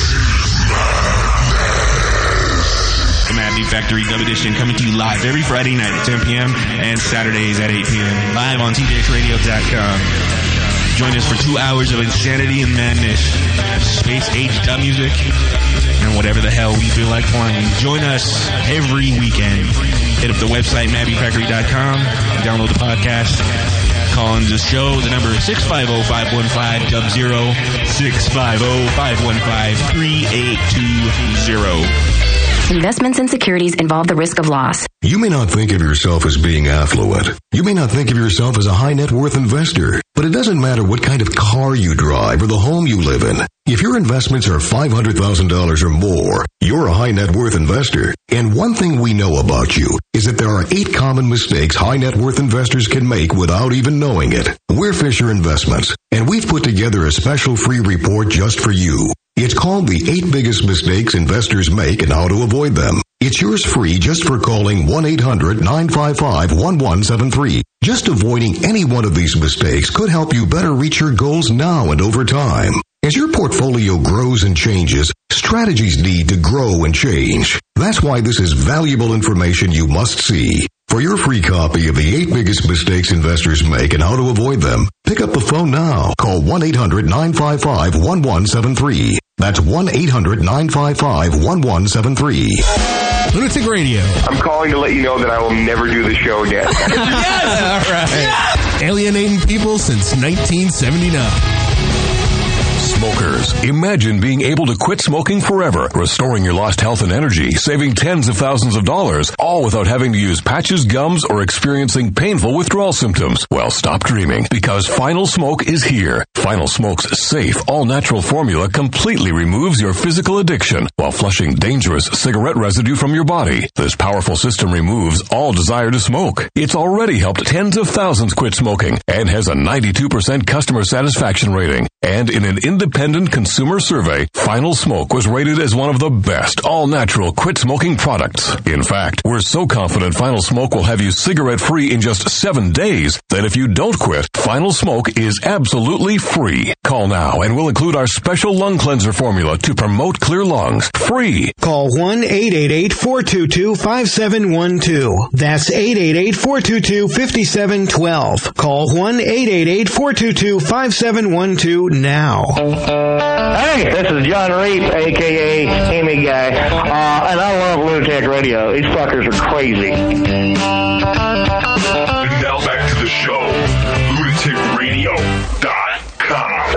madness. The Mad Meat Factory Dub Edition coming to you live every Friday night at ten p.m. and Saturdays at eight p.m. live on T J X radio dot com. Join us for two hours of insanity and madness, space age dub music, and whatever the hell we feel like playing. Join us every weekend. Hit up the website, mad meat factory dot com, download the podcast. Call in the show. The number is six five zero, five one five, dub zero, six five zero, five one five, three eight two zero. Investments in securities involve the risk of loss. You may not think of yourself as being affluent. You may not think of yourself as a high net worth investor. But it doesn't matter what kind of car you drive or the home you live in. If your investments are five hundred thousand dollars or more, you're a high net worth investor. And one thing we know about you is that there are eight common mistakes high net worth investors can make without even knowing it. We're Fisher Investments, and we've put together a special free report just for you. It's called The Eight Biggest Mistakes Investors Make and How to Avoid Them. It's yours free just for calling one eight hundred nine five five one one seven three. Just avoiding any one of these mistakes could help you better reach your goals now and over time. As your portfolio grows and changes, strategies need to grow and change. That's why this is valuable information you must see. For your free copy of The Eight Biggest Mistakes Investors Make and How to Avoid Them, pick up the phone now. Call one eight hundred nine five five one one seven three. That's one eight hundred nine five five one one seven three. Lunatic Radio. I'm calling to let you know that I will never do the show again. Yes! All right. Yes! Alienating people since nineteen seventy-nine. Smokers, imagine being able to quit smoking forever, restoring your lost health and energy, saving tens of thousands of dollars, all without having to use patches, gums, or experiencing painful withdrawal symptoms. Well, stop dreaming, because Final Smoke is here. Final Smoke's safe, all-natural formula completely removes your physical addiction while flushing dangerous cigarette residue from your body. This powerful system removes all desire to smoke. It's already helped tens of thousands quit smoking and has a ninety-two percent customer satisfaction rating. And in an independent consumer survey, Final Smoke was rated as one of the best all-natural quit smoking products. In fact, we're so confident Final Smoke will have you cigarette-free in just seven days that if you don't quit, Final Smoke is absolutely free. Call now and we'll include our special lung cleanser formula to promote clear lungs. Free. Call one eight eight eight, four two two, five seven one two. That's eight eight eight, four two two, five seven one two. Call one eight eight eight, four two two, five seven one two now. Hey, this is John Reap, a k a. Amy Guy, uh, and I love Lunatic Radio. These fuckers are crazy. And now back to the show, lunatic radio dot com.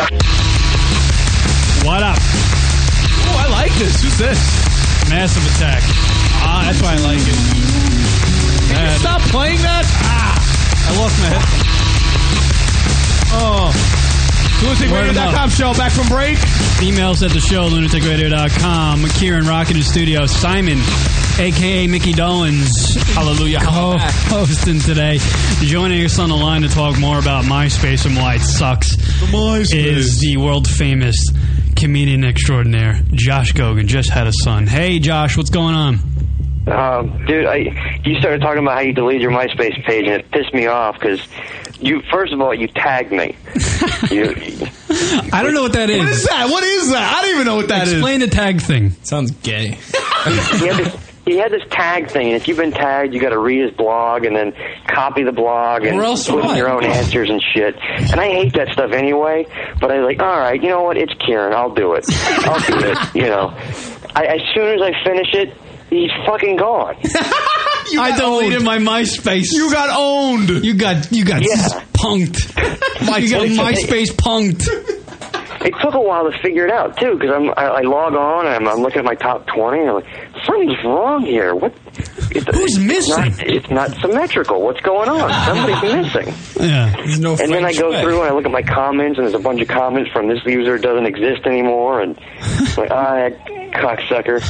What up? Oh, I like this. Who's this? Massive Attack. Ah, that's why I like it. Can you stop playing that? Ah, I lost my headphones. Oh. lunatic radio dot com show, back from break. Emails at the show, lunatic radio dot com. Kieran Rock in the studio. Simon, a k a. Mickey Dolenz, hallelujah, hosting today. Joining us on the line to talk more about MySpace and why it sucks is the world-famous comedian extraordinaire, Josh Gogan. Just had a son. Hey, Josh, what's going on? Um, dude, I, you started talking about how you deleted your MySpace page, and it pissed me off because you, first of all, you tagged me. you, I don't know what that is. What is that? What is that? I don't even know what that Explain is. Explain the tag thing. Sounds gay. he, had this, he had this tag thing, and if you've been tagged, you got to read his blog and then copy the blog and Or else put in what? your own answers and shit. And I hate that stuff anyway. But I was like, all right, you know what? It's Kieran. I'll do it. I'll do it. You know, I, as soon as I finish it, he's fucking gone. I deleted my MySpace. You got owned. You got you got Yeah. punked. You got MySpace punked. It took a while to figure it out too, because I'm I, I log on and I'm, I'm looking at my top twenty and I'm like, something's wrong here. What? It, Who's it's missing? Not, it's not symmetrical. What's going on? Somebody's missing. Yeah. There's no And then I French go way. through and I look at my comments and there's a bunch of comments from this user doesn't exist anymore, and I'm like, ah, cocksucker.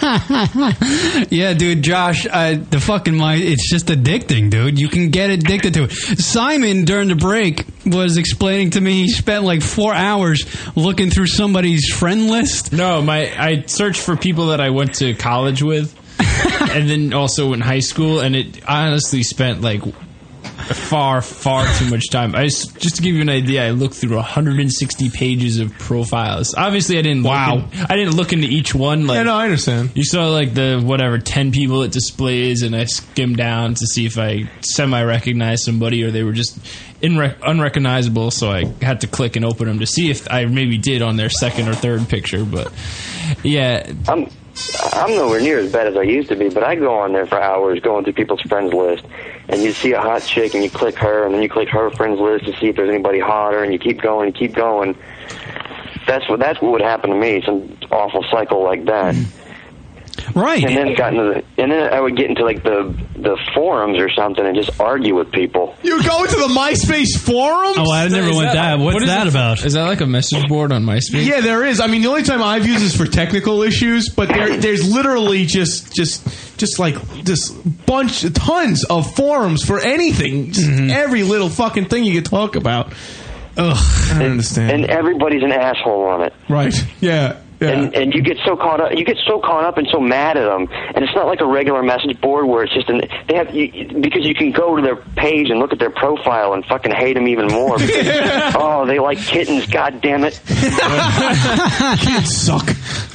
Yeah, dude, Josh, uh, the fucking my it's just addicting, dude. You can get addicted to it. Simon during the break was explaining to me he spent like four hours looking through somebody's friend list. No, my I searched for people that I went to college with, and then also in high school, and it I honestly spent like far, far too much time. I just, just to give you an idea, I looked through one hundred sixty pages of profiles. Obviously, I didn't. Wow. Look in, I didn't look into each one. Like, Yeah, no, I understand. You saw like the whatever ten people it displays, and I skimmed down to see if I semi recognized somebody or they were just inre- unrecognizable. So I had to click and open them to see if I maybe did on their second or third picture. But yeah, I'm I'm nowhere near as bad as I used to be, but I go on there for hours going through people's friends list, and you see a hot chick and you click her, and then you click her friends list to see if there's anybody hotter, and you keep going, you keep going. That's what that's what would happen to me, some awful cycle like that. Right. And then got into the, and then I would get into like the the forums or something and just argue with people. You go to the MySpace forums? Oh, I never Is went that. What's what is that it- about? Is that like a message board on MySpace? Yeah, there is. I mean, the only time I've used is for technical issues, but there, there's literally just, just, just like this bunch, tons of forums for anything. Just every little fucking thing you could talk about. Ugh, I don't understand. And everybody's an asshole on it. Right? Yeah. Yeah. And and you get so caught up, you get so caught up and so mad at them, and it's not like a regular message board where it's just an they have you, because you can go to their page and look at their profile and fucking hate them even more. Because, oh, they like kittens, god damn it! Kids suck.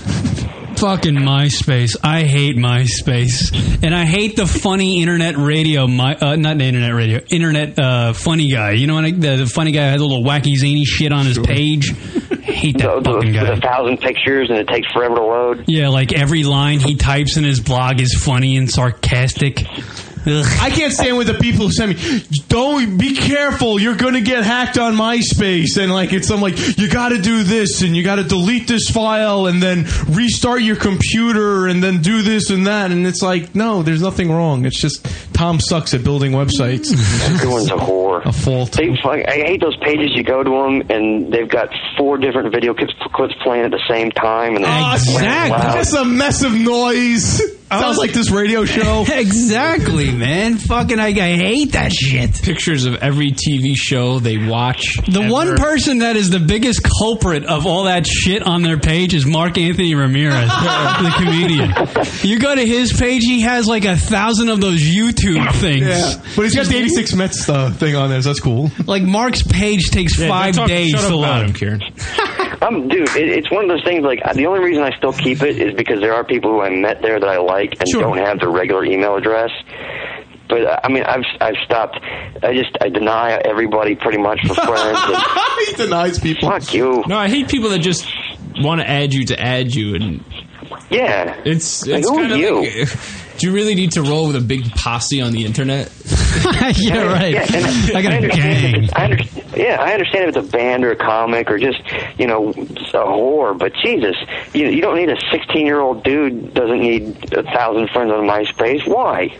Fucking MySpace. I hate MySpace. And I hate the funny internet radio, my, uh, not the internet radio, internet uh, funny guy. You know, when I, the, the funny guy has a little wacky zany shit on his page. I hate that The, the, fucking guy. with a thousand pictures and it takes forever to load. Yeah, like every line he types in his blog is funny and sarcastic. Ugh. I can't stand with the people who send me, don't, be careful, you're going to get hacked on MySpace. And like, it's, I'm like, you got to do this and you got to delete this file and then restart your computer and then do this and that. And it's like, no, there's nothing wrong. It's just Tom sucks at building websites. Everyone's a whore. A fault. They, I hate those pages you go to them and they've got four different video clips, clips playing at the same time. And Oh, exactly. that's a mess of noise. Sounds like this radio show. Exactly, man. Fucking, I, I hate that shit. Pictures of every T V show they watch. The ever. one person that is the biggest culprit of all that shit on their page is Mark Anthony Ramirez, the comedian. You go to his page, he has like a thousand of those YouTube things. Yeah. But he's got the eighty-six Mets uh, thing on there, so that's cool. Like Mark's page takes Yeah, five don't talk- days shut to up about load. him, Kieran. Um, dude, it, it's one of those things, like, the only reason I still keep it is because there are people who I met there that I like and Sure. don't have their regular email address. But, uh, I mean, I've I've stopped. I just, I deny everybody pretty much for friends. And, He denies people. fuck you. No, I hate people that just want to add you to add you, and Yeah. it's Like, it's who are kind of you? like, do you really need to roll with a big posse on the internet? Yeah, right. Yeah, and I got a understand gang. if it's- I under, yeah, I understand if it's a band or a comic or just, you know, a whore, but Jesus, you, you don't need a sixteen-year-old dude doesn't need a thousand friends on MySpace. Why?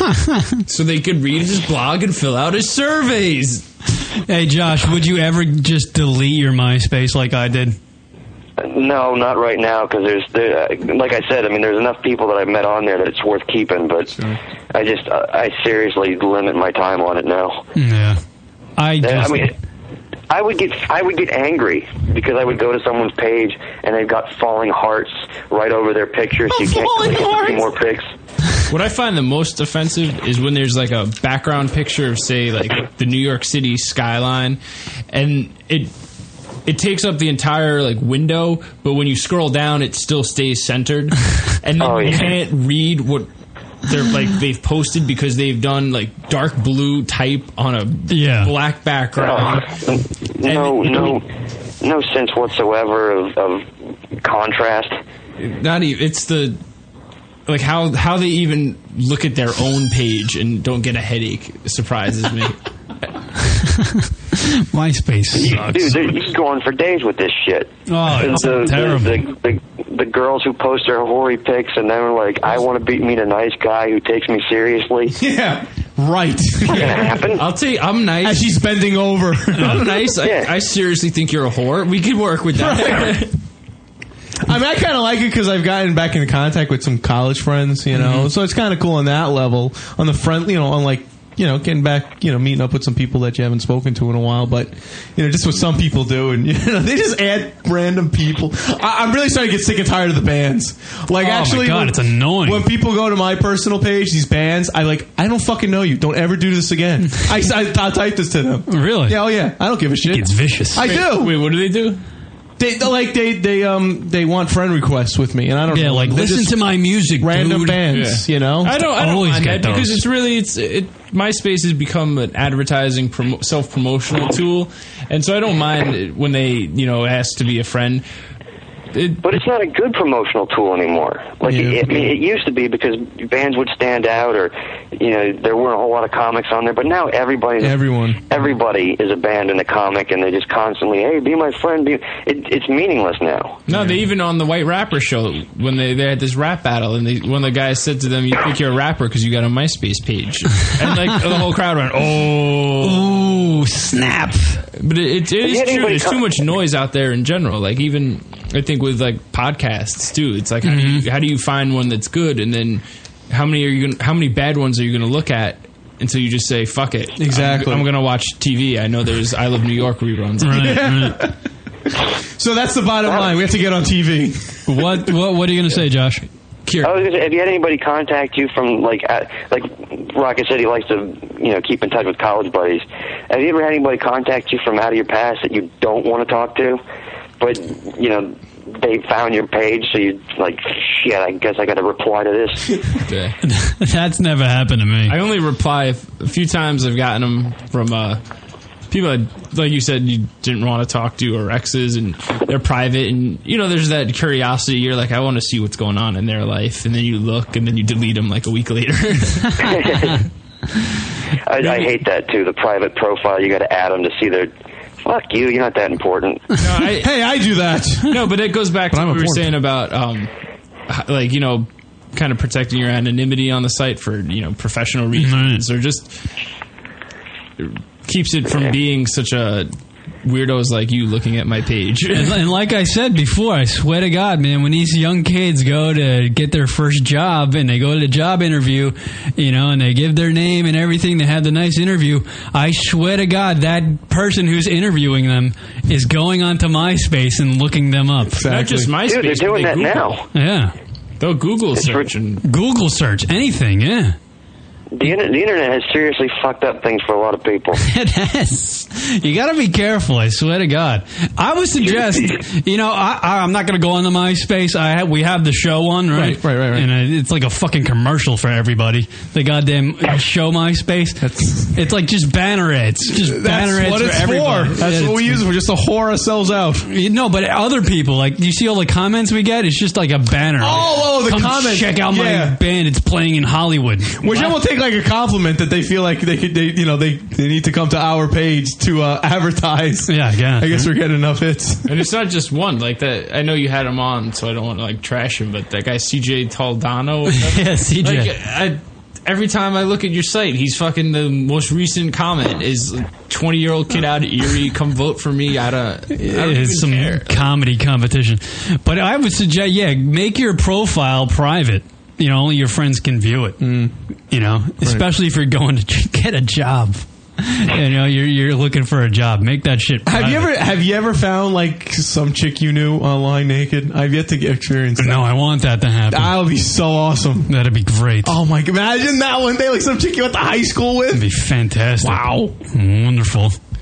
So they could read his blog and fill out his surveys. Hey, Josh, would you ever just delete your MySpace like I did? No, not right now, because there's, there, uh, like I said, I mean, there's enough people that I've met on there that it's worth keeping, but Sure. I just, uh, I seriously limit my time on it now. Yeah. I just... I mean, I would get, I would get angry because I would go to someone's page and they've got falling hearts right over their picture, so you can't click any more pics. What I find the most offensive is when there's like a background picture of, say, like the New York City skyline, and it it takes up the entire like window, but when you scroll down, it still stays centered, and then Oh, you yeah. can't read what they're like they've posted because they've done like dark blue type on a Yeah. black background. Oh, no, no, no sense whatsoever of, of contrast. Not even. It's the like how how they even look at their own page and don't get a headache surprises me. MySpace sucks. Dude, they- you can go on for days with this shit. Oh, it's the, terrible. The, the, the, the girls who post their hoary pics and then are like, I want to be, meet a nice guy who takes me seriously. Yeah, right. It's not gonna happen. I'll tell you, I'm nice. As she's bending over. I'm nice. I, I seriously think you're a whore. We could work with that. Right. I mean, I kind of like it because I've gotten back into contact with some college friends, you know, Mm-hmm. so it's kind of cool on that level. On the front, you know, on like, you know, getting back, you know, meeting up with some people that you haven't spoken to in a while, but, you know, just what some people do, and, you know, they just add random people. I, I'm really starting to get sick and tired of the bands. Like, Oh, my actually, God, when, it's annoying. When people go to my personal page, these bands, I like, I don't fucking know you. Don't ever do this again. I, I, I type this to them. Really? Yeah, oh yeah. I don't give a shit. It's vicious. I do. Wait, what do they do? They they- like they they um they want friend requests with me, and I don't Yeah, know. like They're listen just to my music, random dude. bands, Yeah. you know. I don't. I don't Always mind get that because those. it's really it's it. MySpace has become an advertising promo, self promotional tool, and so I don't mind it when they you know ask to be a friend. It, But it's not a good promotional tool anymore. Like Yeah. it, I mean, it used to be because bands would stand out, or you know, there weren't a whole lot of comics on there. But now everybody, Everyone, everybody is a band and a comic, and they just constantly, hey, be my friend. Be. It, it's meaningless now. no, they even on the White Rapper show when they, they had this rap battle, and they, one of the guys said to them, "You think you're a rapper because you got a MySpace page," and like the whole crowd went, "Oh, Ooh, snap!" But it, it, it Have you is had true. anybody There's co- too much noise out there in general. Like even I think with like podcasts too. It's like how do you how do you find one that's good, and then how many are you gonna, how many bad ones are you going to look at until you just say fuck it? Exactly. I'm, I'm going to watch T V. I know there's I Love New York reruns. Right, right. so that's the bottom line. We have to get on T V. What what what are you going to say, Josh? I was gonna say, have you had anybody contact you from like uh, like Rocket said he likes to you know keep in touch with college buddies? Have you ever had anybody contact you from out of your past that you don't want to talk to, but you know they found your page, so you like shit? I guess I got to reply to this. Yeah. That's never happened to me. I only reply if, a few times. I've gotten them from uh, people that, like you said, you didn't want to talk to, or exes, and they're private, and you know there's that curiosity. You're like, I want to see what's going on in their life, and then you look, and then you delete them like a week later. I, I hate that too. The private profile, you got to add them to see their. Fuck you, you're not that important. No, I, Hey, I do that. no, but it goes back to I'm what we were important. saying about, um, h- like you know, kind of protecting your anonymity on the site for you know professional reasons, or just keeps it from being such a weirdos like you looking at my page. And, and like I said before, I swear to God, man, when these young kids go to get their first job and they go to the job interview, you know, and they give their name and everything, they have the nice interview, I swear to God, that person who's interviewing them is going onto MySpace and looking them up. Not just MySpace, Dude, they're but doing they that Google. now. Yeah. They'll Google It's search and Google search, anything, yeah. The, inter- the internet has seriously fucked up things for a lot of people. It has. You got to be careful. I swear to God. I would suggest, you know, I, I, I'm not going to go on the MySpace. I have, we have the show one, right? Right, right, right, right. And uh, it's like a fucking commercial for everybody. The goddamn show MySpace. That's, It's like just banner ads. Just that's banner ads what for it's everybody. for. That's Yeah, what we it's- use it for, just to whore ourselves out. You know, but other people, like, you see all the comments we get? It's just like a banner. Oh, oh, the Come comments. check out my Yeah. band. It's playing in Hollywood. Which I will take like a compliment that they feel like they could, they, you know, they, they need to come to our page to uh, advertise. Yeah, yeah. I guess we're getting enough hits. and it's not just one. Like that, I know you had him on, so I don't want to like trash him. But that guy C J Taldano, or whatever, Yeah, C J. Like, I, every time I look at your site, he's fucking the most recent comment is twenty year old kid out of Erie, come vote for me. I don't. I don't even It's some care. comedy competition. But I would suggest, yeah, make your profile private. You know, only your friends can view it. Mm. You know, especially if you're going to get a job. You know, you're you're looking for a job. Make that shit private. Have you ever have you ever found like some chick you knew online naked? I've yet to get experience that. No, I want that to happen. That would be so awesome. That'd be great. Oh my god! Imagine that one day, like some chick you went to high school with. That'd be fantastic. Wow. Wonderful.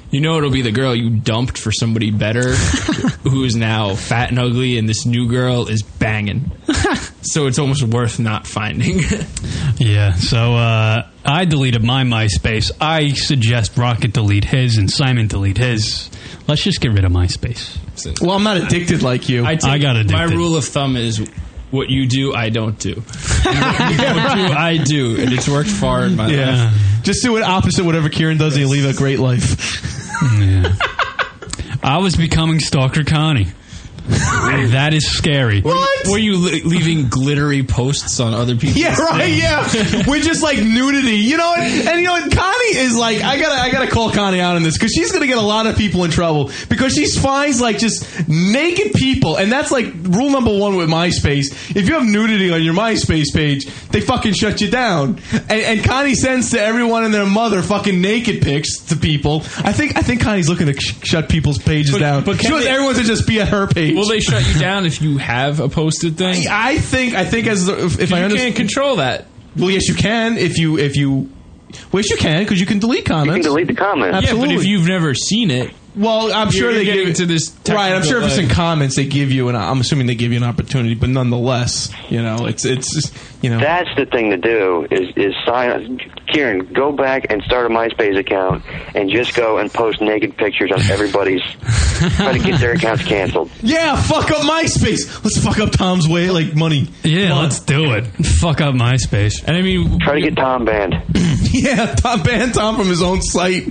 You know it'll be the girl you dumped for somebody better who is now fat and ugly, and this new girl is banging. So it's almost worth not finding. Yeah, so uh, I deleted my MySpace. I suggest Rocket delete his and Simon delete his. Let's just get rid of MySpace. Well, I'm not addicted like you. I, take, I got addicted. My rule of thumb is what you do, I don't do. And what you don't do, I do. And it's worked far in my Yeah. life. Just do it opposite whatever Kieran does and you leave a great life. Yeah. I was becoming Stalker Connie. That is scary. What? Were you li- leaving glittery posts on other people's Yeah, right. things? Yeah, we're just like nudity, you know. And, and you know, what? Connie is like, I gotta, I gotta call Connie out on this because she's gonna get a lot of people in trouble because she finds like just naked people, and that's like rule number one with MySpace. If you have nudity on your MySpace page, they fucking shut you down. And, and Connie sends to everyone and their mother fucking naked pics to people. I think, I think Connie's looking to sh- shut people's pages But- down. but she can wants they- everyone to just be at her page. Will they shut you down if you have a posted thing? I, I think, I think as if, if I you understand, can't control that. well, yes, you can if you if you. Well, yes, you can because you can delete comments. You can delete the comments. Absolutely. Yeah, but if you've never seen it, well, I'm you're, sure you're they getting give to this. right. I'm sure if it's in technical, comments, they give you, and I'm assuming they give you an opportunity. But nonetheless, you know, it's it's just, you know. That's the thing to do is is sign. Kieran, go back and start a MySpace account and just go and post naked pictures on everybody's. Try to get their accounts canceled. Yeah, fuck up MySpace. Let's fuck up Tom's way like money. Yeah, let's do it. Fuck up MySpace. And I mean, try to get Tom banned. Yeah, Tom ban Tom from his own site.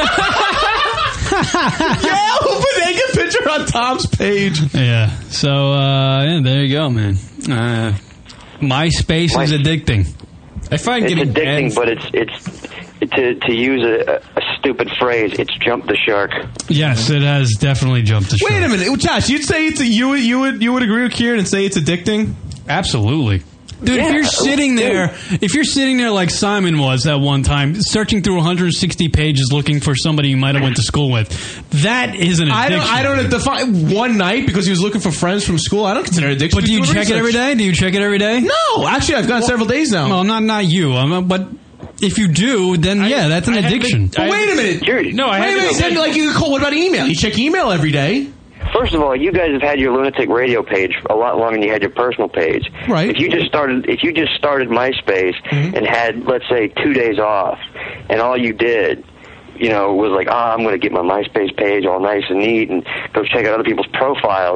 Yeah, we'll put a naked picture on Tom's page. Yeah. So uh, yeah, there you go, man. Uh, MySpace My- is addicting. I find It's getting addicting, banned. but it's it's to to use a, a stupid phrase. It's jump the shark. Yes, it has definitely jumped the shark. Wait a minute, Josh. You'd say it's a, you would you would you would agree with Kieran and say it's addicting? Absolutely. Dude, Yeah, if you're sitting dude. there, if you're sitting there like Simon was at one time, searching through one hundred sixty pages looking for somebody you might have went to school with, that is an I addiction. don't. I don't define one night because he was looking for friends from school. I don't consider it addiction. But do you Just check doing it every research. day? Do you check it every day? No, actually, I've gone several days now. Well, not not you. Um, but if you do, then yeah, that's an I haven't- addiction. But wait a minute. Kieran, No, I Wait a haven't minute. said- Then, like you could call. What about email? You check email every day. First of all, you guys have had your Lunatic Radio page a lot longer than you had your personal page. Right. If you just started, if you just started MySpace Mm-hmm. and had, let's say, two days off, and all you did, you know, was like, ah, I'm going to get my MySpace page all nice and neat, and go check out other people's profiles.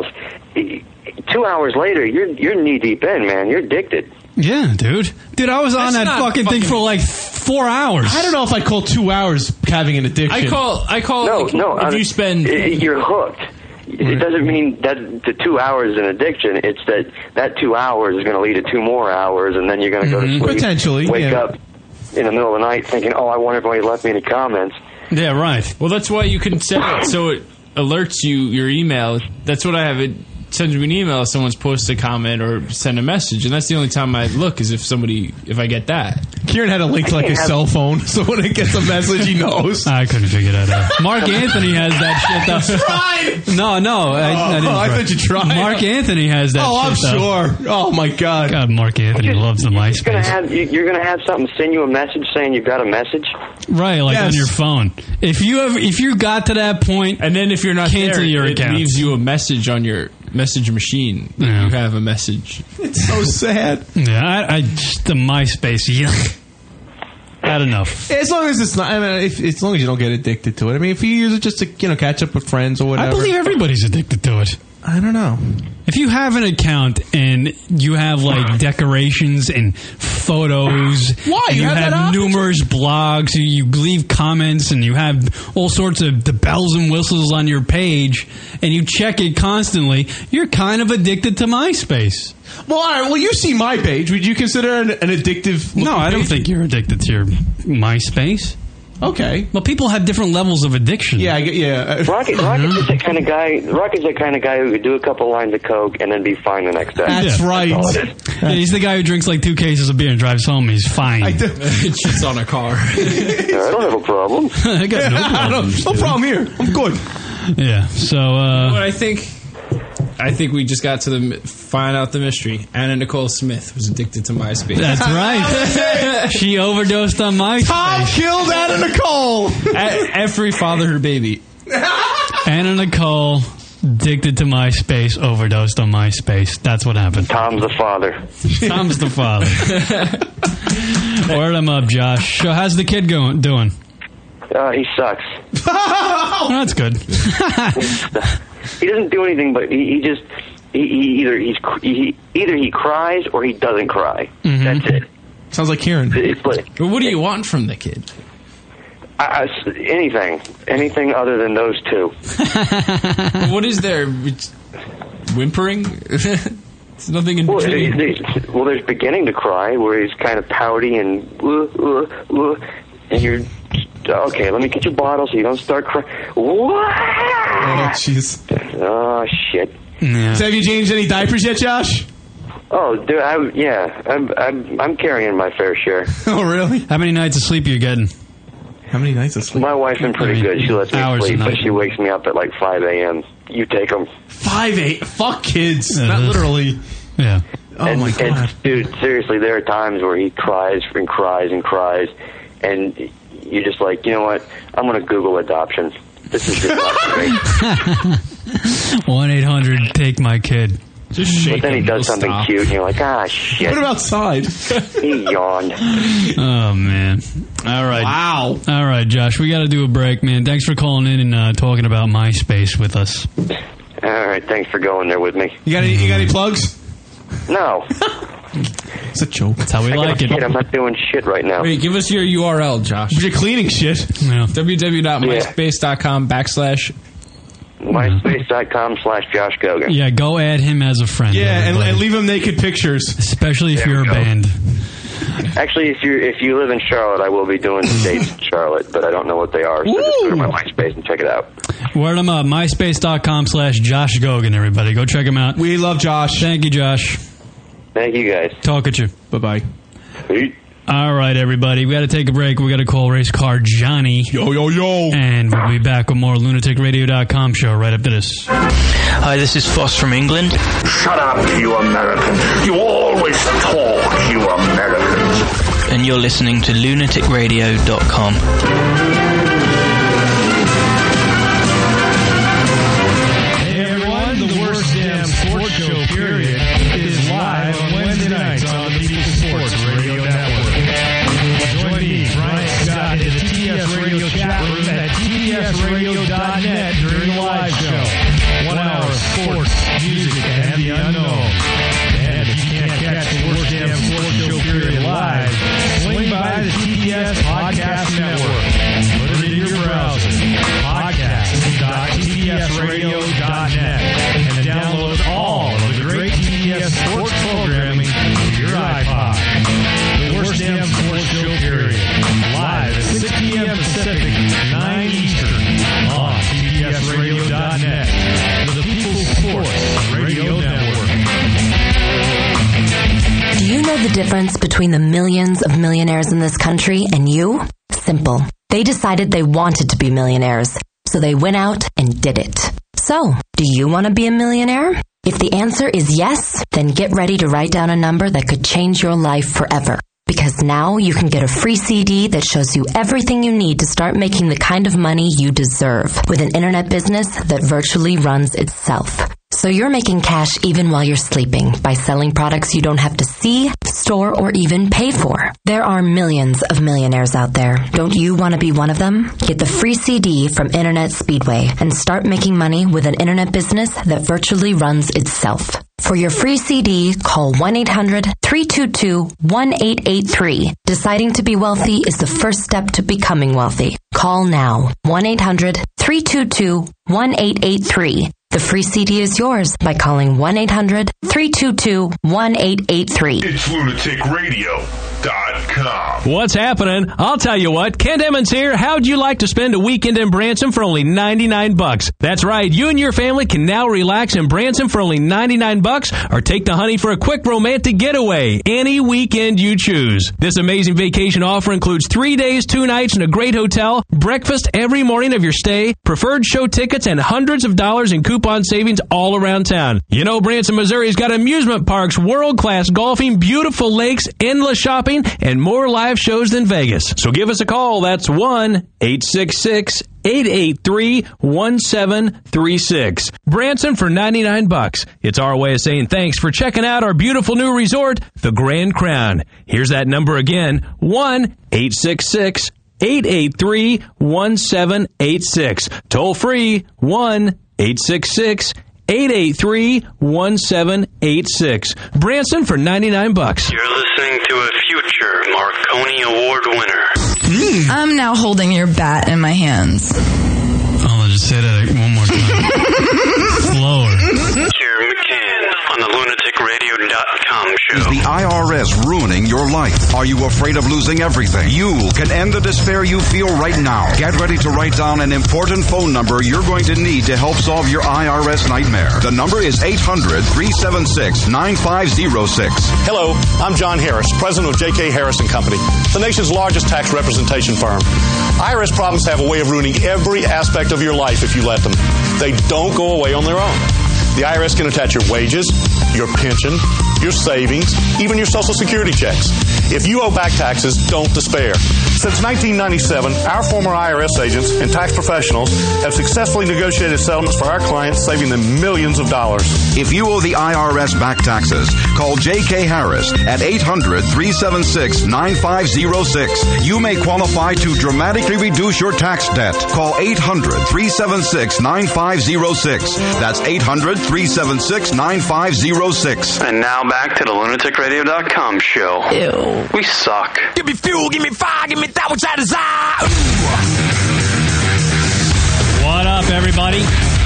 Two hours later, you're you're knee deep in, man. You're addicted. Yeah, dude. Dude, I was on That's that not fucking, thing fucking- for like four hours. I don't know if I call two hours having an addiction. I call. I call. No, like, no. If I- you spend. you're hooked. It doesn't mean that the two hours is an addiction. It's that that two hours is going to lead to two more hours, and then you're going to go to Mhm. sleep. Potentially, Wake yeah. up in the middle of the night thinking, oh, I wonder if anybody left me any comments. Yeah, right. Well, that's why you can set it so it alerts you your email. That's what I have. It sends me an email if someone's posted a comment or send a message, and that's the only time I look is if somebody if I get that. Kieran had a link to like his cell phone, so when it gets a message, he knows. I couldn't figure that out. Mark Anthony has that shit though. Tried. No, no. I, Oh, I, didn't I try. thought you tried. Mark Anthony has that Oh, I'm shit though. sure. Oh my god. God, Mark Anthony loves the You're gonna MySpace. have you- you're gonna have something send you a message saying you've got a message. Right, like Yes. on your phone. If you have, if you got to that point, And then if you're not cancel there, your it account. leaves you a message on your message machine. that Yeah. You have a message. It's so sad. Yeah, I, I just the MySpace. Yuck. Had enough. As long as it's not, I mean, if, as long as you don't get addicted to it. I mean, if you use it just to, you know, catch up with friends or whatever. I believe everybody's addicted to it. I don't know. If you have an account and you have like decorations and photos, Why? and You you have have, that option. numerous blogs, you you leave comments, and you have all sorts of the bells and whistles on your page, and you check it constantly, you're kind of addicted to MySpace. Well, all right. Well, you see my page. Would you consider an, an addictive? No, I don't page? think you're addicted to your MySpace. Okay. Well, people have different levels of addiction. Yeah, I get. Yeah. Rocket, Rocket's just that kind of guy. Rocket's that kind of guy who could do a couple lines of coke and then be fine the next day. That's Yeah. right. That's all it is. Yeah, he's the guy who drinks like two cases of beer and drives home. He's fine. I do. It shits on a car. Yeah, I don't have a problem. I got no I don't- problems, no dude. problem here. I'm good. Yeah. So, uh, But I think I think we just got to the find out the mystery. Anna Nicole Smith was addicted to MySpace. That's right. She overdosed on MySpace. Tom killed Anna Nicole. Every father her baby. Anna Nicole, addicted to MySpace, overdosed on MySpace. That's what happened. Tom's the father. Tom's the father. Word him up, Josh. So how's the kid going? Doing? Uh, he sucks. Oh, that's good. He doesn't do anything, but he, he just he, he either he's he, either he cries or he doesn't cry. Mm-hmm. That's it. Sounds like Kieran. It's like, but what do you want from the kid? I, I, anything, anything other than those two. What is there? It's whimpering? It's nothing in well, between. they, they, well, there's beginning to cry where he's kind of pouty and uh, uh, uh, and you're okay. Let me get your bottle so you don't start crying. What? Oh, jeez. Oh shit. Yeah. So have you changed any diapers yet, Josh? Oh, dude, I, yeah, I'm, I'm, I'm carrying my fair share. Oh, really? How many nights of sleep are you getting? How many nights of sleep? My wife's been pretty I mean, good. She lets me hours sleep, a but night. she wakes me up at like five a.m. You take them. Five eight. Fuck kids. Uh, Not literally. Yeah. Oh and, my god. And, dude, seriously, there are times where he cries and cries and cries, and you're just like, you know what? I'm going to Google adoption. This is just not great. one eight hundred take my kid. Just shake But then he him, does he'll something stop. cute, and you're like, ah, shit. Put him outside. He yawned. Oh, man. All right. Wow. All right, Josh. We got to do a break, man. Thanks for calling in and uh, talking about MySpace with us. All right, thanks for going there with me. You got any? You got any plugs? No. It's a joke. That's how we I got like it. shit. I'm not doing shit right now. Wait, give us your U R L, Josh. You're cleaning shit. Yeah. www.myspace.com backslash. MySpace.com slash Josh Gogan. Yeah, go add him as a friend. Yeah, and, everybody. and leave him naked pictures. Especially if There you're we a go. band. Actually, if you if you live in Charlotte, I will be doing dates in Charlotte, but I don't know what they are, so just go to my MySpace and check it out. Word him up. MySpace.com slash Josh Gogan, everybody. Go check him out. We love Josh. Thank you, Josh. Thank you, guys. Talk at you. Bye-bye. Peace. All right, everybody. We got to take a break. We got to call race car Johnny. Yo, yo, yo. And we'll be back with more lunatic radio dot com show right after this. Hi, this is Foss from England. Shut up, you Americans. You always talk, you Americans. And you're listening to lunatic radio dot com. Hey everyone, the worst damn sports show period is live on Wednesday nights on the People Sports Radio Network. Join me, Brian Scott, in the T D S Radio chat room at T D S radio dot net during the live show. One hour of sports, music, and the unknown. And if you can't catch the worst damn sports show period live, swing by the T D S Podcast Network. Put it in your browser. podcast dot T D S radio dot net and download all of the great T D S sports programming to your iPod. The worst damn sports show period. Live at six p.m. Pacific, nine Eastern on T D S radio dot net. The People's Sports Radio Network. Do you know the difference between the millions of millionaires in this country and you? Simple. They decided they wanted to be millionaires, so they went out and did it. So, do you want to be a millionaire? If the answer is yes, then get ready to write down a number that could change your life forever. Because now you can get a free C D that shows you everything you need to start making the kind of money you deserve with an internet business that virtually runs itself. So you're making cash even while you're sleeping by selling products you don't have to see, store, or even pay for. There are millions of millionaires out there. Don't you want to be one of them? Get the free C D from Internet Speedway and start making money with an internet business that virtually runs itself. For your free C D, call one eight hundred three two two one eight eight three. Deciding to be wealthy is the first step to becoming wealthy. Call now. one eight hundred three two two one eight eight three. The free C D is yours by calling one eight hundred three two two one eight eight three. It's lunatic radio dot com. What's happening? I'll tell you what. Kent Emmons here. How'd you like to spend a weekend in Branson for only ninety-nine bucks? That's right. You and your family can now relax in Branson for only ninety-nine bucks, or take the honey for a quick romantic getaway any weekend you choose. This amazing vacation offer includes three days, two nights in a great hotel, breakfast every morning of your stay, preferred show tickets, and hundreds of dollars in coupon savings all around town. You know, Branson, Missouri's got amusement parks, world-class golfing, beautiful lakes, endless shopping, and more live shows than Vegas. So give us a call. That's one eight six six, eight eight three, one seven three six. Branson for ninety-nine bucks. It's our way of saying thanks for checking out our beautiful new resort, the Grand Crown. Here's that number again, one eight six six, eight eight three, one seven eight six. Toll free, one eight six six, eight eight three, one seven eight six. Branson for ninety-nine bucks. You're listening to a future Marconi Award winner. Mm. I'm now holding your bat in my hands. Oh, I'll just say that one more time. Slower. Jerry McCann on the lunatic radio dot com show. Is the I R S ruining your life? Are you afraid of losing everything? You can end the despair you feel right now. Get ready to write down an important phone number you're going to need to help solve your I R S nightmare. The number is eight hundred, three seven six, nine five zero six. Hello, I'm John Harris, president of J K Harris and Company, the nation's largest tax representation firm. I R S problems have a way of ruining every aspect of your life if you let them. They don't go away on their own. The I R S can attach your wages, your pension, your savings, even your Social Security checks. If you owe back taxes, don't despair. Since nineteen ninety-seven, our former I R S agents and tax professionals have successfully negotiated settlements for our clients, saving them millions of dollars. If you owe the I R S back taxes, call J K Harris at eight hundred, three seven six, nine five zero six. You may qualify to dramatically reduce your tax debt. Call eight hundred, three seven six, nine five zero six. That's eight hundred, three seven six, nine five zero six. And now back to the lunatic radio dot com show. Ew. We suck. Give me fuel, give me fire, give me that which I desire. What up, everybody?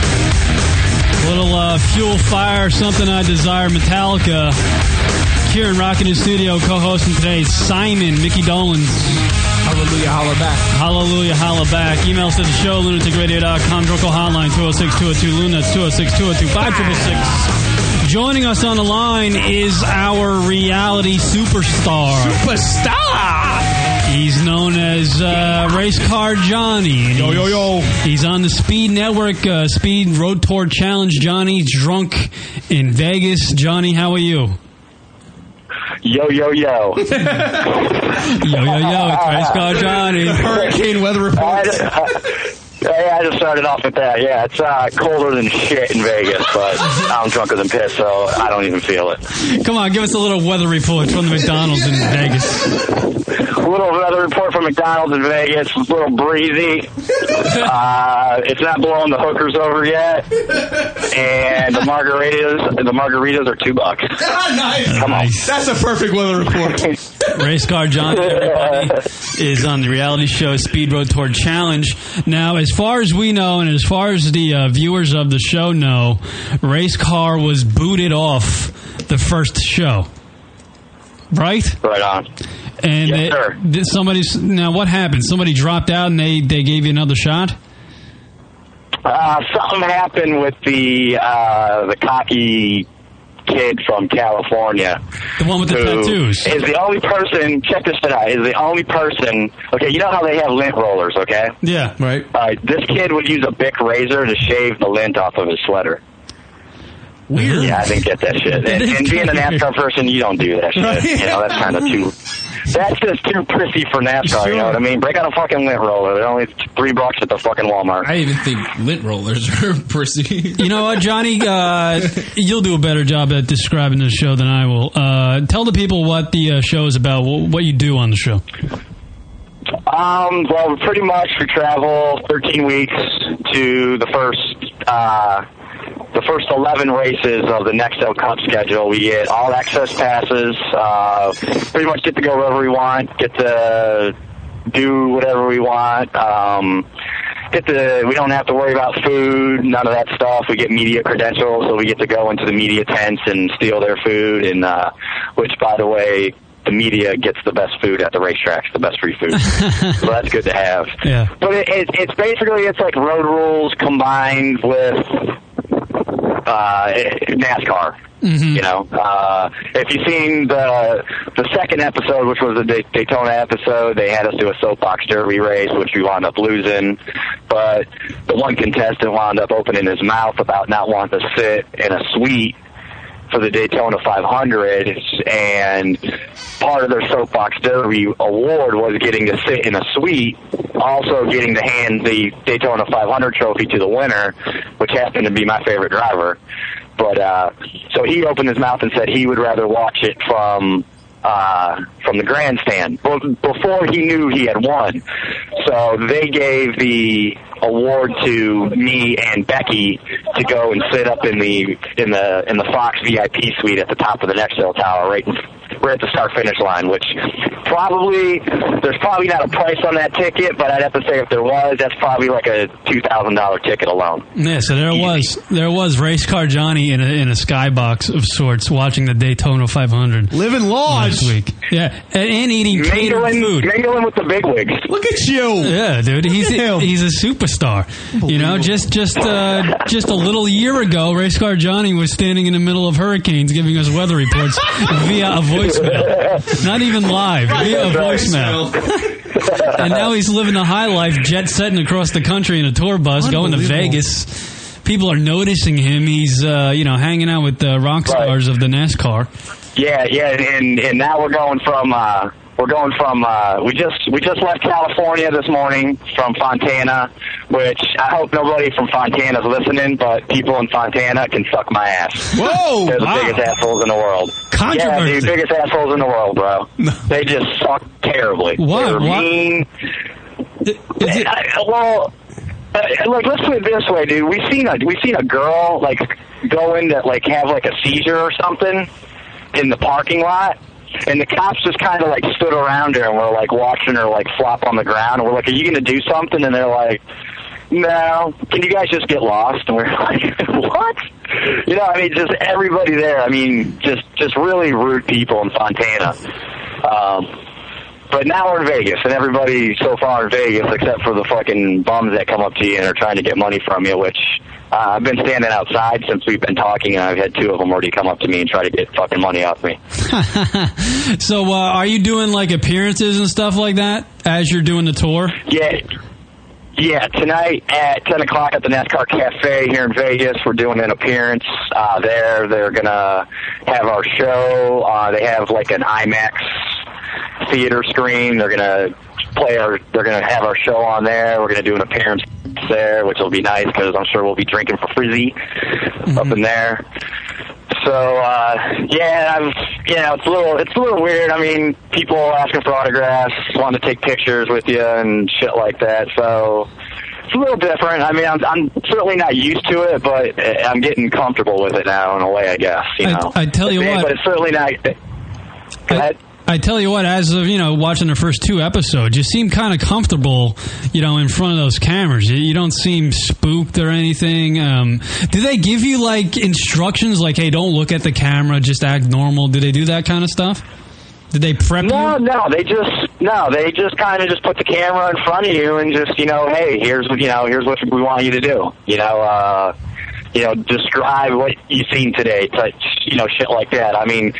Little uh, fuel, fire, something I desire. Metallica. Kieran rocking in studio, co-hosting today. Simon, Mickey Dolans. Hallelujah, holla back. Hallelujah, holla back. Emails to the show, lunatic radio dot com. Drunko hotline, two oh six, two oh two, Loon. That's two oh six, two oh two, five six six. Joining us on the line is our reality superstar. Superstar! He's known as uh, Race Car Johnny. Yo, yo, yo. He's on the Speed Network, uh, Speed Road Tour Challenge. Johnny, drunk in Vegas. Johnny, how are you? Yo, yo, yo. Yo, yo, yo. It's Race Car Johnny. Hurricane weather report. I, I, I just started off with that. Yeah, it's uh, colder than shit in Vegas, but I'm drunker than piss, so I don't even feel it. Come on, give us a little weather report from the McDonald's in Vegas. A little weather report from McDonald's in Vegas. It's a little breezy. Uh, it's not blowing the hookers over yet. And the margaritas, the margaritas are two bucks. Nice. Come on. That's a perfect weather report. Race Car Johnny, everybody, is on the reality show Speed Road Tour Challenge. Now, as far as we know, and as far as the uh, viewers of the show know, Race Car was booted off the first show. Right? Right on. And yes, it, sir. Did somebody's now what happened? Somebody dropped out and they, they gave you another shot? Uh, something happened with the uh, the cocky kid from California. The one with the tattoos. Is the only person, check this shit out, is the only person, okay, you know how they have lint rollers, okay? Yeah. Right. All right, this kid would use a Bic razor to shave the lint off of his sweater. Weird. Yeah, I didn't get that shit. And, and being a NASCAR person, you don't do that shit. Right. You know, that's kind of too... That's just too prissy for NASCAR, sure. You know what I mean? Break out a fucking lint roller. They're only three bucks at the fucking Walmart. I even think lint rollers are prissy. You know what, Johnny? Uh, you'll do a better job at describing the show than I will. Uh, tell the people what the uh, show is about, what you do on the show. Um, well, pretty much we travel thirteen weeks to the first... Uh, the first eleven races of the Nextel Cup schedule. We get all access passes, uh, pretty much get to go wherever we want, get to do whatever we want, um, get to, we don't have to worry about food, none of that stuff. We get media credentials, so we get to go into the media tents and steal their food, and, uh, which, by the way, the media gets the best food at the racetracks, the best free food. So that's good to have. Yeah. But it, it, it's basically, it's like road rules combined with uh, NASCAR. Mm-hmm. You know, uh, if you've seen the the second episode, which was the Day- Daytona episode, they had us do a soapbox derby race, which we wound up losing. But the one contestant wound up opening his mouth about not wanting to sit in a suite for the Daytona five hundred, and part of their soapbox derby award was getting to sit in a suite, also getting to hand the Daytona five hundred trophy to the winner, which happened to be my favorite driver. But uh, so he opened his mouth and said he would rather watch it from uh, from the grandstand, well, before he knew he had won. So they gave the award to me and Becky to go and sit up in the in the in the Fox V I P suite at the top of the Nextel Tower, right in, right at the start finish line. Which probably there's probably not a price on that ticket, but I'd have to say if there was, that's probably like a two thousand dollar ticket alone. Yeah, so there was there was race car Johnny in a in a skybox of sorts watching the Daytona five hundred, living large last week. Yeah, and, and eating catered food. Mingling with the bigwigs. Look at you. Yeah, dude, he's a, he's a superstar. You know, just just uh, just a little year ago, race car Johnny was standing in the middle of hurricanes giving us weather reports via a voicemail, not even live, via a voicemail. And now he's living the high life, jet setting across the country in a tour bus, going to Vegas. People are noticing him. He's uh, you know hanging out with the rock stars of the NASCAR. Yeah, yeah, and and now we're going from uh, we're going from uh, we just we just left California this morning from Fontana, which I hope nobody from Fontana is listening, but people in Fontana can suck my ass. Whoa, they're the wow. biggest assholes in the world. Controversy. Yeah, dude, biggest assholes in the world, bro. They just suck terribly. What? They're What? mean. I, well, uh, like let's put it this way, dude. We've seen a we've seen a girl like go into like have like a seizure or something in the parking lot, and the cops just kind of like stood around her and were like watching her like flop on the ground, and we're like, are you gonna do something? And they're like, no, can you guys just get lost? And we're like, what? You know, I mean, just everybody there, I mean, just just really rude people in Fontana. Um, but now we're in Vegas, and everybody so far in Vegas, except for the fucking bums that come up to you and are trying to get money from you, which Uh, I've been standing outside since we've been talking, and I've had two of them already come up to me and try to get fucking money off me. So, uh, are you doing like appearances and stuff like that as you're doing the tour? Yeah, yeah. Tonight at ten o'clock at the NASCAR Cafe here in Vegas, we're doing an appearance uh, there. They're gonna have our show. Uh, they have like an IMAX theater screen. They're gonna play our. They're gonna have our show on there. We're gonna do an appearance there, which will be nice because I'm sure we'll be drinking for frizzy mm-hmm. up in there. So uh, yeah, I'm, you know, it's a little, it's a little weird. I mean, people asking for autographs, wanting to take pictures with you and shit like that. So it's a little different. I mean, I'm, I'm certainly not used to it, but I'm getting comfortable with it now in a way, I guess. You know, I, I tell you but, what, but it's certainly not. Go ahead. I tell you what, as of, you know, watching the first two episodes, you seem kind of comfortable, you know, in front of those cameras. You, you don't seem spooked or anything. Um, do they give you, like, instructions like, hey, don't look at the camera, just act normal? Do they do that kind of stuff? Did they prep no, you? No, no, they just, no, they just kind of just put the camera in front of you and just, you know, hey, here's, you know, here's what we want you to do. You know, uh, you know, describe what you've seen today, touch, you know, shit like that. I mean,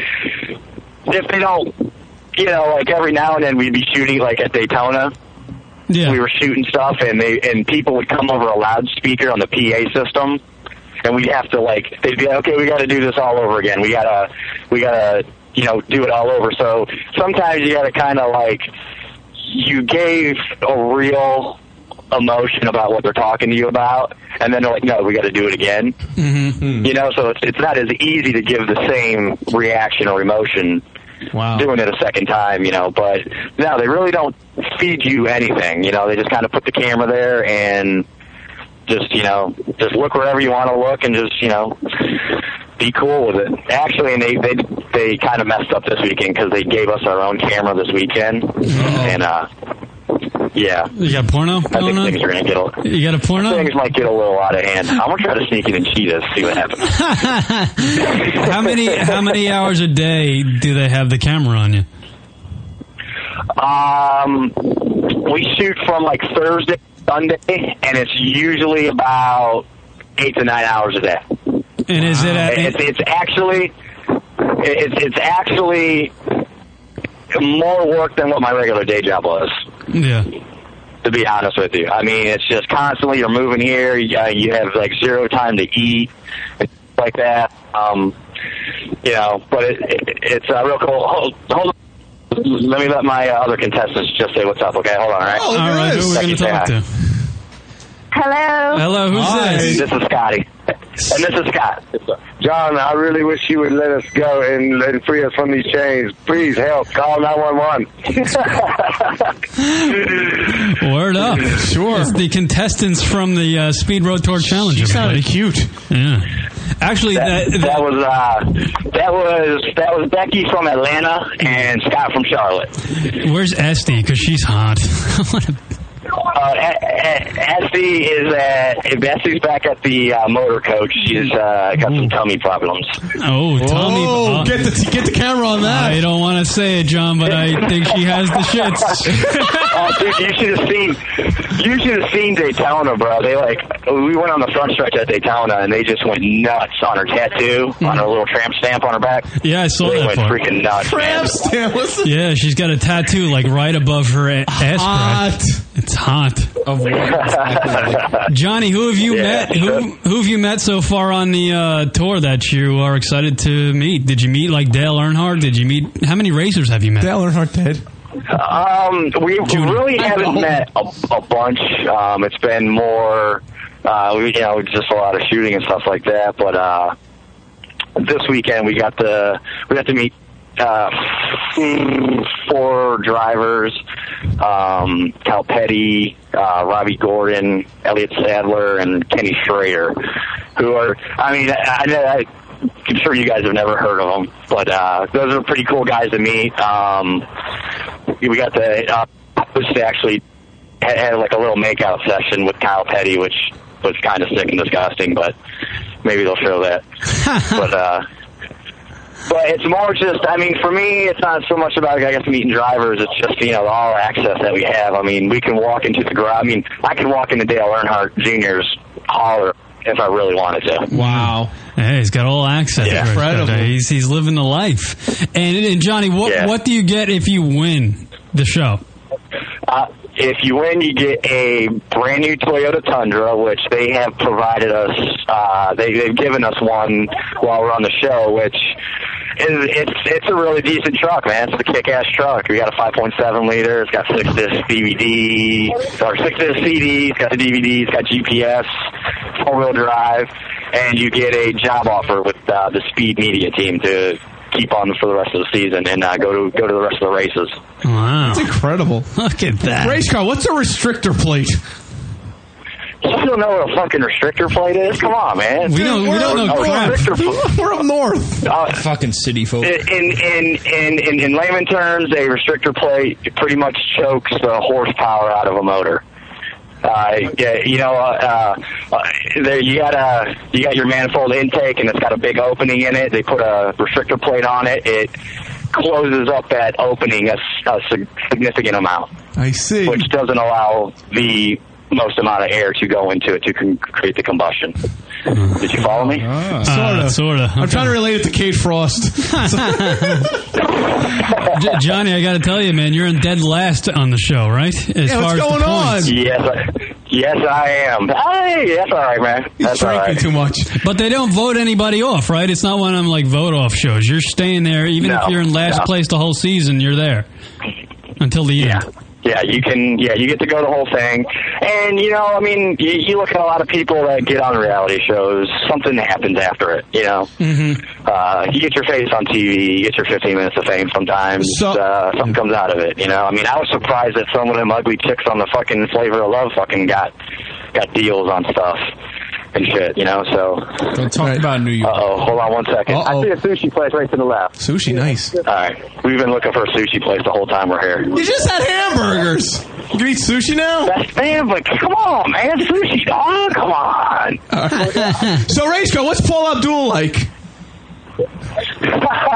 if they don't, you know, like every now and then we'd be shooting like at Daytona. Yeah. We were shooting stuff and they and people would come over a loudspeaker on the P A system, and we'd have to like they'd be like, okay, we got to do this all over again. We gotta we gotta you know do it all over. So sometimes you gotta kind of like you gave a real emotion about what they're talking to you about, and then they're like, no, we got to do it again. Mm-hmm. You know, so it's it's not as easy to give the same reaction or emotion. Wow. Doing it a second time, you know, but no, they really don't feed you anything, you know, they just kind of put the camera there and just, you know, just look wherever you want to look and just, you know, be cool with it. Actually, and they, they, they kind of messed up this weekend because they gave us our own camera this weekend, oh. and, uh, yeah. You got porno I going think on? things are going to get a, you got a porno? Things might get a little out of hand. I'm going to try to sneak in and cheat us, see what happens. How many how many hours a day do they have the camera on you? Um, we shoot from like Thursday to Sunday, and it's usually about eight to nine hours a day. And is it? At, it's, it's actually it's it's actually more work than what my regular day job was. Yeah. To be honest with you, I mean, it's just constantly you're moving here. You, uh, you have like zero time to eat, and stuff like that. Um, you know, but it, it, it's uh, real cool. Hold, hold on. Let me let my uh, other contestants just say what's up. Okay, hold on. All right. Oh, all right. Who are we going to talk to? Hello. Hello. Who's Hi. this? This is Scotty. And this is Scott. John, I really wish you would let us go and, and free us from these chains. Please help. Call nine one one. Word up. Sure. It's the contestants from the uh, Speed Road Tour Challenge. She sounded cute. Yeah. Actually, that, that, that was uh, that was that was Becky from Atlanta and Scott from Charlotte. Where's Esty? Because she's hot. Uh, Esty is at Esty's back at the uh, motor coach. She's uh, got some tummy problems. Oh, tummy! Oh, get the get the camera on that. I don't want to say it, John, but I think she has the shits. Oh, dude, you should have seen. You should have seen Daytona, bro. They like we went on the front stretch at Daytona, and they just went nuts on her tattoo, mm-hmm. on her little tramp stamp on her back. Yeah, I saw they that. Went part. freaking nuts. Tramp stamp. What's the- yeah, she's got a tattoo like right above her a- ass Hot. crack. It's hot. Of what? Johnny, who have you Yeah, met? Who, who have you met so far on the uh, tour that you are excited to meet? Did you meet like Dale Earnhardt? Did you meet? How many racers have you met? Dale Earnhardt dead. Um, we Junior. really haven't met a, a bunch. Um, it's been more, uh, we, you know, just a lot of shooting and stuff like that. But uh, this weekend we got the we got to meet uh, four drivers: um, Cal Petty, uh, Robbie Gordon, Elliott Sadler, and Kenny Schrader. Who are? I mean, I, I, I'm sure you guys have never heard of them, but uh, those are pretty cool guys to meet. Um, we got the uh, which they actually had, had like a little makeout session with Kyle Petty, which was kind of sick and disgusting, but maybe they'll show that. but uh, but it's more just, I mean, for me, it's not so much about, I guess, meeting drivers. It's just, you know, all access that we have. I mean, we can walk into the garage. I mean, I can walk into Dale Earnhardt Junior's hauler if I really wanted to. Wow. Hey, he's got all access. Yeah. Incredible. He's, he's living the life. And, and Johnny, what, Yeah. what do you get if you win the show? Uh, if you win, you get a brand new Toyota Tundra, which they have provided us. Uh, they, they've given us one while we're on the show, which is it's it's a really decent truck, man. It's a kick-ass truck. We got a five point seven liter. It's got six disc D V D or six disc C D. It's got the D V D. It's got G P S, four wheel drive, and you get a job offer with uh, the Speed Media team to keep on for the rest of the season and uh, go to go to the rest of the races. Wow, that's incredible. Look at that. Race car. What's a restrictor plate? You don't know what a fucking restrictor plate is? Come on, man. We don't- we don't know A crap. restrictor pl- We're up north. Uh, Fucking city folk. In in, in in in layman terms, a restrictor plate pretty much chokes the horsepower out of a motor. Uh, yeah, you know, uh, uh, there you got a you got your manifold intake, and it's got a big opening in it. They put a restrictor plate on it. It closes up that opening a, a sig- significant amount. I see. Which doesn't allow the most amount of air to go into it to con- create the combustion. Did you follow me? Sort Uh, of. sort of. I'm trying to relate it to Kate Frost. J- Johnny, I got to tell you, man, you're in dead last on the show, right? As Yeah, what's far as going the on? points. Yes, I, yes, I am. Hey, that's all right, man. That's all right. too much. But they don't vote anybody off, right? It's not one of them like vote off shows. You're staying there, even No, if you're in last no. place the whole season. You're there until the end. Yeah, you can. Yeah, you get to go the whole thing, and you know, I mean, you, you look at a lot of people that get on reality shows. Something happens after it. You know, Mm-hmm. uh, you get your face on T V, you get your fifteen minutes of fame. Sometimes uh, something comes out of it. You know, I mean, I was surprised that some of them ugly chicks on the fucking Flavor of Love fucking got got deals on stuff and shit. You know, so Don't talk about New York. Uh oh, hold on one second. Uh-oh. I see a sushi place right to the left. Sushi, nice. All right, we've been looking for a sushi place the whole time we're here. You just had hamburgers. You can eat sushi now? That's man, but come on, man, sushi, dog, come on. So, Race car, what's Paul Abdul like?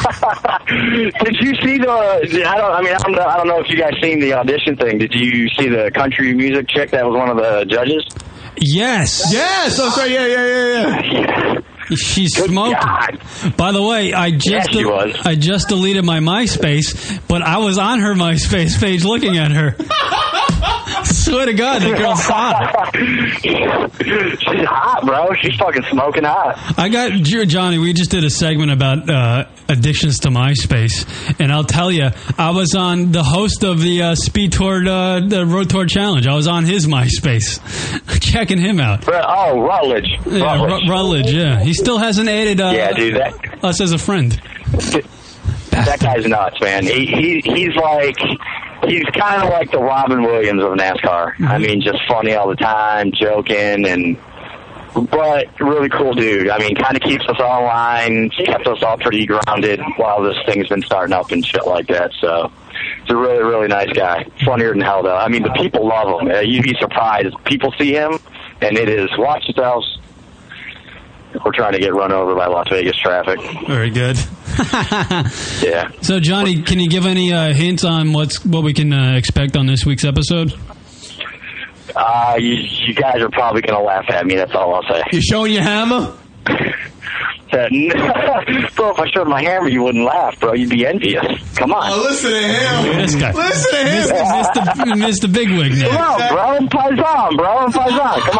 Did you see the? I don't. I mean, I don't know. I don't know if you guys seen the audition thing. Did you see the country music chick that was one of the judges? Yes. Yes. Oh, sorry. Yeah, yeah, yeah, yeah. She's Good smoking. God. By the way, I just Yes, she was. I just deleted my MySpace, but I was on her MySpace page looking at her. Swear to God, that girl's hot. She's hot, bro. She's fucking smoking hot. I got Johnny. We just did a segment about uh, addictions to MySpace, and I'll tell you, I was on the host of the uh, Speed Tour, uh, the Road Tour Challenge. I was on his MySpace, checking him out. Oh, Rutledge. Yeah, Rutledge. Ru- Rutledge. Yeah, he still hasn't added uh, Yeah, dude, that- us as a friend. That guy's nuts, man. He, he he's like he's kind of like the Robin Williams of NASCAR. I mean, just funny all the time, joking, and but really cool dude. I mean, kind of keeps us all in line, kept us all pretty grounded while this thing's been starting up and shit like that. So he's a really, really nice guy. Funnier than hell, though. I mean, the people love him. Uh, you'd be surprised. People see him, and it is watch yourselves. We're trying to get run over by Las Vegas traffic. Very good. Yeah. So, Johnny, can you give any uh, hints on what's what we can uh, expect on this week's episode? Uh, you, you guys are probably going to laugh at me. That's all I'll say. You showing your hammer? Bro, if I showed my hammer, you wouldn't laugh, bro. You'd be envious. Come on. Oh, listen to him. This guy. Listen to him. Mister Mister Bigwig now. Come on, bro. Paisan, bro. Paisan. Come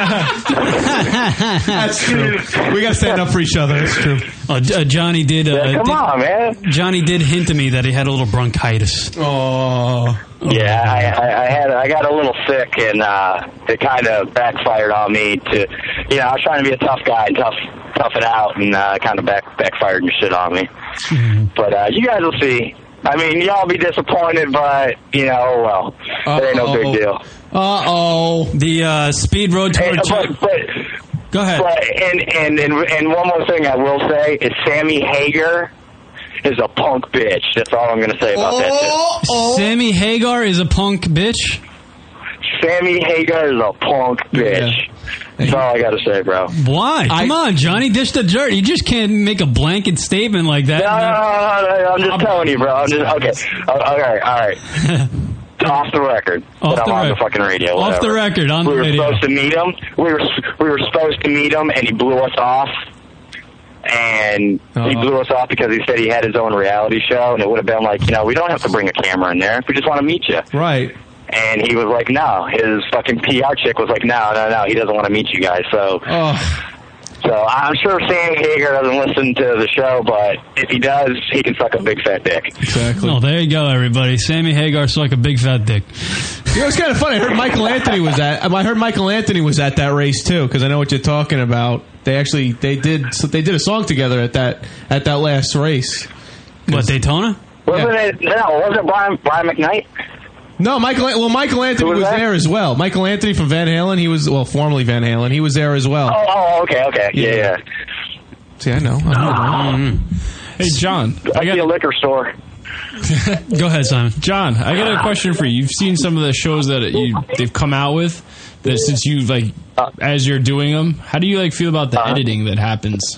on. That's true. We got to stand up for each other. That's true. Oh, uh, Johnny did. Uh, Yeah, come did, on, man. Johnny did hint to me that he had a little bronchitis. Oh. Yeah, I, I, I had I got a little sick, and uh, it kind of backfired on me. To you know, I was trying to be a tough guy and tough tough it out, and uh, kind of back backfired and shit on me. Mm-hmm. But uh, you guys will see. I mean, y'all be disappointed, but you know, well, it ain't no big deal. Uh oh. The uh, Speed Road Tour. Hey, but, but, Go ahead. But, and, and and and one more thing I will say is Sammy Hagar is a punk bitch. That's all I'm going to say about oh, that shit. Oh. Sammy Hagar is a punk bitch? Sammy Hagar is a punk bitch. Yeah. That's all I got to say, bro. Why? Come I, on, Johnny, dish the dirt. You just can't make a blanket statement like that. No, no, no, no, no I'm just I'm, telling you, bro. I'm just, okay. All right, all right. Off the record. Off but the I'm on record. the fucking radio. Off Whatever. the record, on we the radio. We were supposed to meet him. We were, we were supposed to meet him, and he blew us off. And uh-huh. he blew us off because he said he had his own reality show, and it would have been like, you know, we don't have to bring a camera in there. We just want to meet you. Right. And he was like, no. His fucking P R chick was like, no, no, no. He doesn't want to meet you guys. So, oh. so I'm sure Sam Hagar doesn't listen to the show, but if he does, he can suck a big fat dick. Exactly. Oh, there you go, everybody. Sammy Hagar suck a big fat dick. You know, it's kind of funny. I heard Michael Anthony was at. I heard Michael Anthony was at that race too, because I know what you're talking about. They actually they did they did a song together at that at that last race. What, Daytona? Wasn't yeah. it? No, wasn't it Brian Brian McKnight? No, Michael. Well, Michael Anthony was, was there as well. Michael Anthony from Van Halen. He was well, formerly Van Halen. He was there as well. Oh, oh okay, okay, yeah. yeah. See, I know. I know. Mm-hmm. Hey, John. I got a liquor store. Go ahead, Simon. John, I got a question for you. You've seen some of the shows that you, they've come out with. That since you like, uh, as you're doing them, how do you like feel about the uh, editing that happens?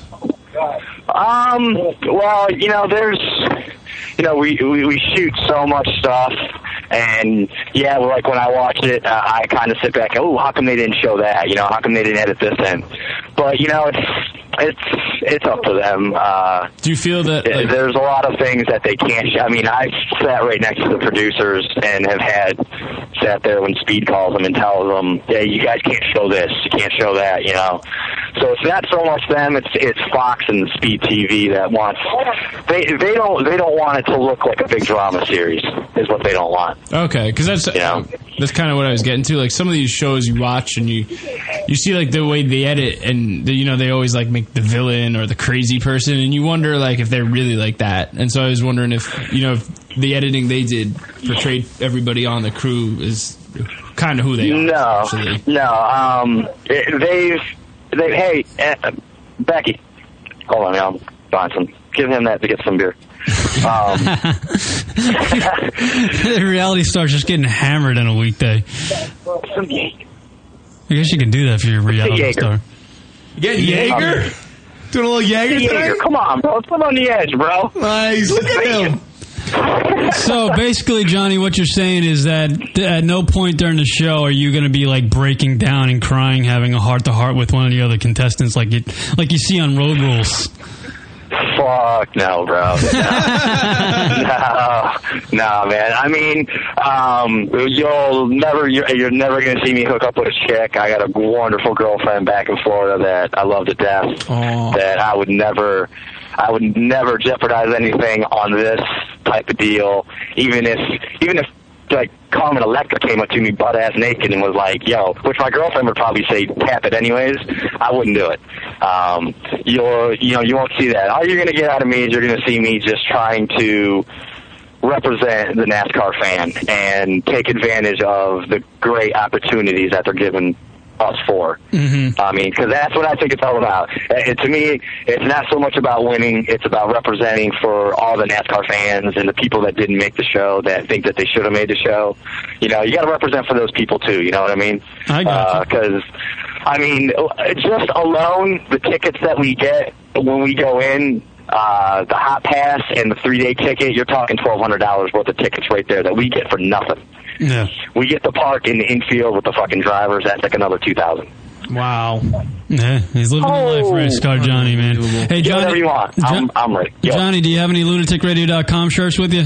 Um. Well, you know, there's, you know, we we, we shoot so much stuff, and yeah, well, like when I watch it, uh, I kind of sit back. Oh, how come they didn't show that? You know, how come they didn't edit this in? But you know, it's it's it's up to them. Uh, do you feel that like, there's a lot of things that they can't show? I mean, I've sat right next to the producers and have had sat there when Speed calls them and tells them, "Yeah, you guys can't show this, you can't show that," you know. So it's not so much them; it's it's Fox and Speed T V that wants they they don't they don't want it to look like a big drama series. Is what they don't want. Okay, because that's you know? that's kind of what I was getting to. Like some of these shows you watch and you you see like the way they edit, and the, you know they always like make the villain or the crazy person, and you wonder like if they're really like that. And so I was wondering if you know if the editing they did portrayed everybody on the crew is kind of who they are. No, actually. no. Um, it, they've they hey uh, Becky, hold on, y'all. Find some. Give him that to get some beer. Um, the reality star's just getting hammered on a weekday. Some Jaeger. I guess you can do that for your reality Jaeger. star. You getting Jaeger? Doing a little Jaeger Jaeger, today? come on, bro. Put on the edge, bro. Nice. Look at him. So basically, Johnny, what you're saying is that at no point during the show are you going to be like breaking down and crying, having a heart to heart with one of the other contestants, like it, like you see on Road Rules. Fuck no, bro. No, no, man. I mean, um, you'll never, you're, you're never going to see me hook up with a chick. I got a wonderful girlfriend back in Florida that I love to death. Oh. That I would never, I would never jeopardize anything on this type of deal, even if, even if, like, Carmen Electra came up to me butt ass naked and was like, yo, which my girlfriend would probably say tap it anyways, I wouldn't do it. Um, you'll, you know, you won't see that. All you're going to get out of me is you're going to see me just trying to represent the NASCAR fan and take advantage of the great opportunities that they're given us for. Mm-hmm. I mean, because that's what I think it's all about. It, to me, it's not so much about winning. It's about representing for all the NASCAR fans and the people that didn't make the show that think that they should have made the show. You know, you got to represent for those people, too. You know what I mean? I got Because, uh, I mean, just alone, the tickets that we get when we go in, uh, the hot pass and the three-day ticket, you're talking twelve hundred dollars worth of tickets right there that we get for nothing. Yeah. We get to park in the infield with the fucking drivers. That's like another two thousand. Wow. Yeah, he's living Oh. the life, race car Johnny, man. Hey, Get Johnny, whatever you want. I'm, I'm ready. Yo. Johnny, do you have any lunatic radio dot com shirts with you?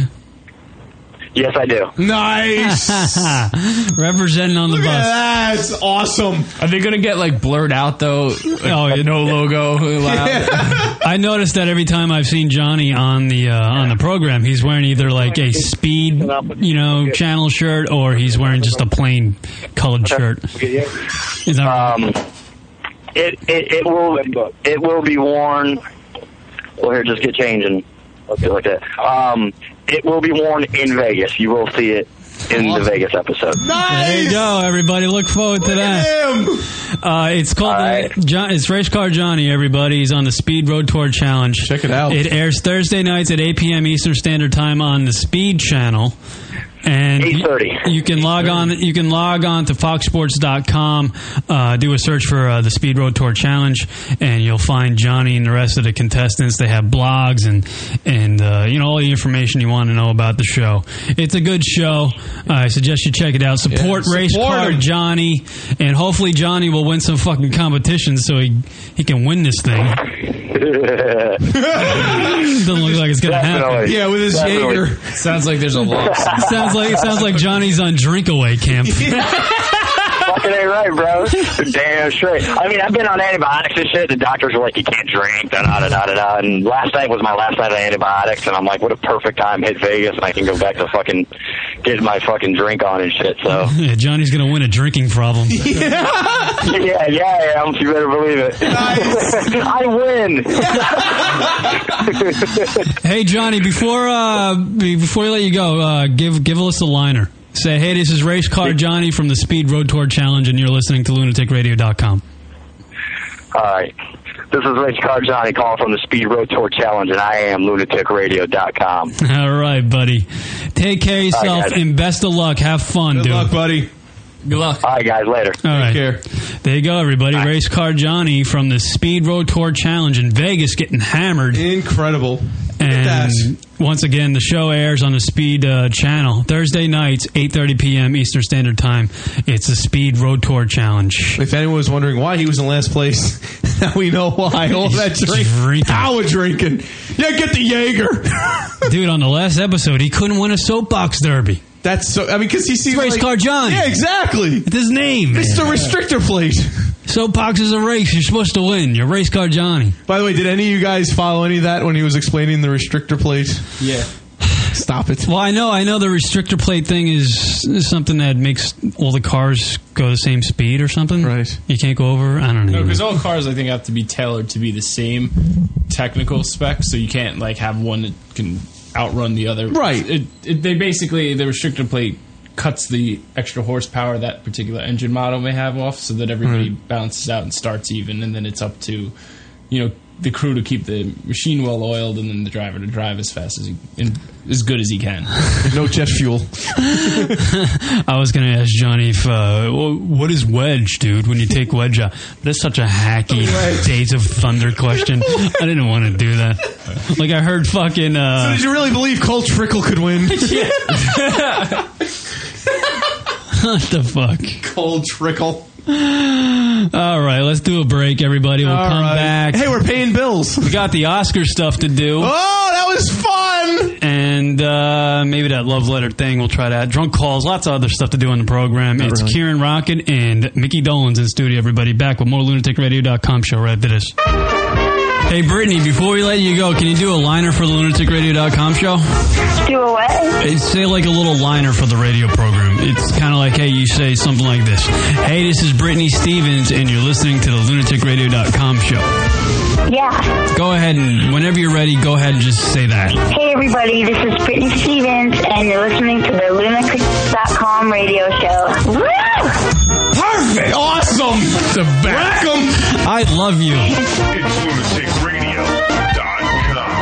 Yes, I do. Nice. Representing on the Look bus. at that. That's awesome. Are they going to get like blurred out though? Like, Oh, yeah. no logo allowed. I noticed that every time I've seen Johnny on the uh, on the program, he's wearing either like a speed, you know, channel shirt, or he's wearing just a plain colored shirt. Is that right? Um, it, it it will it will be worn. Well, here, just get changing. Okay, like that. Um, it will be worn in Vegas. You will see it in the Vegas episode. There you go, everybody. Look forward to that. Uh, it's called right. uh, John, it's Race Car Johnny. Everybody, he's on the Speed Road Tour Challenge. Check it out. It airs Thursday nights at eight p.m. Eastern Standard Time on the Speed Channel. And eight thirty. You can log on. You can log on to fox sports dot com. Uh, do a search for uh, the Speed Road Tour Challenge, and you'll find Johnny and the rest of the contestants. They have blogs and and uh, you know all the information you want to know about the show. It's a good show. Uh, I suggest you check it out. Support Yeah, Race support Car him. Johnny, and hopefully Johnny will win some fucking competitions so he he can win this thing. Doesn't look like it's gonna happen. Definitely. Yeah, with his Definitely. Jaeger. Sounds like there's a loss. Sounds like sounds like Johnny's on drink away camp. Fucking ain't right, bro. Damn straight. I mean, I've been on antibiotics and shit. The doctors were like, you can't drink, da da da da da da. And last night was my last night of antibiotics, and I'm like, what a perfect time. Hit Vegas, and I can go back to fucking get my fucking drink on and shit. So Yeah, Johnny's gonna win a drinking problem. yeah, yeah, I am. You better believe it. I win. Hey Johnny, before uh, be- before we let you go, uh, give give us a liner. Say, hey, this is Race Car Johnny from the Speed Road Tour Challenge, and you're listening to lunatic radio dot com. All right. This is Race Car Johnny calling from the Speed Road Tour Challenge, and I am lunatic radio dot com. All right, buddy. Take care of yourself, All right, guys. and best of luck. Have fun, Good dude. luck, buddy. Good luck. All right, guys. Later. All right. care. There you go, everybody. Race Car Johnny from the Speed Road Tour Challenge in Vegas getting hammered. Incredible. And once again, the show airs on the Speed uh, channel Thursday nights, eight thirty p.m. Eastern Standard Time. It's the Speed Road Tour Challenge. If anyone was wondering why he was in last place, now we know why. All that drink, Drinking. power drinking. Yeah, get the Jaeger. Dude, on the last episode, he couldn't win a soapbox derby. That's so. I mean, because he seems Race like, Car Johnny. Yeah, exactly. It's his name. It's the man. restrictor plate. Soapbox is a race. You're supposed to win. You're Race Car Johnny. By the way, did any of you guys follow any of that when he was explaining the restrictor plate? Yeah. Stop it. Well, I know, I know the restrictor plate thing is, is something that makes all the cars go the same speed or something. Right. You can't go over. I don't know. No, because all cars I think have to be tailored to be the same technical specs, so you can't like have one that can outrun the other. Right. It, it, they basically the restrictor plate cuts the extra horsepower that particular engine model may have off, so that everybody Right. balances out and starts even, and then it's up to, you know, the crew to keep the machine well oiled, and then the driver to drive as fast as he, and as good as he can. No jet fuel. I was going to ask Johnny if uh, what is wedge, dude? When you take wedge out, that's such a hacky Days of Thunder question. I didn't want to do that. Like I heard fucking. Uh, so did you really believe Cole Trickle could win? Yeah. What the fuck? Cold Trickle. All right, let's do a break, everybody. We'll All come right. back. Hey, we're paying bills. We got the Oscar stuff to do. Oh, that was fun. And uh, maybe that love letter thing we'll try to add. Drunk calls, lots of other stuff to do on the program. Not it's really. Kieran Rockin' and Mickey Dolan's in studio, everybody. Back with more lunatic radio dot com show right after this. Hey, Brittany, before we let you go, can you do a liner for the lunatic radio dot com show? Do a what? It's, say like a little liner for the radio program. It's kind of like, hey, you say something like this. Hey, this is Brittany Stevens, and you're listening to the lunatic radio dot com show. Yeah. Go ahead, and whenever you're ready, go ahead and just say that. Hey, everybody, this is Brittany Stevens, and you're listening to the lunatic dot com radio show. Woo! Perfect. Awesome. The back. I love you. It's lunatic radio dot com.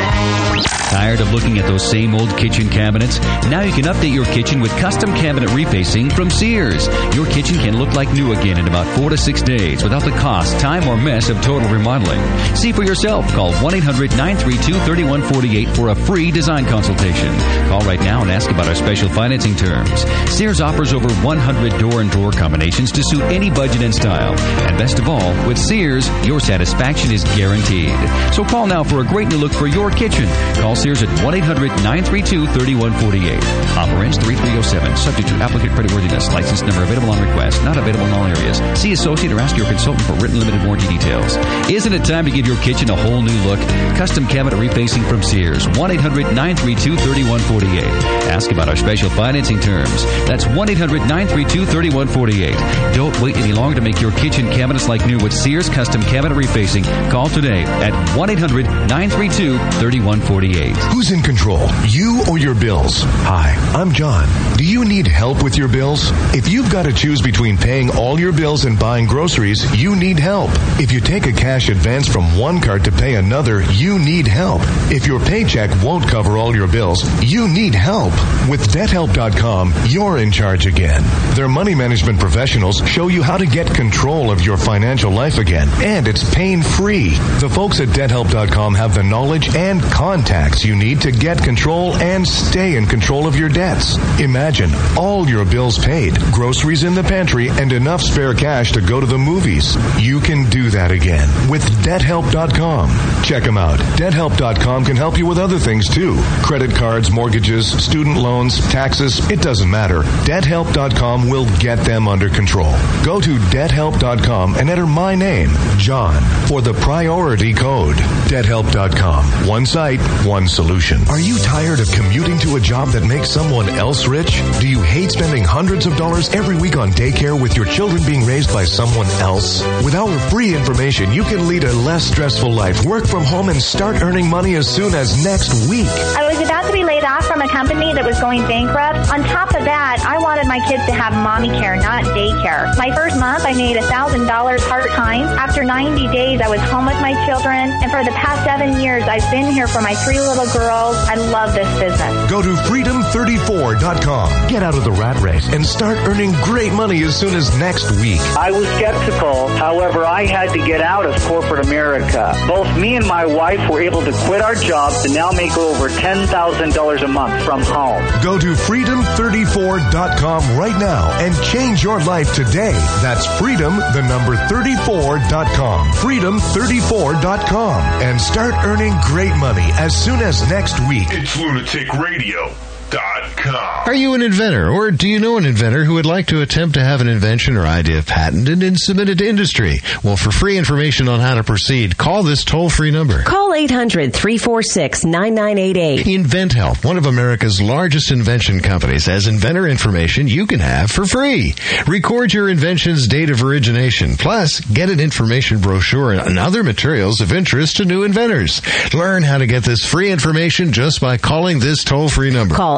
Tired of looking at those same old kitchen cabinets? Now you can update your kitchen with custom cabinet refacing from Sears. Your kitchen can look like new again in about four to six days without the cost, time, or mess of total remodeling. See for yourself. Call one eight hundred nine three two three one four eight for a free design consultation. Call right now and ask about our special financing terms. Sears offers over one hundred door and drawer combinations to suit any budget and style. And best of all, with Sears, your satisfaction is guaranteed. So call now for a great new look for your kitchen. Call Sears at one eight hundred nine three two three one four eight. Operates three three zero seven. Subject to applicant creditworthiness. License number available on request. Not available in all areas. See associate or ask your consultant for written limited warranty details. Isn't it time to give your kitchen a whole new look? Custom cabinet refacing from Sears. one eight hundred nine three two three one four eight. Ask about our special financing terms. That's one eight hundred nine three two three one four eight. Don't wait any longer to make your kitchen cabinets like new with Sears Custom Cabinet Refacing. Call today at one eight hundred nine three two three one four eight. Who's in control, you or your bills? Hi, I'm John. Do you need help with your bills? If you've got to choose between paying all your bills and buying groceries, you need help. If you take a cash advance from one card to pay another, you need help. If your paycheck won't cover all your bills, you need help. With debt help dot com, you're in charge again. Their money management professionals show you how to get control of your financial life again, and it's pain-free. The folks at debt help dot com have the knowledge and contacts you need to get control and stay in control of your debts. Imagine all your bills paid, groceries in the pantry, and enough spare cash to go to the movies. You can do that again with debt help dot com. Check them out. debt help dot com can help you with other things too. Credit cards, mortgages, student loans, taxes, it doesn't matter. debt help dot com will get them under control. Go to debt help dot com and enter my name, John, for the priority code. debt help dot com. One site, one solution. Are you tired of commuting to a job that makes someone else rich? Do you hate spending hundreds of dollars every week on daycare with your children being raised by someone else? With our free information, you can lead a less stressful life, work from home, and start earning money as soon as next week. I was about to be laid off from a company that was going bankrupt. On top of that, I wanted my kids to have mommy care, not daycare. My first month, I made one thousand dollars part-time. After ninety days, I was home with my children. And for the past seven years, I've been here for my three little girls. I love this business. Go to freedom thirty-four dot com. Get out of the rat race and start earning great money as soon as next week. I was skeptical. However, I had to get out of corporate America. Both me and my wife were able to quit our jobs and now make over ten thousand dollars a month from home. Go to freedom thirty-four dot com right now and change your life today. That's freedom, the number thirty-four dot com. freedom thirty-four dot com. And start earning great money as soon as next week. It's lunatic radio dot com. Are you an inventor, or do you know an inventor who would like to attempt to have an invention or idea patented and submitted to industry? Well, for free information on how to proceed, call this toll-free number. Call eight hundred three four six nine nine eight eight. InventHelp, one of America's largest invention companies, has inventor information you can have for free. Record your invention's date of origination, plus get an information brochure and other materials of interest to new inventors. Learn how to get this free information just by calling this toll-free number. Call eight hundred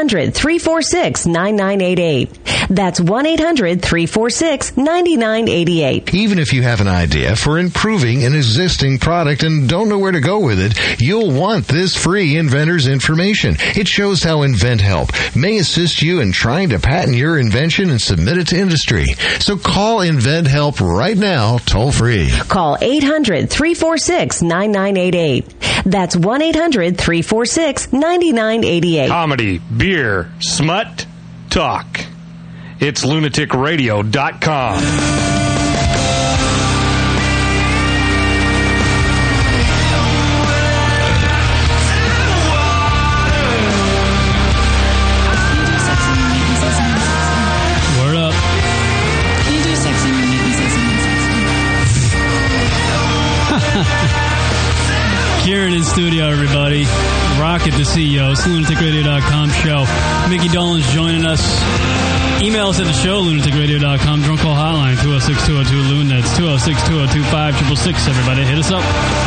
hundred, three four six, nine nine eight eight. That's one eight hundred, three four six, nine nine eight eight. Even if you have an idea for improving an existing product and don't know where to go with it, you'll want this free inventor's information. It shows how InventHelp may assist you in trying to patent your invention and submit it to industry. So call InventHelp right now, toll free. Call eight hundred, three four six, nine nine eight eight. That's one eight hundred, three four six, nine nine eight eight. Comedy, beer, smut, talk. It's lunatic radio dot com. Word up. Can you do sexy and make me say something sexy? Kieran in studio, everybody. Rocket the C E O. It's the lunatic radio dot com show. Mickey Dolan's joining us. Email us at the show, lunatic radio dot com. Drunk call hotline, two oh six, two oh two, loon. That's two oh six, two oh two, five six six six. Everybody, hit us up.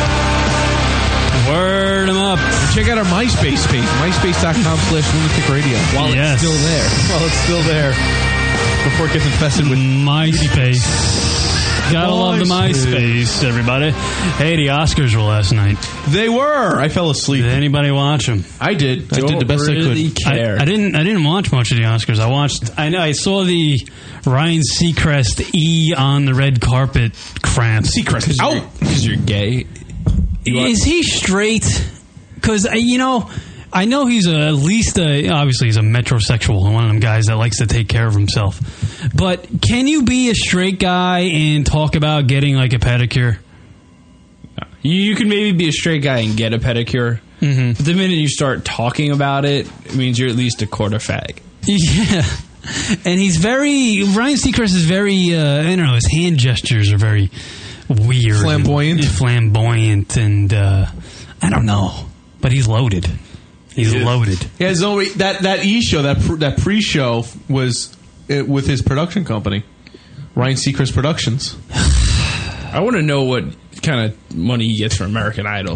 Word them up. Check out our MySpace page, myspace dot com slash lunatic radio. While Yes. it's still there. While it's still there. Before it gets infested with MySpace. Gotta love the MySpace, everybody. Hey, the Oscars were last night. They were. I fell asleep. Did anybody watch them? I did. I did the best really I could. care. I, I didn't. I didn't watch much of the Oscars. I watched. I know. I saw the Ryan Seacrest E on the red carpet cramp. Seacrest out because you're gay. You Is he straight? Because you know, I know he's a, at least a, obviously he's a metrosexual, one of them guys that likes to take care of himself. But can you be a straight guy and talk about getting like a pedicure? You, you can maybe be a straight guy and get a pedicure. Mm-hmm. But the minute you start talking about it, it means you're at least a quarter fag. Yeah. And he's very, Ryan Seacrest is very, uh, I don't know, his hand gestures are very weird. Flamboyant. And flamboyant and, uh, I don't know. But he's loaded. He's Yeah. loaded. Yeah, Zoe, that, that E show, that pr- that pre-show was uh, with his production company, Ryan Seacrest Productions. I want to know what kind of money he gets from American Idol.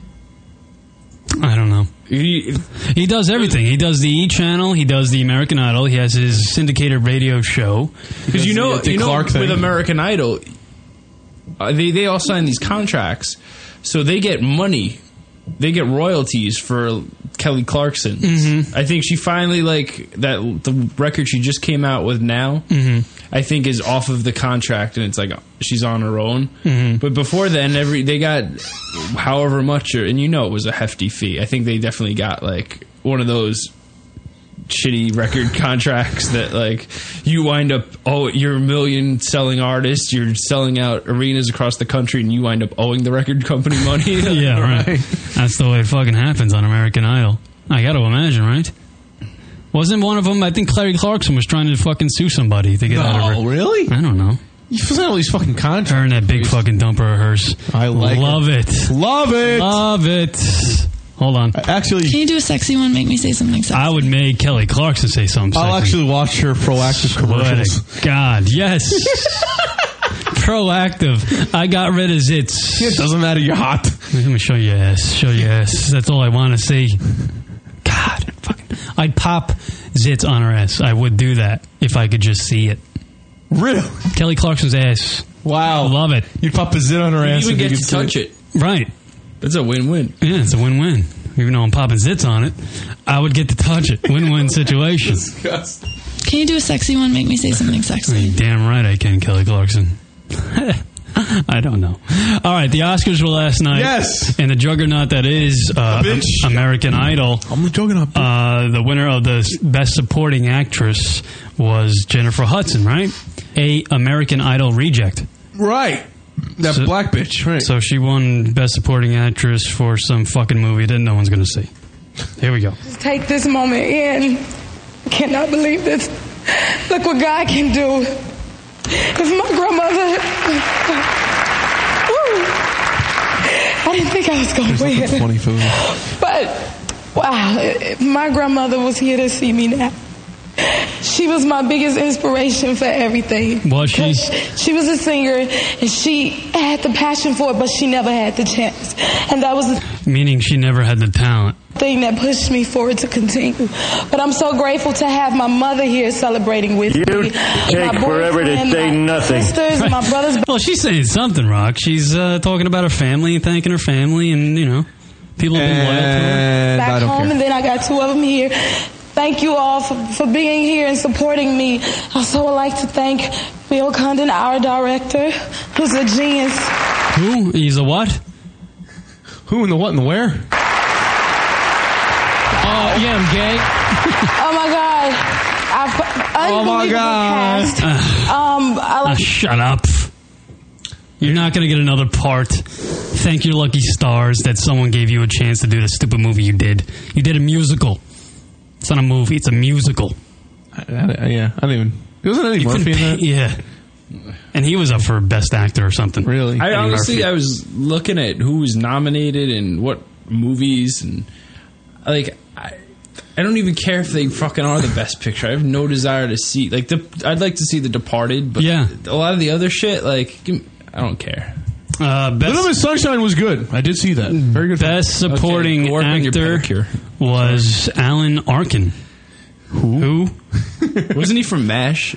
I don't know. He, he does everything. He does the E! Channel. He does the American Idol. He has his syndicated radio show. Because you know, the you know Clark thing. with American Idol, uh, they, they all sign these contracts, so they get money. They get royalties for Kelly Clarkson. Mm-hmm. I think she finally, like, that the record she just came out with now, Mm-hmm. I think is off of the contract, and it's like she's on her own. Mm-hmm. But before then, every they got however much, or, and you know it was a hefty fee. I think they definitely got, like, one of those shitty record contracts that, like, you wind up, oh, you're a million selling artist, you're selling out arenas across the country, and you wind up owing the record company money. Yeah, right. That's the way it fucking happens on American Idol. I got to imagine, right? Wasn't one of them, I think Clary Clarkson was trying to fucking sue somebody to get No, out of her. really? I don't know. You sign all these fucking contracts. Her and that big fucking dumper of hers. I like Love it. Love it. Love it. Hold on. Actually, Can you do a sexy one? Make me say something sexy. I would make Kelly Clarkson say something I'll sexy. actually watch her proactive commercials. What a God, yes. Proactive. I got rid of zits. It doesn't matter. You're hot. Let me show you ass. Show you ass. That's all I want to see. God, fucking. I'd pop zits on her ass. I would do that if I could just see it. Really? Kelly Clarkson's ass. Wow. Love it. You'd pop a zit on her You ass. even if get you to could see touch it. Right. That's a win-win. Yeah, it's a win-win. Even though I'm popping zits on it, I would get to touch it. Win-win situation. Can you do a sexy one? Make me say something sexy. You're damn right I can, Kelly Clarkson. I don't know. All right, the Oscars were last night. Yes. And the juggernaut that is uh, Bitch. American Idol. I'm the juggernaut. Uh, the winner of the Best Supporting Actress was Jennifer Hudson, right? A American Idol reject. Right. That So- black bitch. Right. So she won Best Supporting Actress for some fucking movie that no one's going to see. Here we go. Take this moment in. I cannot believe this. Look what God can do. It's my grandmother. Woo. I didn't think I was going to win. Funny food. But, wow, if my grandmother was here to see me now, She was my biggest inspiration for everything. Was she? She was a singer, and she had the passion for it, but she never had the chance. And that was the Meaning she never had the talent. thing that pushed me forward to continue. But I'm so grateful to have my mother here celebrating with You me. take My forever to boyfriend, say my nothing. sisters, and my brothers. Well, she's saying something, Rock. She's uh, talking about her family and thanking her family, and, you know, people have been loyal to her. Back home, and then I got two of them here. Thank you all for, for being here and supporting me. I also would like to thank Bill Condon, our director, who's a genius. Who? He's a what? Who in the what and the where? Oh, yeah, I'm gay. Oh my God. I've, Oh, my God. Cast. Um, I Ah, like shut up. You're not going to get another part. Thank your lucky stars that someone gave you a chance to do the stupid movie you did. You did a musical. It's not a movie. It's a musical. I, I, yeah, I don't even... Wasn't Eddie You Murphy in couldn't that? pay- Yeah. And he was up for Best Actor or something. Really? I Eddie honestly, Murphy. I was looking at who was nominated and what movies, and like, I, I don't even care if they fucking are the best picture. I have no desire to see, like, the. I'd like to see The Departed, but Yeah. a lot of the other shit, like, give me- I don't care. Uh, best, Little Miss Sunshine was good. I did see that. Very good. Best supporting Okay, work on your actor pedicure. was Alan Arkin. Who? Who? Wasn't he from MASH?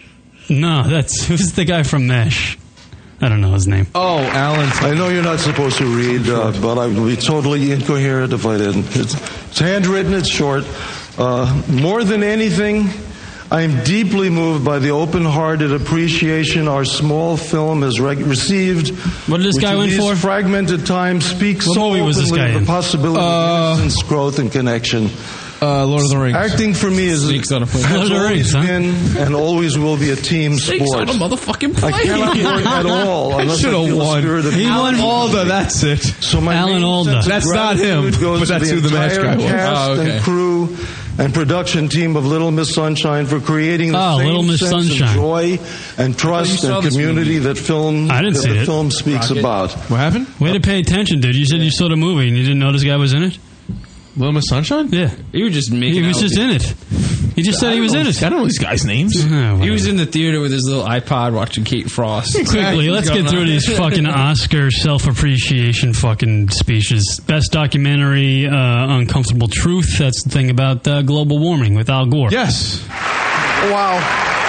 No, that's who's the guy from MASH. I don't know his name. Oh, Alan. I know you're not supposed to read, uh, but I would be totally incoherent if I didn't. It's, it's handwritten, it's short. Uh, more than anything, I am deeply moved by the open-hearted appreciation our small film has reg- received. What did this which guy in win these for? fragmented times speaks What so movie was this openly guy of in? the possibility Uh, of innocence, growth, and connection. Uh, Lord of the Rings. Acting for me is Snakes on a plane. has Lord of the always Rings, huh? been and always will be a team Snakes sport. on a motherfucking I plane. cannot work at all I unless I should have feel the won. spirit of He won community. Alda, that's it. So my Alan main Alda. sense of That's not him, gratitude goes but to that's the who the MASH entire guy was. cast Oh, okay. and crew and production team of Little Miss Sunshine for creating the Oh, same Little Miss sense Sunshine. of joy and trust saw and this community movie. that film I didn't that see the it. film speaks Rocket. about. What happened? Way to pay attention, dude. You said you saw the movie and you didn't know this guy was in it? Little Miss Sunshine? Yeah. He was just making. He was out just with in it. He just said he was in it. I don't know these guys' names. Oh, He whatever. was in the theater with his little iPod watching Kate Frost. Quickly, let's get through these fucking Oscar self-appreciation fucking speeches. Best documentary, uh, Uncomfortable Truth. That's the thing about uh, global warming with Al Gore. Yes. Wow.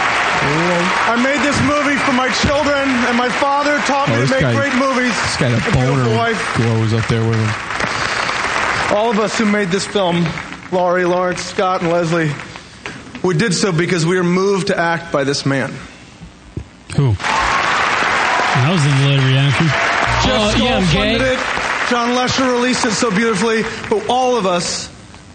I made this movie for my children, and my father taught me Oh, to this make guy- great movies. This guy had a A beautiful boner. wife. Gore was up there with him. All of us who made this film, Laurie, Lawrence, Scott, and Leslie, we did so because we were moved to act by this man. Who? That was the delayed reaction. Jeff Oh, Skoll yeah, I'm funded gay. it. John Lesher released it so beautifully, but all of us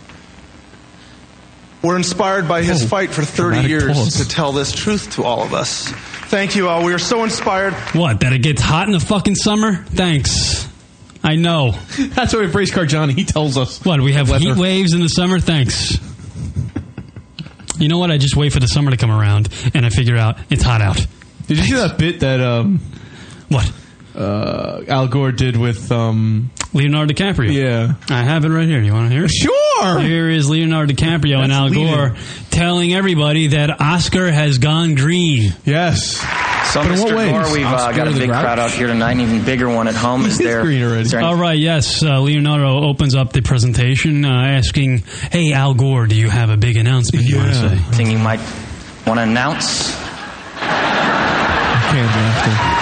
were inspired by his Oh, fight for thirty dramatic years pause. to tell this truth to all of us. Thank you all. We are so inspired. What, that it gets hot in the fucking summer? Thanks. I know. That's why we praise Cargiani. He tells us. What, we have weather. heat waves in the summer? Thanks. You know what? I just wait for the summer to come around and I figure out it's hot out. Did you see that bit that um What? uh Al Gore did with um Leonardo DiCaprio. Yeah. I have it right here. You want to hear it? Sure. Here is Leonardo DiCaprio and That's Al leading. Gore telling everybody that Oscar has gone green. Yes. So, But in what Mister ways? Gore, we've uh, Oscar got a the big Grouch? crowd out here tonight, an even bigger one at home. Is He's there, green already. is there any- All right, yes. Uh, Leonardo opens up the presentation uh, asking, hey, Al Gore, do you have a big announcement you want to say? anything you might want to announce? Can't laugh.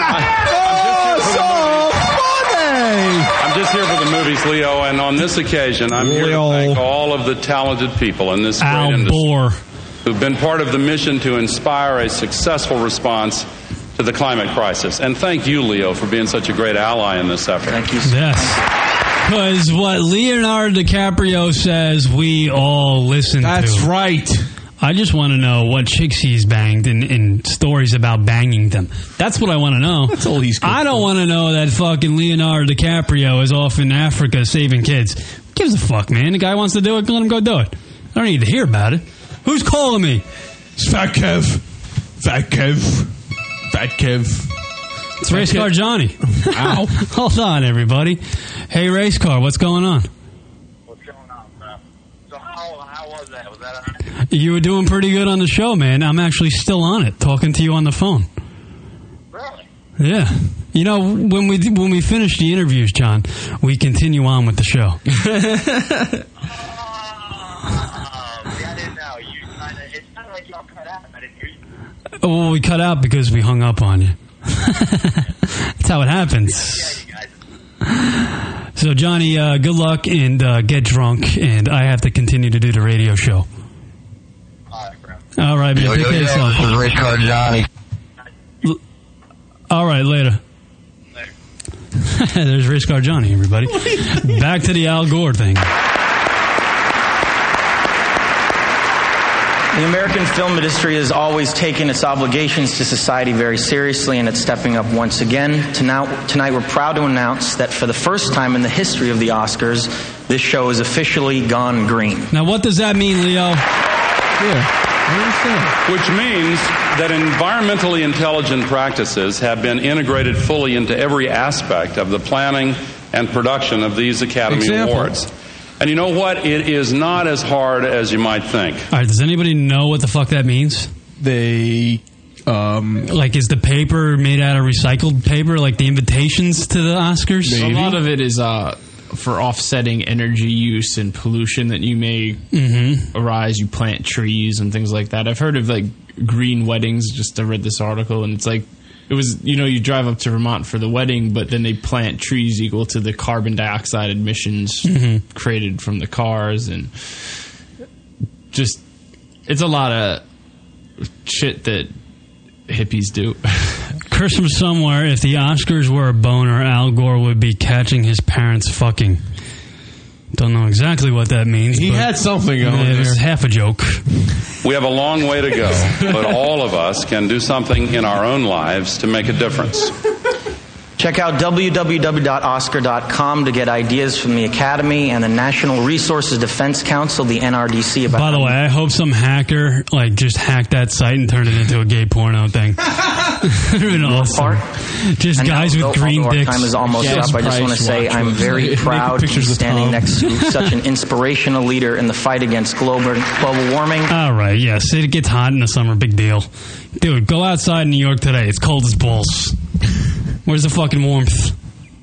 I'm just here for the movies, Leo, and on this occasion, I'm here to thank all of the talented people in this great Al industry Gore. who've been part of the mission to inspire a successful response to the climate crisis. And thank you, Leo, for being such a great ally in this effort. Thank you. Yes. Because what Leonardo DiCaprio says, we all listen That's to. That's right. I just want to know what chicks he's banged in, in stories about banging them. That's what I want to know. That's all he's good I don't for. want to know that fucking Leonardo DiCaprio is off in Africa saving kids. Who gives a fuck, man? The guy wants to do it, let him go do it. I don't need to hear about it. Who's calling me? It's Fat Kev. Fat Kev. Fat Kev. It's Race Car Johnny. Ow. Hold on, everybody. Hey, Race Car, what's going on? What's going on, bro? So how, how was that? Was that all right? You were doing pretty good on the show, man. I'm actually still on it, talking to you on the phone. Really? Yeah. You know, when we when we finish the interviews, John, we continue on with the show. Oh, see, I didn't know. You kind of, it sounded like y'all cut out. I didn't hear you. Well, we cut out because we hung up on you. That's how it happens. So, Johnny, uh, good luck and uh, get drunk, and I have to continue to do the radio show. All right, bro. All right, man. Yo, Take yo, care of yo, yourself. this is Race Car Johnny. All right, later. There's Race Car Johnny, everybody. Back to the Al Gore thing. The American film industry has always taken its obligations to society very seriously, and it's stepping up once again. Tonight, tonight we're proud to announce that for the first time in the history of the Oscars, this show is officially gone green. Now, what does that mean, Leo? Yeah. Which means that environmentally intelligent practices have been integrated fully into every aspect of the planning and production of these Academy Example. Awards. And you know what? It is not as hard as you might think. All right, does anybody know what the fuck that means? They, um... Like, is the paper made out of recycled paper, like the invitations to the Oscars? A lot of it is uh, for offsetting energy use and pollution that you may Mm-hmm. arise. You plant trees and things like that. I've heard of, like, green weddings. Just I read this article, and it's like, it was, you know, you drive up to Vermont for the wedding, but then they plant trees equal to the carbon dioxide emissions Mhm. created from the cars, and just, it's a lot of shit that hippies do. Chris from somewhere, if the Oscars were a boner, Al Gore would be catching his parents fucking. Don't know exactly what that means. He but had something going yeah, there. It's half a joke. We have a long way to go, but all of us can do something in our own lives to make a difference. Check out w w w dot oscar dot com to get ideas from the Academy and the National Resources Defense Council, the N R D C. About By the way, I hope some hacker like just hacked that site and turned it into a gay porno thing. Been awesome. Just And guys now, with although green our dicks. time is almost Yes, up. I just Price want to say Watch I'm was- very Naked proud to be pictures of standing Tom. next to such an inspirational leader in the fight against global global warming. All right, yes, it gets hot in the summer. Big deal, dude. Go outside in New York today. It's cold as balls. Where's the fucking warmth?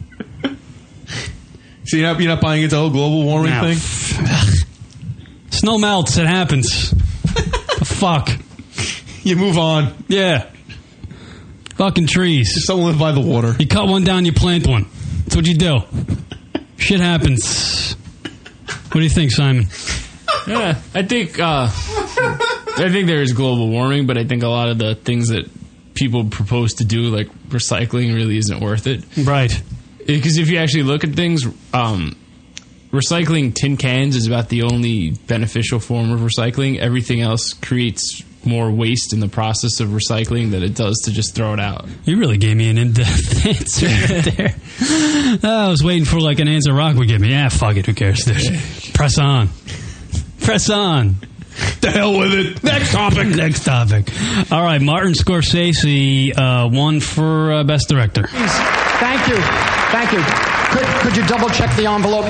So you're not, you're not buying into the whole global warming No. thing? Snow melts. It happens. The fuck. You move on. Yeah. Fucking trees. Just don't live by the water. You cut one down, you plant one. That's what you do. Shit happens. What do you think, Simon? Yeah, I think uh, I think there is global warming, but I think a lot of the things that people propose to do, like recycling, really isn't worth it. Right. Because if you actually look at things, um, recycling tin cans is about the only beneficial form of recycling. Everything else creates more waste in the process of recycling than it does to just throw it out. You really gave me an in-depth answer right there. Oh, I was waiting for like an answer Rock would give me. Yeah, fuck it. Who cares? Press on. Press on. The hell with it. Next topic. Next topic. All right, Martin Scorsese uh, won for uh, Best Director. Thank you. Thank you. Could, could you double check the envelope?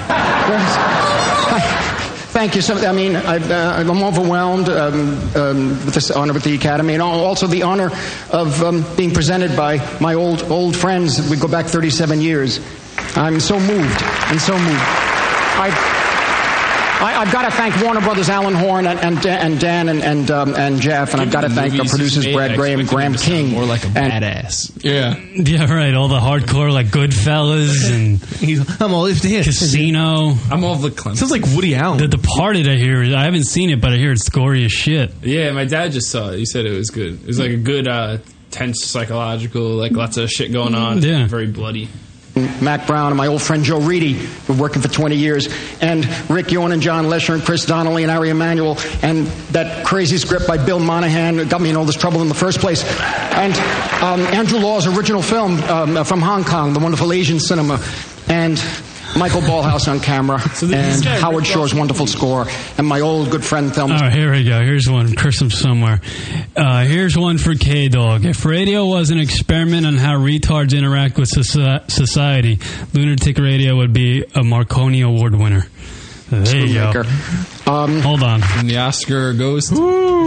Thank you. So, I mean, I, uh, I'm overwhelmed um, um, with this honor with the Academy, and also the honor of um, being presented by my old old friends. We go back thirty-seven years. I'm so moved and so moved. I. I, I've got to thank Warner Brothers, Alan Horn, and and, and Dan and and, um, and Jeff, and I've got to thank our producers, Brad Graham, Graham King. More like a and, badass. Yeah. Yeah, right. All the hardcore, like Goodfellas and I'm all lifted here. Casino. I'm all the Clemson. Sounds like Woody Allen. The Departed, I hear. I haven't seen it, but I hear it's gory as shit. Yeah, my dad just saw it. He said it was good. It was like a good, uh, tense psychological, like lots of shit going on. Yeah. Very bloody. Mac Brown and my old friend Joe Reedy, who've been working for twenty years, and Rick Yorn and John Lesher and Chris Donnelly and Ari Emanuel, and that crazy script by Bill Monahan that got me in all this trouble in the first place, and um, Andrew Law's original film um, from Hong Kong, The Wonderful Asian Cinema, and Michael Ballhaus on camera, So and Howard Shore's wonderful score, and my old good friend Thelma. All right, here we go. Here's one. Chris from somewhere. Uh, here's one for K-Dog. If radio was an experiment on how retards interact with soci- society, Lunatic Radio would be a Marconi Award winner. There you go. Um, Hold on. And the Oscar goes to...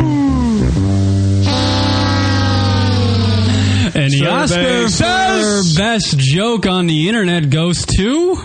And the Survey Oscar says- for best joke on the internet goes to...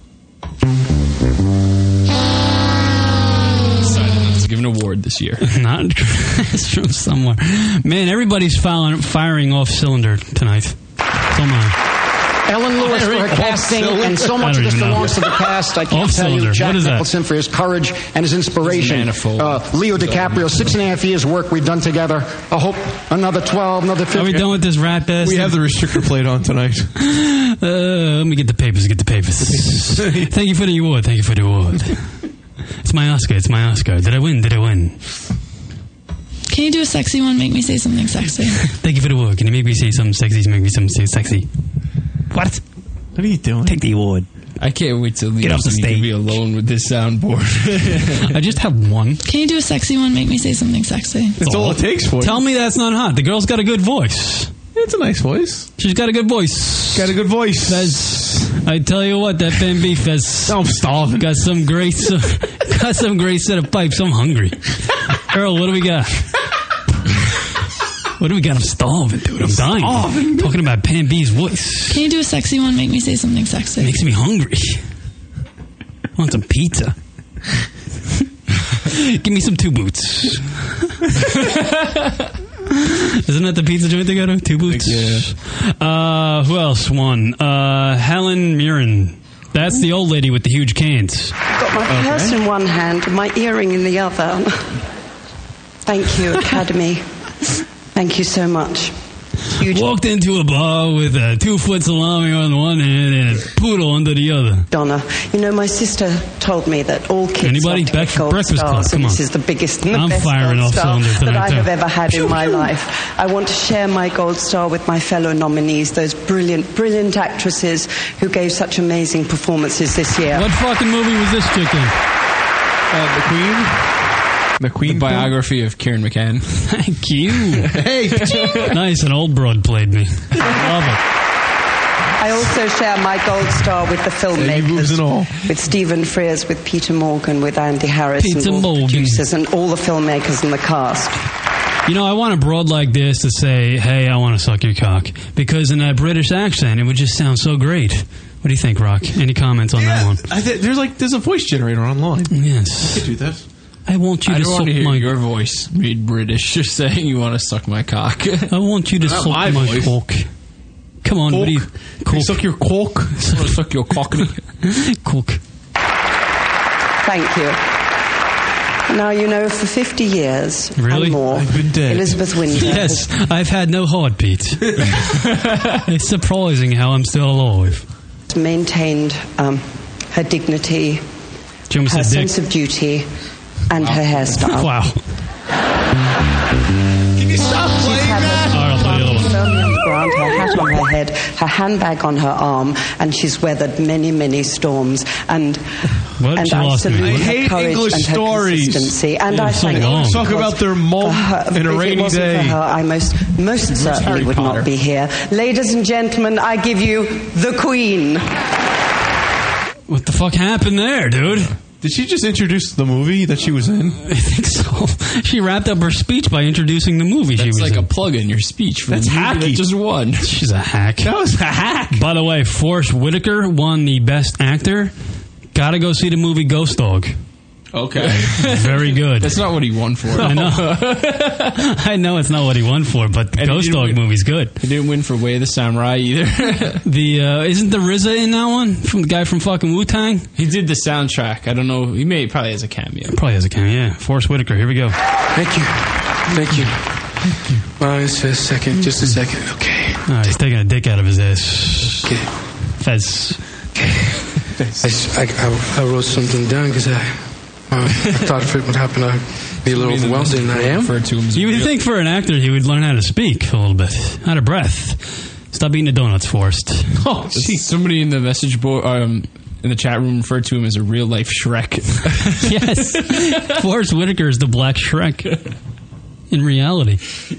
to give an award this year. Not it's from somewhere. Man, everybody's filing, firing off cylinder tonight. Come on. Ellen Lewis for her casting, and so much of this belongs to the cast. I can't Off tell cylinder. you. Jack What is that? Nicholson for his courage and his inspiration. Uh, Leo DiCaprio, six and a half years work we've done together. I hope another twelve, another fifteen. Are we done with this rat bastard? We have the restrictor plate on tonight. Uh, let me get the papers. Get the papers. Thank you for the award. Thank you for the award. It's my Oscar. It's my Oscar. Did I win? Did I win? Can you do a sexy one? Make me say something sexy. Thank you for the award. Can you make me say something sexy? Make me something say sexy. What? What are you doing? Take the award. I can't wait to leave. Get off the and stage. Be alone with this soundboard. I just have one. Can you do a sexy one? Make me say something sexy. That's all it takes for you. Tell me that's not hot. The girl's got a good voice. It's a nice voice. She's got a good voice. Got a good voice. Fez, I tell you what, that Pan Beef Fez. I'm starving. Got some great, some, got some great set of pipes. I'm hungry. Earl, what do we got? What do we got? I'm starving, dude. I'm dying. Starving. Talking about Pan B's voice. Can you do a sexy one? Make me say something sexy. Makes me hungry. I want some pizza. Give me some two boots. Isn't that the pizza joint they got to? Two boots? Yeah. Uh, who else won? Uh, Helen Mirren. That's the old lady with the huge cans. Got my purse in one hand and my earring in the other. Thank you, Academy. Thank you so much. Huge. Walked into a bar with a two-foot salami on one hand and a poodle under the other. Donna, you know, my sister told me that all kids Anybody? love to Back get from gold Breakfast Club, stars, come and on. this is the biggest and the I'm best firing gold off star cylinders that tonight, I too. have ever had in my life. I want to share my gold star with my fellow nominees, those brilliant, brilliant actresses who gave such amazing performances this year. What fucking movie was this chick in? Uh, the Queen? The Queen The biography of Kieran McCann. Thank you. Hey, nice, an old broad played me. Love it. I also share my gold star with the filmmakers, with Stephen Frears, with Peter Morgan, with Andy Harris, Peter and all Morgan. the producers, and all the filmmakers and the cast. You know, I want a broad like this to say, hey, I want to suck your cock. Because in that British accent, it would just sound so great. What do you think, Rock? Any comments on that one? I th- there's like there's a voice generator online. Yes. You could do that. I want you I to don't suck want to hear my... your voice read British. Just saying you want to suck my cock. I want you to Not suck my my, voice. cock. Come on, Cock. what do you... Can you suck your cock? I want to suck your cockney. Cock. Thank you. Now, you know, for fifty years Really? and more, I've been dead. Elizabeth Winter Yes, I've had no heartbeat. It's surprising how I'm still alive. has maintained um, her dignity, She almost her said dick. sense of duty, and her hairstyle. Wow. Can you stop playing that? All right, I'll play the other one. Firmly on the ground, her hat on her head, her handbag on her arm, and she's weathered many, many storms. And What? and She I lost me. salute I her hate courage English and her stories. consistency. And Yeah, I so thank her long. Talk because about their mom for her- in a if rainy it wasn't day. For her, I most most certainly Harry would Potter. not be here. Ladies and gentlemen, I give you the Queen. What the fuck happened there, dude? Did she just introduce the movie that she was in? I think so. She wrapped up her speech by introducing the movie she That's was like in. a plug in your speech. For That's the movie that hacky. just won. She's a hack. That was a hack. By the way, Forrest Whitaker won the Best Actor. Gotta go see the movie Ghost Dog. Okay. Very good. That's not what he won for. I know. I know it's not what he won for, but the And he Ghost didn't Dog win- movie's good. He didn't win for Way of the Samurai either. The uh, isn't the R Z A in that one from the guy from fucking Wu Tang? He did the soundtrack. I don't know. He may probably has a cameo. Probably has a cameo. Yeah, Forrest Whitaker. Here we go. Thank you. Thank you. Thank you. Well, just a second. Just a second. Okay. Oh, he's taking a dick out of his ass. Okay. Fez. I, I, I wrote something down because I, uh, I thought if it would happen, I'd be a little overwhelmed, and I am. You would think for an actor he would learn how to speak a little bit, out of breath. Stop eating the donuts, Forrest. Oh, somebody in the message board, um, in the chat room, referred to him as a real life Shrek. Yes, Forrest Whitaker is the Black Shrek in reality.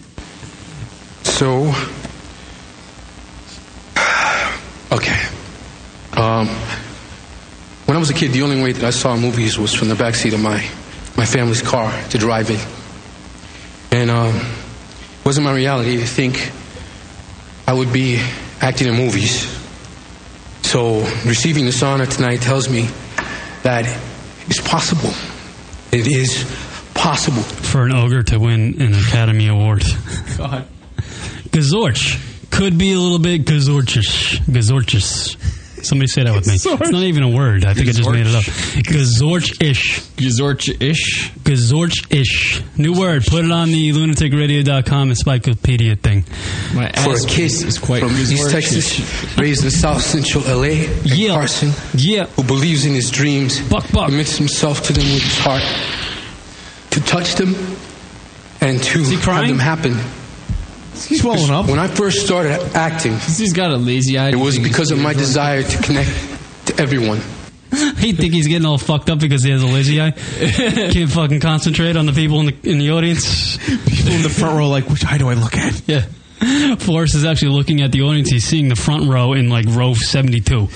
So, okay. Um, when when I was a kid, the only way that I saw movies was from the backseat of my, my family's car to drive in. And um, it wasn't my reality to think I would be acting in movies. So receiving this honor tonight tells me that it's possible. It is possible. For an ogre to win an Academy Award. God. Gazorch. Could be a little bit Gazorchish. Gazorchis. Somebody say that with me. It's not even a word. I think I just made it up. Gazorch-ish. Gazorch-ish? Gazorch-ish. New word. Put it on the lunatic radio dot com encyclopedia thing. My For a kid is quite from East Texas, raised in South Central L A, yeah. Carson, yeah. who believes in his dreams, buck, buck. commits himself to them with his heart, to touch them and to have them happen. He's swelling up. When I first started acting, he's got a lazy eye. It was because of my desire to connect to everyone. He think he's getting all fucked up because he has a lazy eye. Can't fucking concentrate on the people in the in the audience. People in the front row, like, which eye do I look at? Yeah. Forrest is actually looking at the audience. He's seeing the front row in like row seventy-two.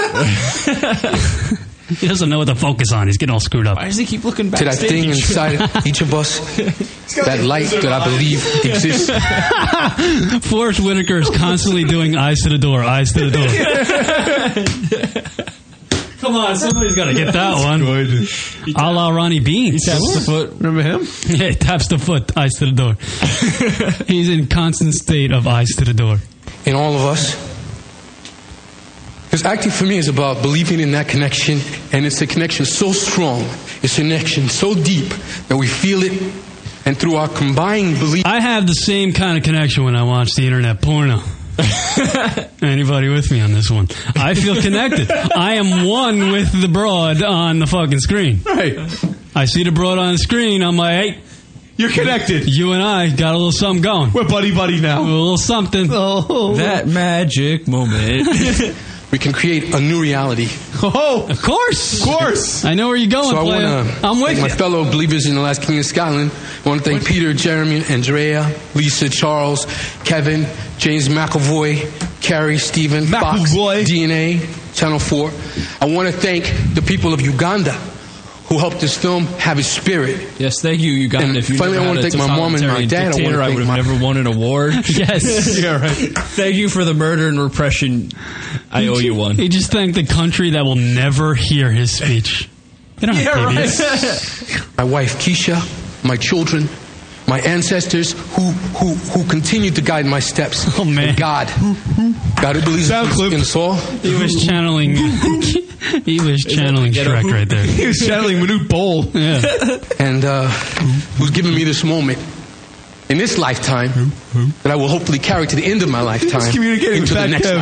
He doesn't know what to focus on. He's getting all screwed up. Why does he keep looking back? To that thing inside each of us, that light that I believe exists. Forrest Whitaker is constantly doing eyes to the door, eyes to the door. Come on, somebody's got to get that one. A la Ronnie Bean. He taps the foot. Remember him? Yeah, he taps the foot, eyes to the door. He's in constant state of eyes to the door. In all of us. Because acting for me is about believing in that connection, and it's a connection so strong, it's a connection so deep that we feel it, and through our combined belief. I have the same kind of connection when I watch the internet porno. Anybody with me on this one? I feel connected. I am one with the broad on the fucking screen. Right. I see the broad on the screen. I'm like, hey, you're connected. You and I got a little something going. We're buddy buddy now. A little something. Oh, that magic moment. We can create a new reality. Oh, of course, of course. I know where you're going. So I want to I'm with thank you. my fellow believers in the Last King of Scotland. I want to thank Peter, Jeremy, Andrea, Lisa, Charles, Kevin, James McAvoy, Carrie, Stephen, Fox, D N A, Channel four. I want to thank the people of Uganda who helped this film have its spirit. Yes, thank you, Uganda. And if you finally, I want to thank my mom and my dad. I, want to I would have my... never won an award. Yes. Yeah, right. Thank you for the murder and repression. I owe you one. He just thanked the country that will never hear his speech. They don't yeah, have right. My wife, Keisha, my children, my ancestors who who who continue to guide my steps. Oh, man. And God. God who believes in us all. He was channeling... He was channeling Shrek right there. He was channeling Manute Bol. Yeah. And uh, who's giving me this moment in this lifetime that I will hopefully carry to the end of my lifetime He's communicating into with the Fat next Kev.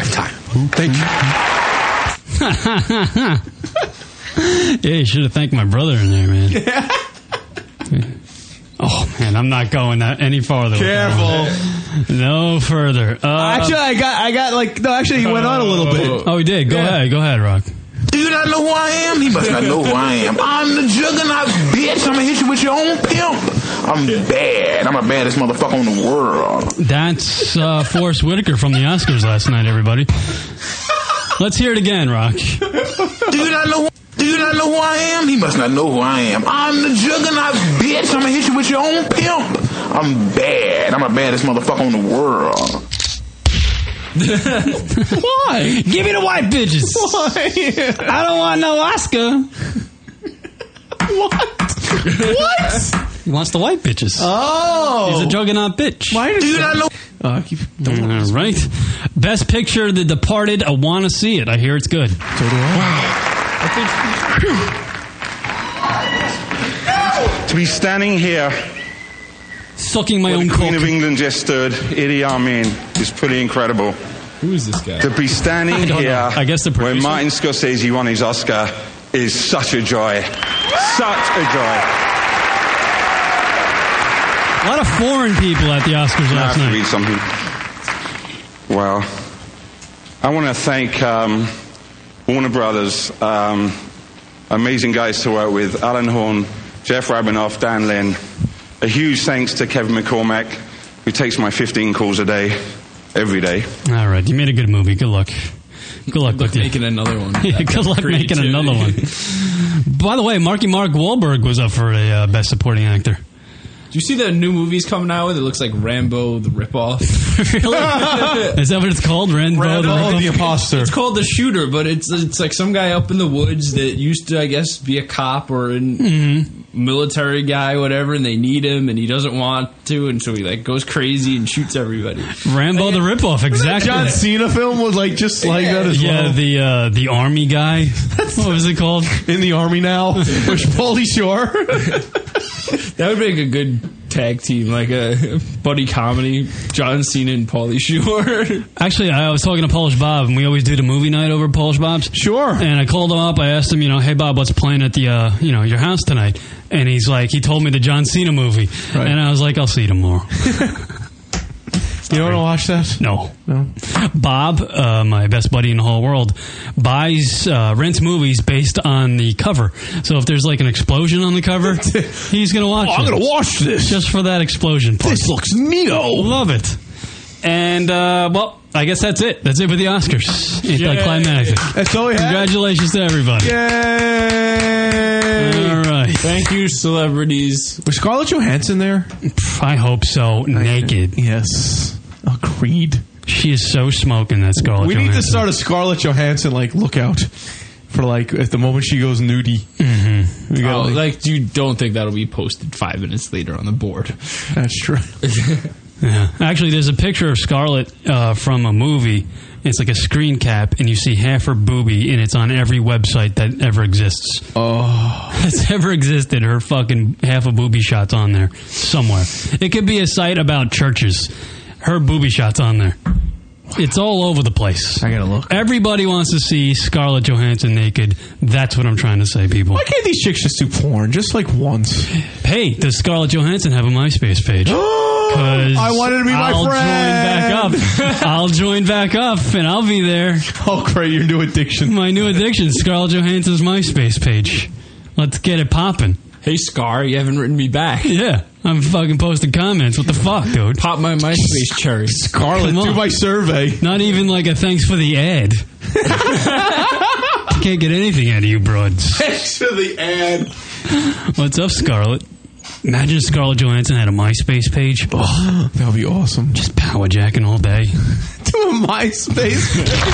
lifetime. Thank Yeah, you should have thanked my brother in there, man. Yeah. Oh, man, I'm not going that any farther. with that Careful. one. No further. Uh, Actually, I got, I got like, no, actually, he went on a little bit. Oh, he did. Go Yeah. ahead. Go ahead, Rock. Do you not know who I am? He must not know who I am. I'm the juggernaut, bitch. I'm gonna hit you with your own pimp. I'm bad. I'm the baddest motherfucker in the world. That's uh, Forrest Whitaker from the Oscars last night, everybody. Let's hear it again, Rock. Do you not know? Do you not know who I am? He must not know who I am. I'm the juggernaut, bitch. I'm gonna hit you with your own pimp. I'm bad. I'm the baddest motherfucker in the world. Why? Give me the white bitches. Why? I don't want no Oscar. What? What? He wants the white bitches. Oh. He's a juggernaut bitch. Why Do you not know? Uh, keep, All right. Best picture, The Departed. I want to see it. I hear it's good. So do I. To be standing here, Sucking my where own the Queen cock. of England just stood, Idi Amin, is pretty incredible. Who is this guy? To be standing I don't here, know. I guess the where producer? Martin Scorsese won his Oscar, is such a joy. Such a joy. A lot of foreign people at the Oscars I last have to night. read something. Well, I want to thank um, Warner Brothers, um, amazing guys to work with, Alan Horn, Jeff Rabinoff, Dan Lin. A huge thanks to Kevin McCormack, who takes my fifteen calls a day, every day. All right. You made a good movie. Good luck. Good luck with you. making another one. Yeah, good luck making Creativity. another one. By the way, Marky Mark Wahlberg was up for a uh, Best Supporting Actor. Do you see the new movies coming out with? It looks like Rambo the Ripoff. Really? Is that what it's called? Rambo, Rambo the, Ripoff? the Imposter. It's called The Shooter, but it's it's like some guy up in the woods that used to, I guess, be a cop or a Mm-hmm. military guy, whatever, and they need him, and he doesn't want to, and so he like goes crazy and shoots everybody. Rambo the Ripoff, exactly. John Cena film was like just like that as Yeah, well. the uh, the army guy. What was it called? In the army now, with Pauly Shore. That would make a good tag team, like a buddy comedy. John Cena and Pauly Shore. Actually, I was talking to Polish Bob, and we always do the movie night over at Polish Bob's. Sure. And I called him up. I asked him, you know, hey Bob, what's playing at the, uh, you know, your house tonight? And he's like, he told me the John Cena movie, Right. and I was like, I'll see you tomorrow. You don't want to watch that? No. No. Bob, uh, my best buddy in the whole world, buys, uh, rents movies based on the cover. So if there's like an explosion on the cover, he's going to watch Oh, it. I'm gonna watch this. Just for that explosion part. This looks neato. Love it. And, uh, well, I guess that's it. That's it for the Oscars. Anticlimactic. That's all we have. Congratulations to everybody. Yay! All right. Thank you, celebrities. Was Scarlett Johansson there? I hope so. Naked. Yes. Agreed. She is so smoking, that Scarlett We Johansson. need to start a Scarlett Johansson like lookout for like at the moment she goes nudie. Mm-hmm. We got Oh, like, like, you don't think that'll be posted five minutes later on the board? that's true. Yeah. Actually, there's a picture of Scarlett uh, from a movie. It's like a screen cap, and you see half her boobie, and it's on every website that ever exists. Oh, That's ever existed. Her fucking half a boobie shot's on there somewhere. It could be a site about churches. Her boobie shot's on there. It's all over the place. I gotta look. Everybody wants to see Scarlett Johansson naked. That's what I'm trying to say, people. Why can't these chicks just do porn just like once? Hey, does Scarlett Johansson have a MySpace page? I wanted to be my I'll friend. join back up. I'll join back up, and I'll be there. Oh, great! Your new addiction. My new addiction, Scarlett Johansson's MySpace page. Let's get it popping. Hey, Scar, you haven't written me back. Yeah, I'm fucking posting comments. What the fuck, dude? Pop my MySpace cherry. Scarlett, Come on. do my survey. Not even like a thanks for the ad. Can't get anything out of you, broads. Thanks for the ad. What's up, Scarlett? Imagine Scarlett Johansson had a MySpace page. Oh, that would be awesome. Just power jacking all day. Do a MySpace.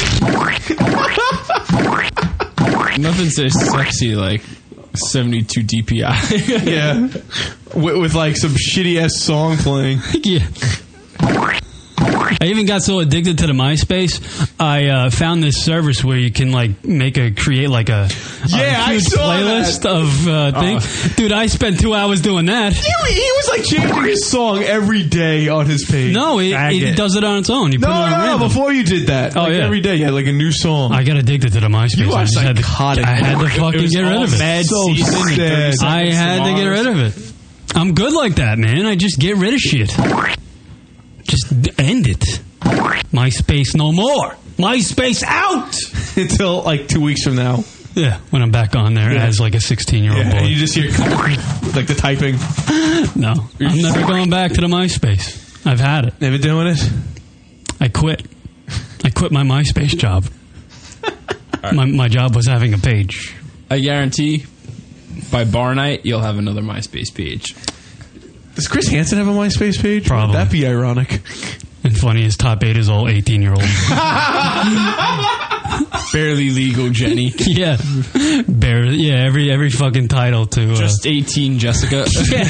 Nothing says sexy like seventy-two D P I. Yeah, with, with like some shitty ass song playing. Yeah. I even got so addicted to the MySpace, I uh, found this service where you can like make a create like a, Yeah, a I huge saw playlist that. of uh, things. Dude, I spent two hours doing that. He, he was like changing his song every day on his page. No, it, it does it on its own. You put No, it on no, no. random. Before you did that, Oh, like yeah. every day you had like a new song. I got addicted to the MySpace. You I are just had to, psychotic. I had to It fucking was get rid all of it. mad So season and sad. thirty I seconds had to to get Mars. rid of it. I'm good like that, man. I just get rid of shit. Just end it. MySpace no more. MySpace out. Until like two weeks from now. Yeah, when I'm back on there Yeah. as like a sixteen-year-old Yeah, boy. and you just hear like the typing. No, I'm never going back to the MySpace. I've had it. Never doing it. I quit. I quit my MySpace job. My my job was having a page. I guarantee by bar night you'll have another MySpace page. Does Chris Hansen have a MySpace page? Probably. That'd be ironic. And funny, his top eight is all eighteen-year-old. Barely legal, Jenny. Yeah, barely. Yeah, every every fucking title to uh, Just eighteen, Jessica.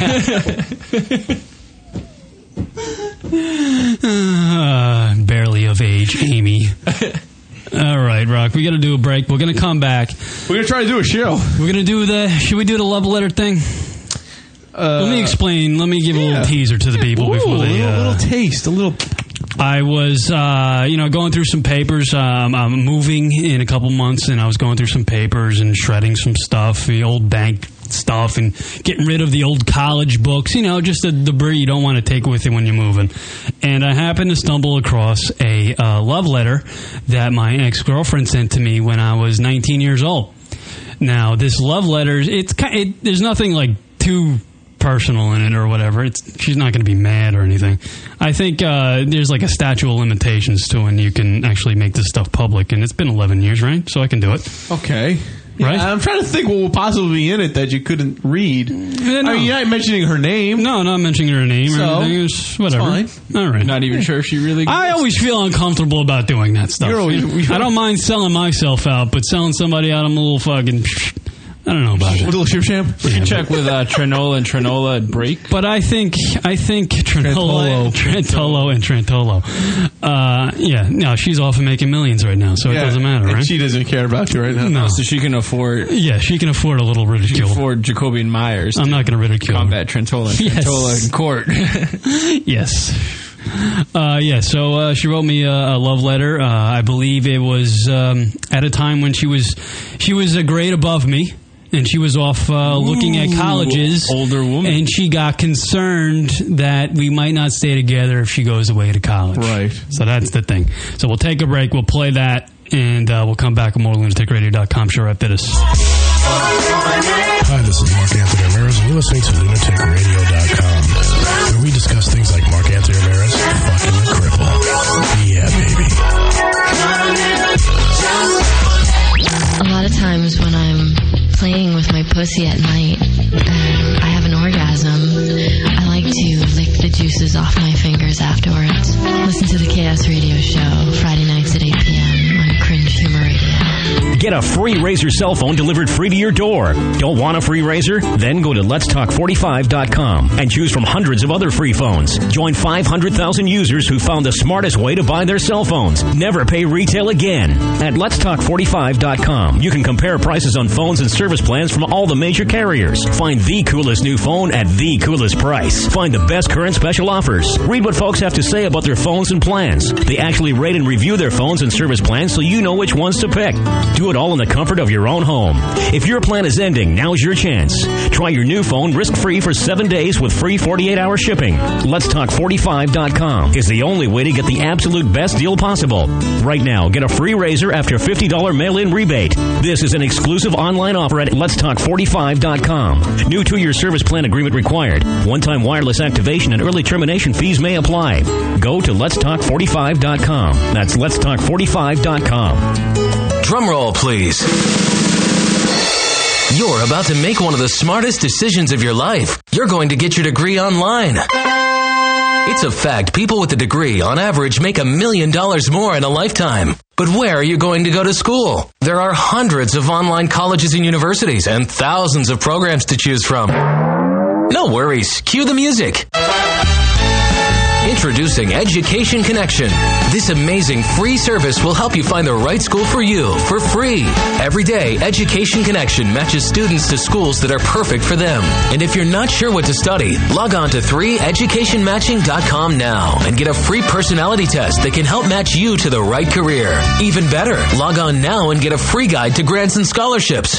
uh, barely of age, Amy. All right, Rock. We got to do a break. We're gonna come back. We're gonna try to do a show. We're gonna do the. Should we do the love letter thing? Uh, Let me explain. Let me give a yeah. little teaser to the people Ooh, before a they. little, uh, little taste, a little. I was, uh, you know, going through some papers. Um, I'm moving in a couple months, and I was going through some papers and shredding some stuff, the old bank stuff, and getting rid of the old college books. You know, just the debris you don't want to take with you when you're moving. And I happened to stumble across a uh, love letter that my ex-girlfriend sent to me when I was nineteen years old. Now, this love letter, it's ki- it, there's nothing like too personal in it or whatever, it's she's not going to be mad or anything. I think uh, there's like a statute of limitations to when you can actually make this stuff public, and it's been eleven years, right? So I can do it. Okay. Right? Yeah, I'm trying to think what will possibly be in it that you couldn't read. Yeah, no. I mean, you're not mentioning her name. No, not mentioning her name or So, anything. It's whatever. it's fine. All right. Not even sure if she really. I always feel uncomfortable about doing that stuff. You're always- I don't mind selling myself out, but selling somebody out, I'm a little fucking. I don't know about it. A little ship sham. We can check with uh, Trinola and Trinola at break. But I think I think Trentolo, Trentolo, and Trentolo. Uh, yeah, no, she's off and making millions right now, so it Yeah, doesn't matter, and right? she doesn't care about you right now. No. So she can afford. Yeah, she can afford a little She can ridicule. afford Jacoby and Myers. I'm not going to ridicule. combat Trentola and Yes. Trentola in court. Yes. Uh, yeah, so uh, she wrote me a, a love letter. Uh, I believe it was um, at a time when she was she was a grade above me. And she was off uh, looking at colleges. Older woman. And she got concerned that we might not stay together if she goes away to college. Right. So that's the thing. So we'll take a break. We'll play that. And uh, we'll come back with more lunatic radio dot com. Sure, after this. Hi, this is Mark Anthony Ramirez, and you're listening to lunatic radio dot com, where we discuss things like Mark Anthony Ramirez fucking a cripple. Yeah, baby. A lot of times when I'm playing with my pussy at night and I have an orgasm, I like to lick the juices off my fingers afterwards. Listen to the Chaos Radio Show, Friday nights at eight p.m. on Cringe Humor Radio. Get a free Razor cell phone delivered free to your door. Don't want a free Razor? Then go to lets talk forty-five dot com and choose from hundreds of other free phones. Join five hundred thousand users who found the smartest way to buy their cell phones. Never pay retail again. At lets talk forty-five dot com, you can compare prices on phones and service plans from all the major carriers. Find the coolest new phone at the coolest price. Find the best current special offers. Read what folks have to say about their phones and plans. They actually rate and review their phones and service plans so you know which ones to pick. Do it all in the comfort of your own home. If your plan is ending, now's your chance. Try your new phone risk-free for seven days with free forty-eight hour shipping. lets talk forty-five dot com is the only way to get the absolute best deal possible. Right now, get a free Razor after a fifty dollars mail-in rebate. This is an exclusive online offer at lets talk forty-five dot com. New two-year service plan agreement required. One-time wireless activation and early termination fees may apply. Go to lets talk forty-five dot com. That's lets talk forty-five dot com. Drum roll, please. You're about to make one of the smartest decisions of your life. You're going to get your degree online. It's a fact, people with a degree, on average, make a million dollars more in a lifetime. But where are you going to go to school? There are hundreds of online colleges and universities and thousands of programs to choose from. No worries. Cue the music. Introducing Education Connection. This amazing free service will help you find the right school for you for free. Every day, Education Connection matches students to schools that are perfect for them. And if you're not sure what to study, log on to three education matching dot com now and get a free personality test that can help match you to the right career. Even better, log on now and get a free guide to grants and scholarships.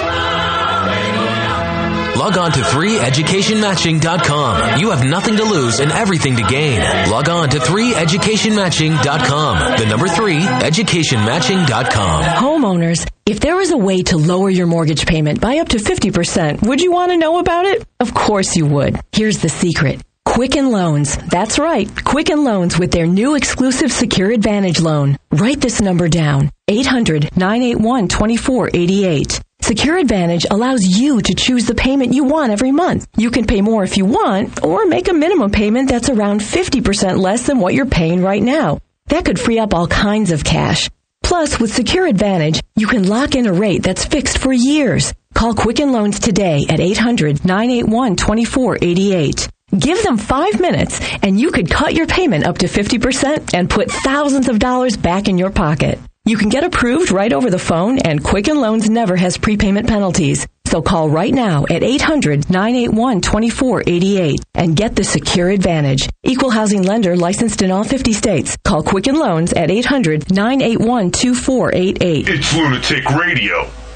Log on to three education matching dot com. You have nothing to lose and everything to gain. Log on to three education matching dot com. The number three, education matching dot com. Homeowners, if there was a way to lower your mortgage payment by up to fifty percent, would you want to know about it? Of course you would. Here's the secret. Quicken Loans. That's right. Quicken Loans with their new exclusive Secure Advantage loan. Write this number down. eight hundred, nine eight one, two four eight eight. Secure Advantage allows you to choose the payment you want every month. You can pay more if you want, or make a minimum payment that's around fifty percent less than what you're paying right now. That could free up all kinds of cash. Plus, with Secure Advantage, you can lock in a rate that's fixed for years. Call Quicken Loans today at eight hundred, nine eight one, two four eight eight. Give them five minutes, and you could cut your payment up to fifty percent and put thousands of dollars back in your pocket. You can get approved right over the phone, and Quicken Loans never has prepayment penalties. So call right now at eight hundred, nine eight one, two four eight eight and get the Secure Advantage. Equal housing lender licensed in all fifty states. Call Quicken Loans at eight hundred, nine eight one, two four eight eight. It's Lunatic Radio.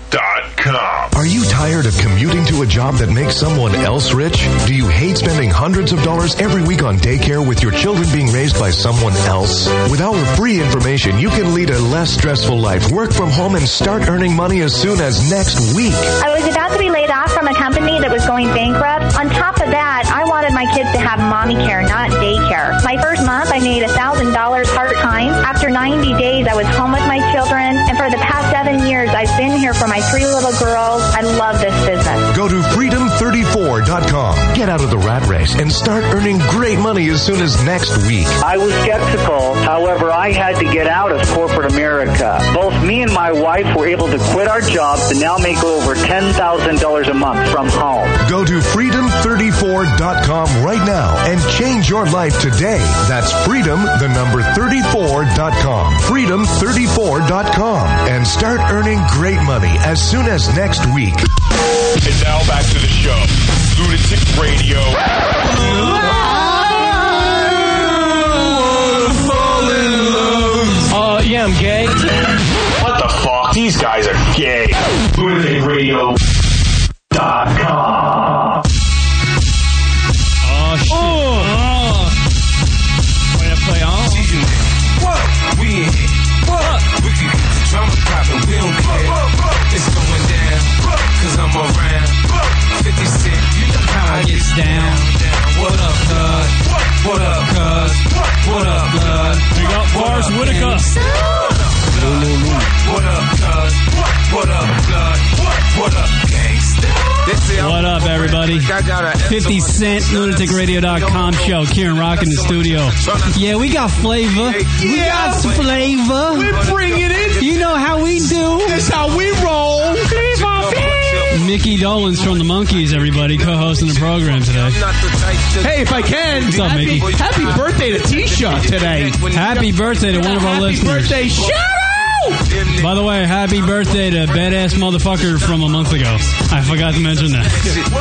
dot com. Are you tired of commuting to a job that makes someone else rich? Do you hate spending hundreds of dollars every week on daycare with your children being raised by someone else? With our free information, you can lead a less stressful life, work from home, and start earning money as soon as next week. I was about to be laid off from a company that was going bankrupt. On top of that, I wanted my kids to have mommy care, not daycare. My first month, I made one thousand dollars part-time. After ninety days, I was home with my children, and for the past seven years, I've been here for my three little girls. I love this business. Go to freedom thirty-four dot com. Get out of the rat race and start earning great money as soon as next week. I was skeptical. However, I had to get out of corporate America. Both me and my wife were able to quit our jobs and now make over ten thousand dollars a month from home. Go to freedom thirty-four dot com right now and change your life today. That's freedom, the number thirty-four dot com. freedom thirty-four dot com. And start earning great money as soon as next week. And now back to the show. Lunatic Radio. Uh, yeah, I'm gay. What the fuck? These guys are gay. Lunatic Radio dot com. Oh, shit. Oh. Way to play on. What? We in here. What? We can get the drama poppin'. We don't care. It's going down. Cause I'm around. fifty Cent. You know how I get down. What up, cuz? What up, cuz? What up, blood? We got Forrest Whitaker. What up, cuz? What up, blood? What up, gangsta? What up, everybody? fifty Cent, lunatic radio dot com show. Kieran Rock in the studio. Yeah, we got flavor. We got some flavor. We're bringing it. You know how we do. That's how we roll. Mickey Dolenz from the Monkees, everybody, co-hosting the program today. Hey, if I can, What's up, happy, Mickey? happy birthday to Tisha today. Happy birthday to one of our happy listeners. Happy birthday, Cheryl! By the way, happy birthday to badass motherfucker from a month ago. I forgot to mention that.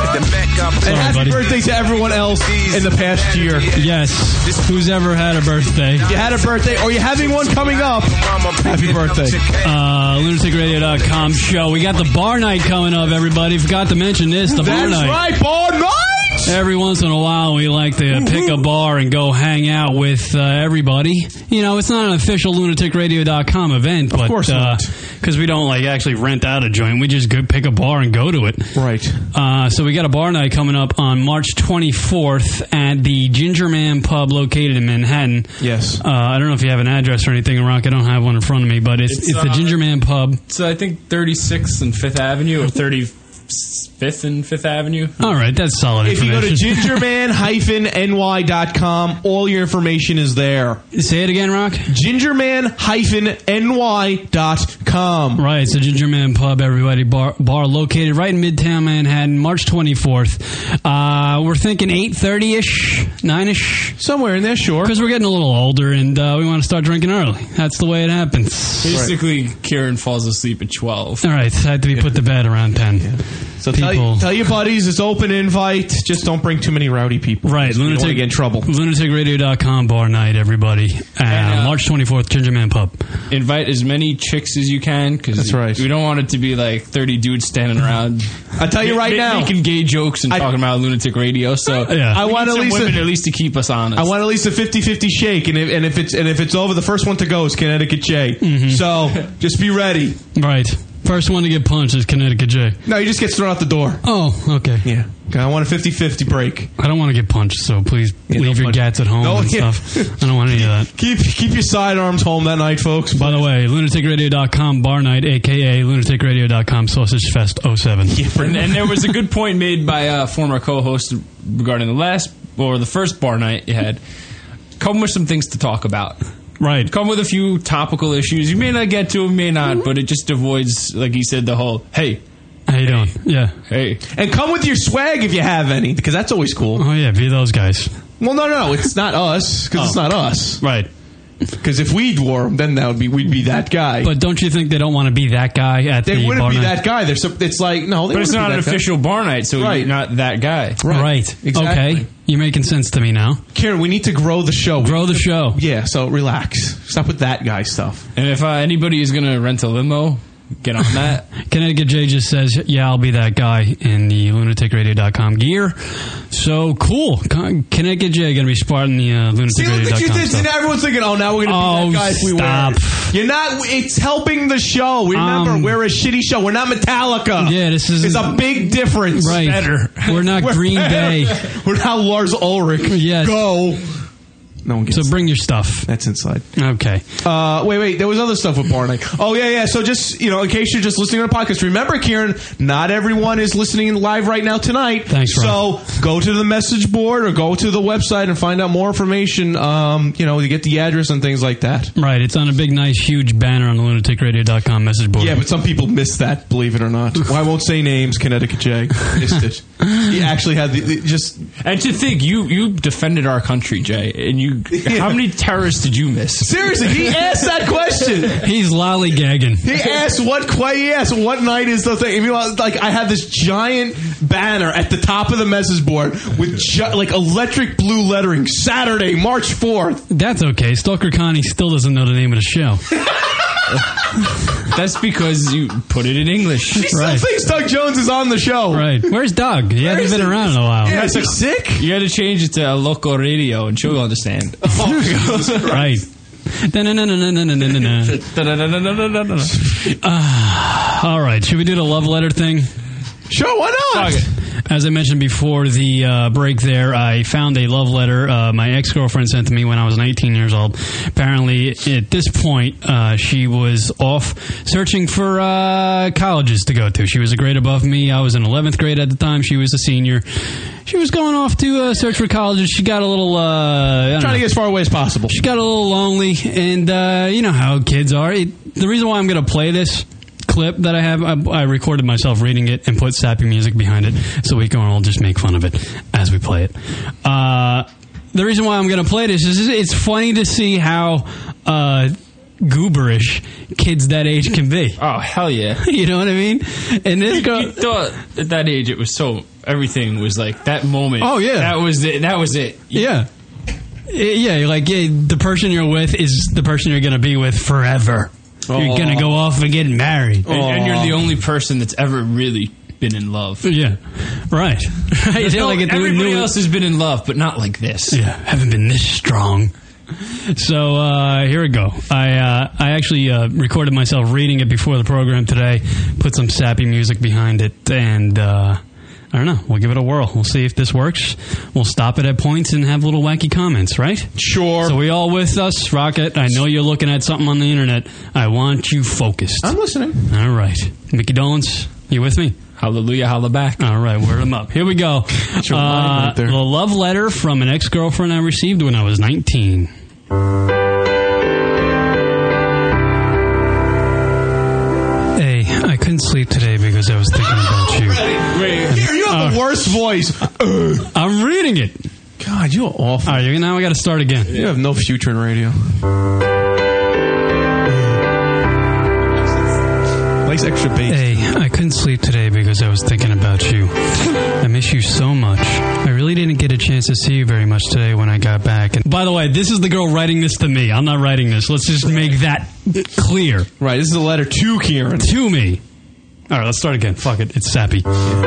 Sorry, and happy buddy. birthday to everyone else in the past year. Yes. Who's ever had a birthday? You had a birthday, or you're having one coming up. Happy birthday. Uh, lunatic radio dot com show. We got the bar night coming up, everybody. Forgot to mention this, the bar That's night. right, bar night! Every once in a while, we like to pick a bar and go hang out with uh, everybody. You know, it's not an official lunatic radio dot com event, but of course not, because we don't like actually rent out a joint. We just go pick a bar and go to it. Right. Uh, so we got a bar night coming up on March twenty-fourth at the Ginger Man Pub located in Manhattan. Yes. Uh, I don't know if you have an address or anything, Rock. I don't have one in front of me, but it's it's, It's, the uh, Ginger Man Pub. So I think thirty-sixth and Fifth Avenue or thirty-fifth and Fifth Avenue. All right, that's solid If you go to information. gingerman dash N Y dot com, all your information is there. Say it again, Rock. gingerman dash N Y dot com. Right, it's a Ginger Man Pub, everybody. Bar, bar located right in Midtown Manhattan, March twenty-fourth. Uh, we're thinking eight thirty-ish, nine-ish. Somewhere in there, sure. Because we're getting a little older and uh, we want to start drinking early. That's the way it happens. Basically, Kieran falls asleep at twelve. All right, so I had to be put to bed around ten. So tell, People- tell your buddies it's open invite. Just don't bring too many rowdy people. Right, You don't want to get in trouble. lunatic radio dot com bar night, everybody. Uh, And, uh, March twenty-fourth, Ginger Man Pub. Invite as many chicks as you can, because That's right. we don't want it to be like thirty dudes standing around. I tell you right ma- now. making gay jokes and I- talking about lunatic radio. So Yeah. I we want need at some least a- women at least to keep us honest. I want at least a fifty-fifty shake, and if, and if it's and if it's over, the first one to go is Connecticut J. Mm-hmm. So just be ready. Right. First one to get punched is Connecticut J. No, he just gets thrown out the door. Oh, okay. Yeah. Okay, I want a fifty-fifty break. I don't want to get punched, so please Yeah, leave no your punch. gats at home No, and yeah. stuff. I don't want any of that. Keep keep your sidearms home that night, folks. By the way, lunatic radio dot com bar night, a k a lunatic radio dot com sausage fest oh seven. and, and there was a good point made by a former co-host regarding the last or the first bar night you had. Come with some things to talk about. Right. Come with a few topical issues. You may not get to them, may not, but it just avoids, like he said, the whole, hey. How you doing? Yeah. Hey. And come with your swag if you have any, because that's always cool. Oh, yeah, be those guys. Well, no, no, it's not us, because it's Oh. not us. Right. Because if we wore them, then that would be we'd be that guy. But don't you think they don't want to be that guy at they the wouldn't bar be night? that guy. They're so, it's like no, they But it's wouldn't not be an that guy. official bar night, so Right. you're not that guy. Right. right. Exactly. Okay. You're making sense to me now. Karen, we need to grow the show. Grow the show. Yeah, so relax. Stop with that guy stuff. And if uh, anybody is going to rent a limo, get on that. Connecticut Jay just says, yeah, I'll be that guy in the lunatic radio dot com gear. So cool. Con- Connecticut Jay going to be spotting the uh, lunatic radio dot com See, look what you did. stuff. And everyone's thinking, oh, now we're going to Oh, be that guy if we stop. wear it. You're not, it's helping the show. Remember, Um, we're a shitty show. We're not Metallica. Yeah, this is... It's a big difference. Right. Better. We're not Green Day. We're not Lars Ulrich. Yes. Go. No one gets So bring your stuff. That's inside. Okay. Uh, wait, wait. There was other stuff with Barney. Oh, yeah, yeah. So just, you know, in case you're just listening on a podcast, remember, Kieran, not everyone is listening live right now tonight. Thanks, Rob. So go to the message board or go to the website and find out more information, um, you know, to get the address and things like that. Right. It's on a big, nice, huge banner on the lunatic radio dot com message board. Yeah, but some people missed that, believe it or not. Well, I won't say names, Connecticut Jay. Missed it. He actually had the, the just... And to think, you, you defended our country, Jay, and you... Yeah. How many terrorists did you miss? Seriously, he asked that question. He's lollygagging. He asked what que- he asked what night is the thing. I mean, like I had this giant banner at the top of the message board with ju- like electric blue lettering. Saturday, March fourth. That's okay. Stalker Connie still doesn't know the name of the show. That's because you put it in English. He still Right. thinks Doug Jones is on the show. Right. Where's Doug? He Where hasn't is been he? around in a while. Yeah, is he sick? You had to change it to a local radio, and she'll understand. Right. Uh, all right. Should we do the love letter thing? Sure, why not? Fuck it. As I mentioned before the uh, break there, I found a love letter uh, my ex-girlfriend sent to me when I was nineteen years old. Apparently, at this point, uh, she was off searching for uh, colleges to go to. She was a grade above me. I was in eleventh grade at the time. She was a senior. She was going off to uh, search for colleges. She got a little... Uh, I don't Trying to know. get as far away as possible. She got a little lonely, and uh, you know how kids are. It, the reason why I'm going to play this clip that I have, I, I recorded myself reading it and put sappy music behind it, so we can all just make fun of it as we play it. Uh, the reason why I'm going to play this is it's funny to see how uh, gooberish kids that age can be. Oh, hell yeah. You know what I mean? And this girl... You thought at that age it was so... Everything was like that moment. Oh, yeah. That was it. That was it. Yeah. Yeah, like yeah, the person you're with is the person you're going to be with forever. You're Aw. going to go off and get married. And, and you're the only person that's ever really been in love. Yeah. Right. Right. No, Like at the everybody new- else has been in love, but not like this. Yeah, haven't been this strong. So uh, here we go. I uh, I actually uh, recorded myself reading it before the program today, put some sappy music behind it, and uh, I don't know. We'll give it a whirl. We'll see if this works. We'll stop it at points and have little wacky comments, right? Sure. So we all with us, Rocket? I know you're looking at something on the internet. I want you focused. I'm listening. All right. Mickey Dolenz, you with me? Hallelujah, holla back. All right, word them up. Here we go. your line right there. The love letter from an ex-girlfriend I received when I was nineteen. Hey, I couldn't sleep today because I was thinking about you. Wait, here, you have the worst voice. Uh, I'm reading it. God, you're awful. All right, now I got to start again. You have no future in radio. Nice extra bass. Hey, I couldn't sleep today because I was thinking about you. I miss you so much. I really didn't get a chance to see you very much today when I got back. And by the way, this is the girl writing this to me. I'm not writing this. Let's just make that clear. Right, this is a letter to Kieran. To me. All right, let's start again. Fuck it. It's sappy.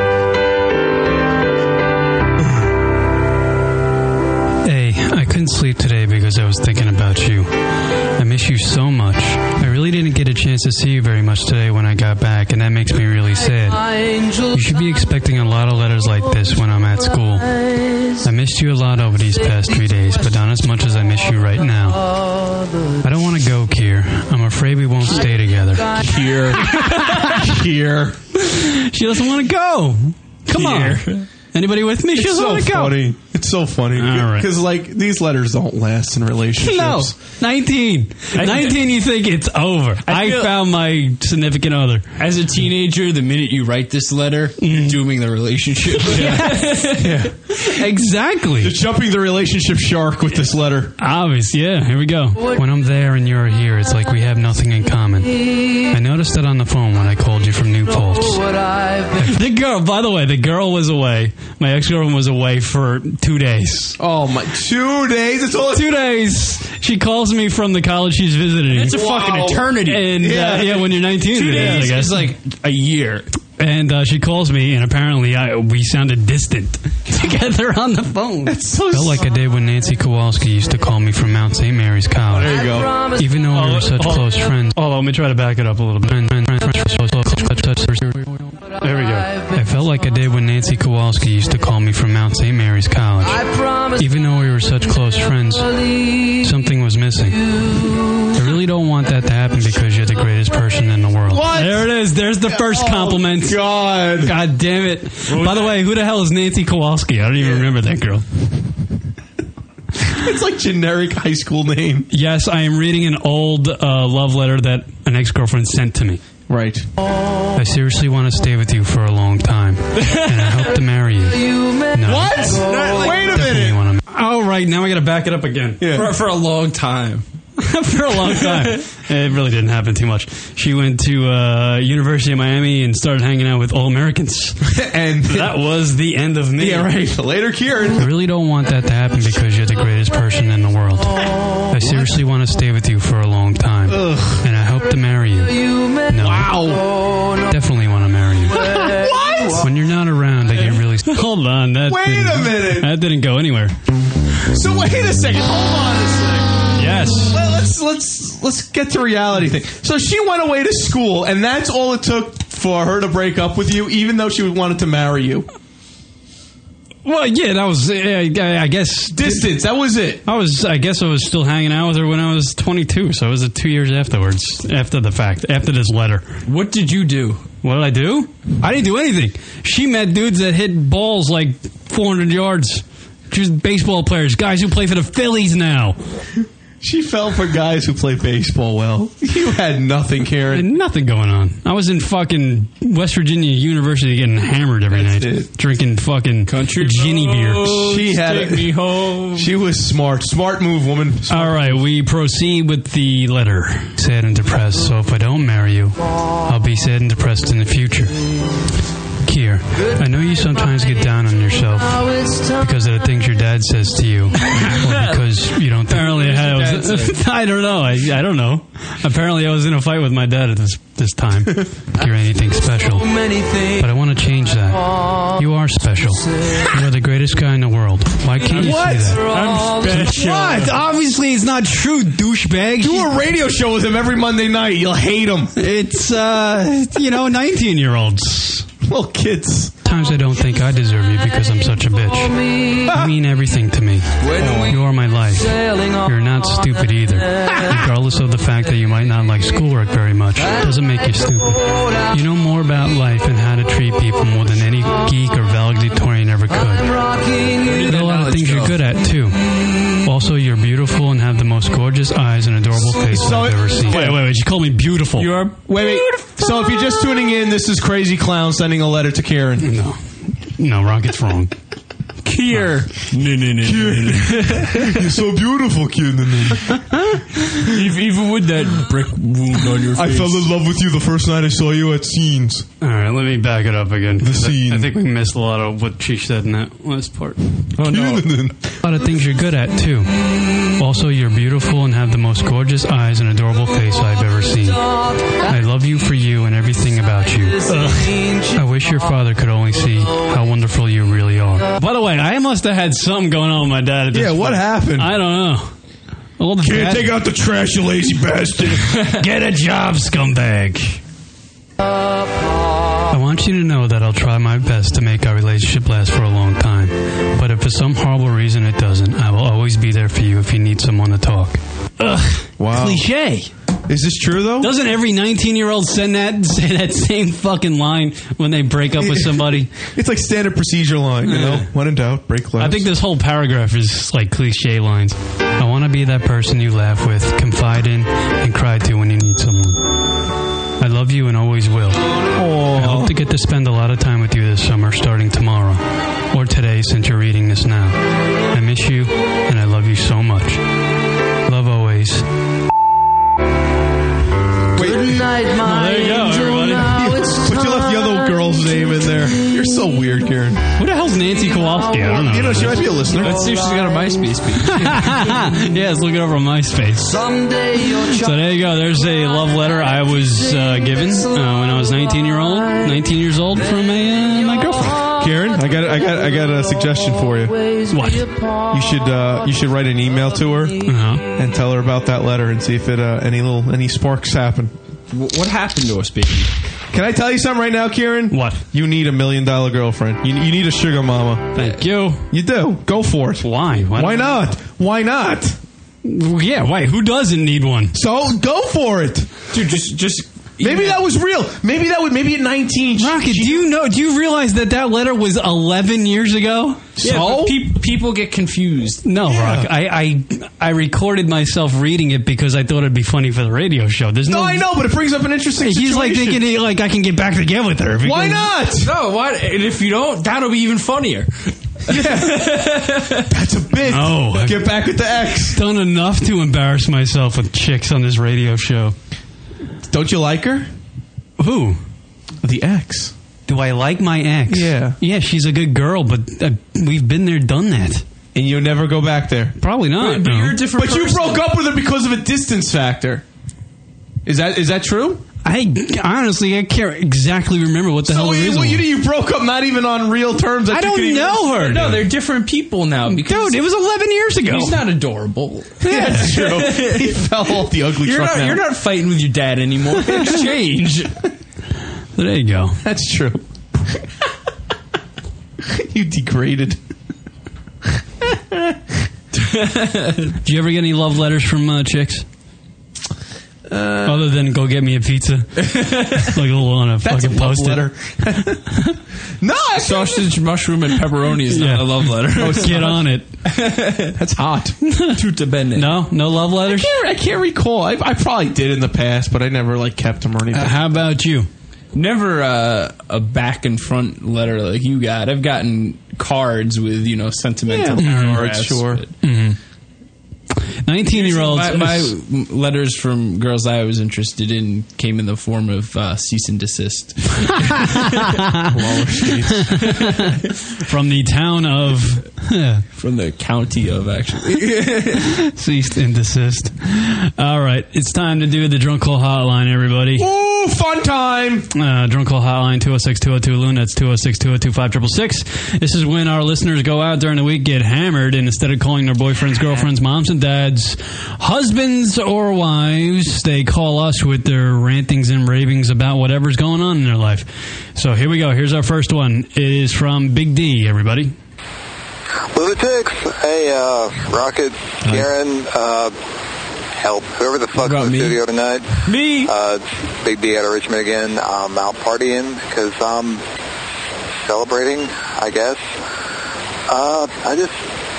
Hey, I couldn't sleep today because I was thinking about you. I miss you so much. I really didn't get a chance to see you very much today when I got back, and that makes me really sad. You should be expecting a lot of letters like this when I'm at school. I missed you a lot over these past three days, but not as much as I miss you right now. I don't want to go, Kier. I'm afraid we won't stay together. Kier. Kier. She doesn't want to go. Come Kier. on. Anybody with me? She It's doesn't so want to go. funny. It's so funny. All right. Because, like, these letters don't last in relationships. No, nineteen. nineteen, you think it's over. I, I feel- found my significant other. As a teenager, the minute you write this letter, you're dooming the relationship. Yeah. Exactly. You're jumping the relationship shark with this letter. Obvious, yeah. Here we go. When I'm there and you're here, it's like we have nothing in common. I noticed that on the phone when I called you from New Paltz. The girl, by the way, the girl was away My ex-girlfriend was away for two days. Oh, my. Two days? It's all two days. She calls me from the college she's visiting. It's a wow. fucking eternity. And yeah, uh, yeah when you're nineteen. Two it days is, I guess. is like a year. And uh, she calls me, and apparently I, we sounded distant together on the phone. That's so Felt like I did when Nancy Kowalski used to call me from Mount Saint Mary's College. There you go. Even though we were such oh, close friends. Oh, let me try to back it up a little bit. There we go. I felt like I did when Nancy Kowalski used to call me from Mount Saint Mary's College. Even though we were such close friends, something was missing. I really don't want that to happen because you're the greatest person in the world. What? There it is. There's the first oh, compliment. God. God damn it. By the way, who the hell is Nancy Kowalski? I don't even remember that girl. It's like generic high school name. Yes, I am reading an old uh, love letter that an ex-girlfriend sent to me. Right. I seriously want to stay with you for a long time, and I hope to marry you. No. What? No, wait a minute. Wanna... Oh, right. Now I got to back it up again. Yeah. For, for a long time. For a long time. It really didn't happen too much. She went to uh, University of Miami and started hanging out with All-Americans. And that was the end of me. Yeah, right. Later, Kieran. I really don't want that to happen because you're the greatest person in the world. I seriously want to stay with you for a long time. Ugh. And I hope to marry you. No. Wow. Definitely want to marry you. What? When you're not around, I get really... Hold on. That wait a minute. That didn't go anywhere. So wait a second. Hold on a second. Yes. Well, let's let's let's get to reality thing. So she went away to school, and that's all it took for her to break up with you, even though she wanted to marry you. Well, yeah, that was. Uh, I guess distance. That was it. I was. I guess I was still hanging out with her when I was twenty-two. So it was uh, two years afterwards, after the fact, after this letter. What did you do? What did I do? I didn't do anything. She met dudes that hit balls like four hundred yards. She was baseball players, guys who play for the Phillies now. She fell for guys who play baseball well. You had nothing, Karen. I had nothing going on. I was in fucking West Virginia University getting hammered every That's night. It. Drinking fucking country Ginny beer. She had Take a, me home. She was smart. Smart move, woman. Smart All right, we proceed with the letter. Sad and depressed, so if I don't marry you, I'll be sad and depressed in the future. Kier, I know you sometimes get down on yourself because of the things your dad says to you, or because you don't. Think Apparently, I, was, I don't know. I, I don't know. Apparently, I was in a fight with my dad at this this time. You're anything special, but I want to change that. You are special. You are the greatest guy in the world. Why can't you what? say that? I'm special. What? Obviously, it's not true, douchebag. Do a radio show with him every Monday night. You'll hate him. It's uh, you know, nineteen-year-olds. Well, kids. Sometimes I don't think I deserve you because I'm such a bitch. You mean everything to me. You are my life. You're not stupid either. Regardless of the fact that you might not like schoolwork very much, doesn't make you stupid. You know more about life and how to treat people more than any geek or valedictorian ever could. There are a lot of things you're good at, too. Also, you're beautiful and have the most gorgeous eyes and adorable face so I've ever seen. Wait, wait, wait. You called me beautiful. You are. Wait, wait. So if you're just tuning in, this is Crazy Clown sending a letter to Karen. No. No, Rocket's wrong. Kier. No, no, no, no, no. You're so beautiful, Kier. No, no. Even with that brick wound on your face. I fell in love with you the first night I saw you at Scenes. All right, let me back it up again. The scene. I, I think we missed a lot of what she said in that last part. Oh, no. A lot of things you're good at, too. Also, you're beautiful and have the most gorgeous eyes and adorable face I've ever seen. I love you for you and everything about you. Ugh. I wish your father could only see how wonderful you really are. By the way, I must have had something going on with my dad at this Yeah, point. what happened? I don't know. All the Can't bad- take out the trash, you lazy bastard. Get a job, scumbag. I want you to know that I'll try my best to make our relationship last for a long time. But if for some horrible reason it doesn't, I will always be there for you if you need someone to talk. Ugh. Wow. Cliche. Is this true, though? Doesn't every nineteen-year-old send that say that same fucking line when they break up with somebody? It's like standard procedure line, you know? When in doubt, break less. I think this whole paragraph is like cliche lines. I want to be that person you laugh with, confide in, and cry to when you need someone. I love you and always will. Aww. I hope to get to spend a lot of time with you this summer, starting tomorrow. Or today, since you're reading this now. I miss you, and I love you so much. Love always. Wait. Good night, my well, there you go, everybody. But you left the other girl's name in there. You're so weird, Karen. Who the hell's Nancy Kowalski? I don't know. You know, she might be a listener. Let's see if she's got a MySpace page. Yeah, let's look it over on MySpace. So there you go. There's a love letter I was uh, given uh, when I was nineteen year old, nineteen years old from a, uh, my girlfriend. Karen, I got, I got, I got a suggestion for you. What? You should, uh, you should write an email to her uh-huh. and tell her about that letter and see if it, uh, any little, any sparks happen. What happened to us, baby? Can I tell you something right now, Kieran? What? You need a million dollar girlfriend. You, you need a sugar mama. Thank you. You do. Go for it. Why? Why, Why not? Why not? Yeah, why? Who doesn't need one? So go for it, dude. Just, just. Maybe that was real. Maybe that was maybe at nineteen. Rocket, do you know? Do you realize that that letter was eleven years ago? Yeah, so but pe- people get confused. No, Yeah. Rock. I, I I recorded myself reading it because I thought it'd be funny for the radio show. There's no. No, I know, but it brings up an interesting He's situation. like thinking like I can get back together with her. Why not? No, why? And if you don't, that'll be even funnier. That's a bit. No, Get back with the ex. Done enough to embarrass myself with chicks on this radio show. Don't you like her? Who? The ex. Do I like my ex? Yeah. Yeah, she's a good girl, but uh, we've been there, done that. And you'll never go back there. Probably not. But, but no. you're a different. But you person. broke up with her because of a distance factor. Is that is that true? I honestly, I can't exactly remember what the So hell the you, reason well, you, was. you broke up not even on real terms. That I you don't could even- know her. No, dude. they're different people now. Because Dude, it was eleven years ago. he's not adorable. Yeah, that's true. He fell off the ugly You're truck not. now. You're not fighting with your dad anymore. Things change. So there you go. That's true. You degraded. Did you ever get any love letters from uh, chicks? Uh, Other than go get me a pizza, like a little on a That's a fucking love post-it. letter. No, I Sausage, mushroom, and pepperoni is not Yeah. a love letter. Oh, get on it. That's hot. Tuta bene. No, no love I letters. can't, I can't recall. I, I probably did in the past, but I never like kept them or anything. Uh, how about you? Never uh, a back and front letter like you got. I've gotten cards with, you know, sentimental Yeah, paragraphs. cards, sure. but- Mm-hmm. Nineteen-year-olds. My, my letters from girls I was interested in came in the form of uh, cease and desist. From the town of From the county of, actually. ceased and desist. All right, it's time to do the drunk call hotline, everybody. Ooh, fun time. Uh, drunk call hotline two oh six, two oh two, Loon. That's two oh six, two oh two, five six six six. This is when our listeners go out during the week, get hammered, and instead of calling their boyfriends, girlfriends, moms and dads, husbands or wives, they call us with their rantings and ravings about whatever's going on in their life. So here we go. Here's our first one. It is from Big D, everybody. Lunatics, hey, uh, Rocket, Karen, uh, help, whoever the fuck's in the me? studio tonight. Me? Uh, it's Big D out of Richmond again. I'm out partying because I'm celebrating, I guess. Uh, I just,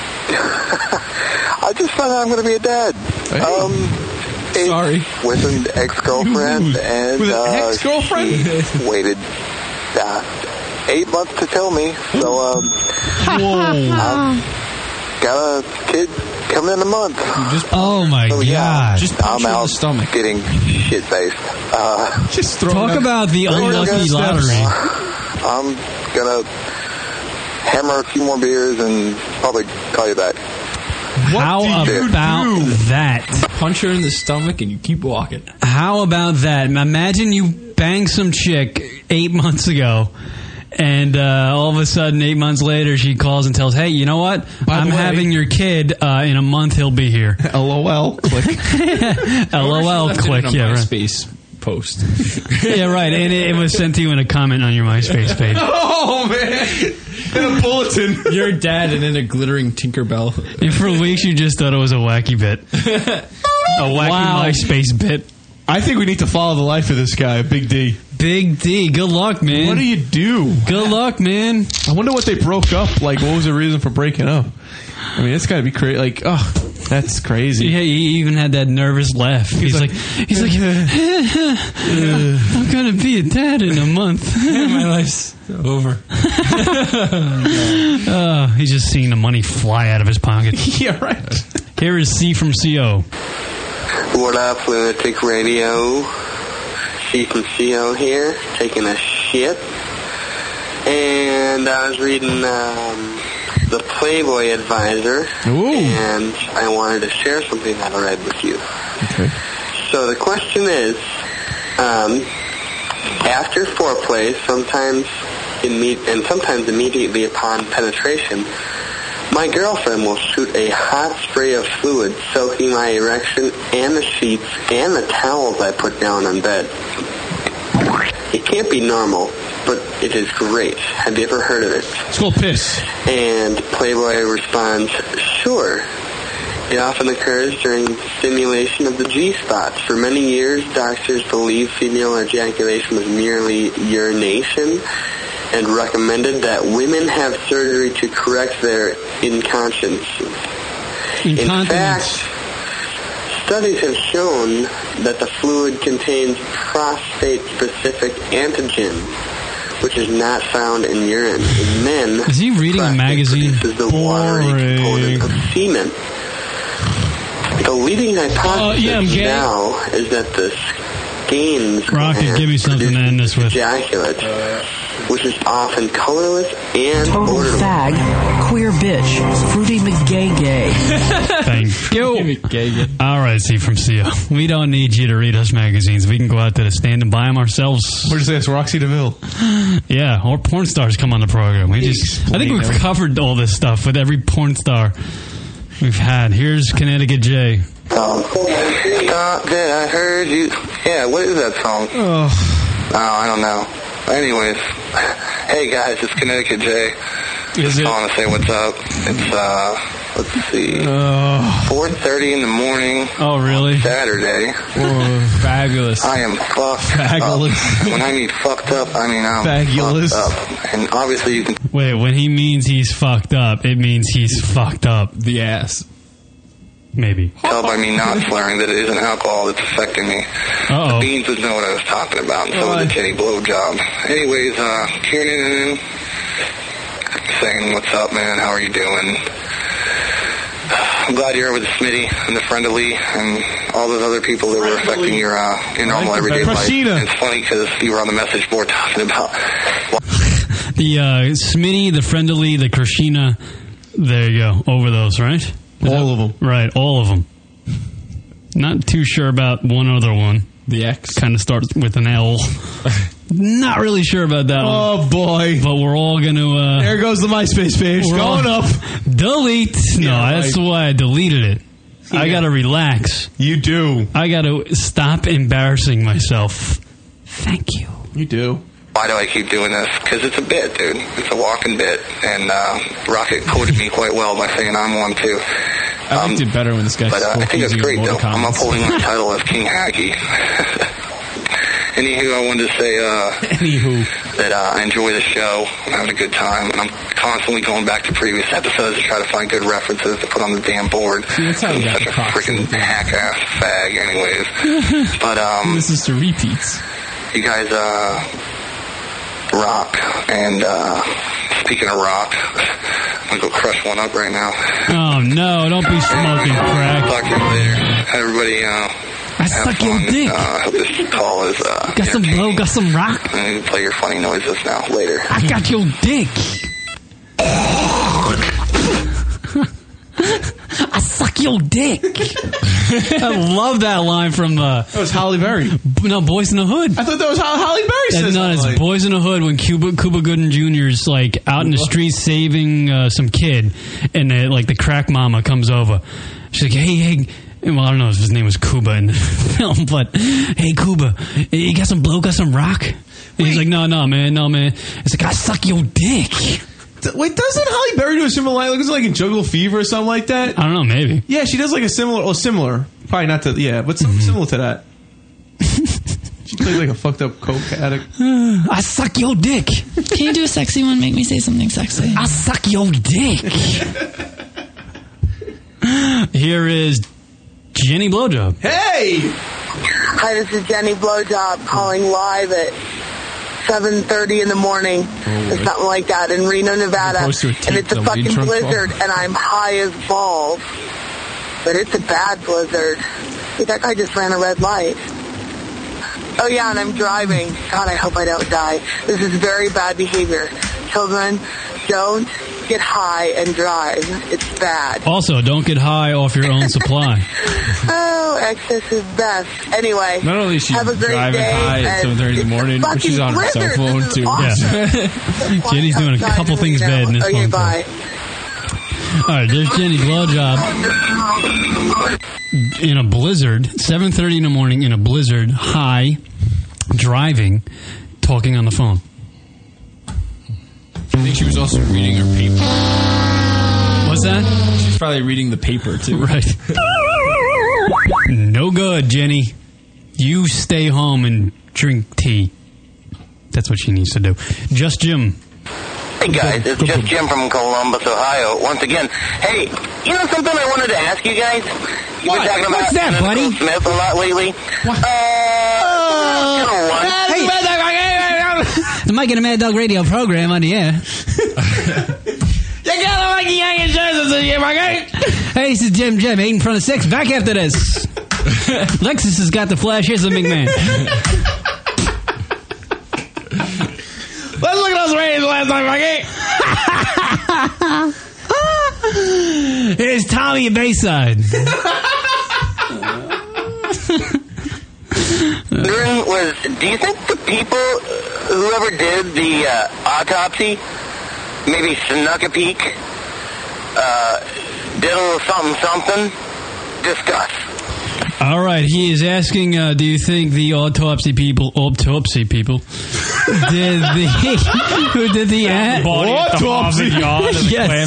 I just found out I'm going to be a dad. Hey. Um, it's Sorry. with an ex-girlfriend, and With an uh, ex-girlfriend? she waited uh, eight months to tell me. So, um, I've got a kid coming in a month. Oh, my So yeah, God. Just punch I'm her in the out stomach. getting shit faced. Uh, Just throw Talk about the unlucky lottery. I'm gonna hammer a few more beers and probably call you back. How do you about do? that? Punch her in the stomach and you keep walking. How about that? Imagine you bang some chick eight months ago, and uh, all of a sudden, eight months later, she calls and tells, "Hey, you know what? By the I'm way- having your kid uh, in a month. He'll be here." LOL. Click. LOL. Left it Click. in a Yeah, right. MySpace post. Yeah, right. And it, it was sent to you in a comment on your MySpace page. Oh, man. In a bulletin. Your dad and then a glittering Tinkerbell. And for weeks, you just thought it was a wacky bit, a wacky Wow. MySpace bit. I think we need to follow the life of this guy, Big D. Big D. Good luck, man. What do you do? Good luck, man. I wonder what they broke up. Like, what was the reason for breaking up? I mean, it's got to be crazy. Like, oh, that's crazy. Yeah, he even had that nervous laugh. He's, like, he's like, I'm gonna be a dad in a month. My life's over. uh, he's just seeing the money fly out of his pocket. Yeah, right. Here is C from C O. What up, Lunatic Radio? C from C O here, taking a shit. and I was reading um, the Playboy Advisor, and I wanted to share something that I read with you. Okay. So the question is, um, after foreplay, sometimes imme- and sometimes immediately upon penetration, my girlfriend will shoot a hot spray of fluid soaking my erection and the sheets and the towels I put down on bed. It can't be normal, but it is great. Have you ever heard of it? It's called piss. And Playboy responds, sure. It often occurs during stimulation of the G-spot. For many years, doctors believed female ejaculation was merely urination and recommended that women have surgery to correct their incontinence. In fact, studies have shown that the fluid contains prostate-specific antigen, which is not found in urine. In men, is he reading a magazine? This is the watery component of semen. The leading hypothesis uh, yeah, now is that the skeins Rocket, give me something to end this with. Ejaculate, which is often colorless and total odorless. fag, queer bitch, fruity McGay gay. Thank you. All right, C from C O. We don't need you to read us magazines. We can go out to the stand and buy them ourselves. What is this, Roxy DeVille? Yeah, or porn stars come on the program. We just, I think we've covered all this stuff with every porn star we've had. Here's Connecticut J. Um, Stop that, I heard you. Yeah, what is that song? Oh, oh I don't know. Anyways, hey guys, it's Connecticut J. Is Just calling to say what's up. It's, uh, let's see, oh. four thirty in the morning. Oh, really? Saturday. Oh, fabulous. I am fucked Fabulous. up. When I mean fucked up, I mean I'm Fabulous. fucked up. And obviously you can... Wait, when he means he's fucked up, it means he's fucked up. The ass. Maybe. Tell by me not slurring that it isn't alcohol that's affecting me. Uh-oh. The beans would know what I was talking about, and so would the titty blowjob. Anyways, uh, Kieran, saying what's up, man, how are you doing? I'm glad you're with Smitty and the Friendly and all those other people that were affecting your, uh, your normal everyday life. And it's funny because you were on the message board talking about... The uh, Smitty, the Friendly, the Krishina, there you go, over those, right? Is all that, of them. Right, all of them. Not too sure about one other one. The X. Kind of starts with an L. Not really sure about that oh, one. Oh, boy. But we're all going to... Uh, there goes the MySpace page. Going all, up. Delete. No, yeah, that's right. why I deleted it. Yeah. I got to relax. You do. I got to stop embarrassing myself. Thank you. You do. Why do I keep doing this? Because it's a bit, dude. It's a walking bit. And uh, Rocket quoted me quite well by saying I'm one, too. I liked um, it better when this guy But uh, I think it's great, though. Comments. I'm upholding my title as King Hacky. Anywho, I wanted to say uh, Anywho. that uh, I enjoy the show. I'm having a good time. And I'm constantly going back to previous episodes to try to find good references to put on the damn board. See, that's how I'm you got such the a Crocs freaking hack-ass fag, anyways. But, um... this is to repeats. You guys, uh... rock. And uh, speaking of rock, I'm gonna go crush one up right now. Oh no! Don't be smoking crack. Talk to you later. Everybody, uh, I suck your dick. Uh, I hope this call is. Uh, got some blow, got some rock. I'm gonna play your funny noises now. Later. I got your dick. I suck your dick. I love that line from uh, that was Halle Berry. No, Boys in the Hood. I thought that was how Halle Berry says. No, it's like. Boys in the Hood when Cuba Cuba Gooding Junior's like out in the streets saving uh, some kid, and uh, like the crack mama comes over. She's like, "Hey, hey." Well, I don't know if his name was Cuba in the film, but hey, Cuba, you got some blow, got some rock? And he's like, "No, no, man, no, man." It's like, "I suck your dick." Wait, doesn't Halle Berry do a similar line? Like, is it like in Jungle Fever or something like that? I don't know, maybe. Yeah, she does like a similar, or similar. Probably not to, yeah, but something mm-hmm. similar to that. She plays like a fucked up coke addict. Uh, I suck your dick. Can you do a sexy one? Make me say something sexy. I suck your dick. Here is Jenny Blowjob. Hey! Hi, this is Jenny Blowjob calling live at seven thirty in the morning oh, or something like that in Reno, Nevada. And it's a fucking blizzard and I'm high as balls. But it's a bad blizzard. Dude, that guy just ran a red light. Oh yeah, and I'm driving. God, I hope I don't die. This is very bad behavior. children, don't get high and drive. It's bad. Also, don't get high off your own supply. Oh, excess is best. Anyway, Not only is she have a great driving day. high at and seven thirty in the morning, but she's on her cell blizzard. phone This is too. awesome. Jenny's doing a couple things bad in this Okay, phone call. bye. All right, there's Jenny blowjob in a blizzard, seven thirty in the morning in a blizzard, high, driving, talking on the phone. I think she was also reading her paper. What's that? She's probably reading the paper too. Right. No good, Jenny. You stay home and drink tea. That's what she needs to do. Just Jim. Hey guys, it's just Jim from Columbus, Ohio. Once again, hey, you know something I wanted to ask you guys? You've been talking about What's that, Nicole buddy? Smith a lot lately. What? Uh, Hey, the Mike and the Mad Dog Radio program on the air. Hey, this is Jim Jim, eight in front of six. Back after this. Lexus has got the flash. Here's the big man. Let's look at those ratings last night, Mikey. Here's Tommy at Bayside. Wondering was, do you think the people, whoever did the uh, autopsy, maybe snuck a peek, uh, did a little something something? Discuss. All right, he is asking, uh, do you think the autopsy people, autopsy people, did the, who did the, Found the body at the Harvard Yard and the clam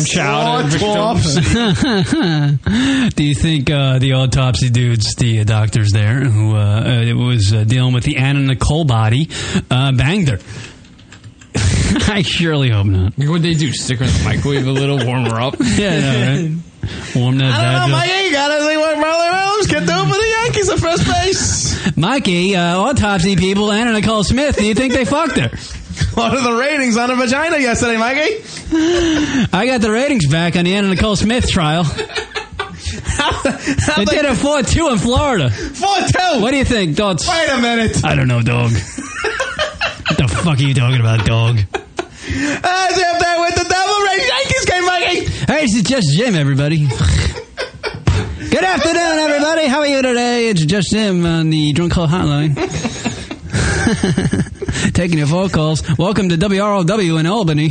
chowder victims. Do you think uh, the autopsy dudes, the uh, doctors there, who uh, uh, was uh, dealing with the Anna Nicole body, uh, banged her? I surely hope not. What they do? Stick her in the microwave a little, warm her up? Yeah, no, right? Warm that I bad don't know, up. Mikey. You gotta see what Marley Williams can do for the Yankees at first base. Mikey, uh, autopsy people, Anna Nicole Smith, do you think they fucked her? What are the ratings on her vagina yesterday, Mikey? I got the ratings back on the Anna Nicole Smith trial. They did a four two in Florida. four two? What do you think, Dots? Wait a minute. I don't know, dog. What the fuck are you talking about, dog? As if they with the Devil Rays Yankees game, Mikey. Hey, this is Just Jim, everybody. Good afternoon, everybody. How are you today? It's Just Jim on the Drunk Call Hotline. Taking your phone calls. Welcome to W R O W in Albany.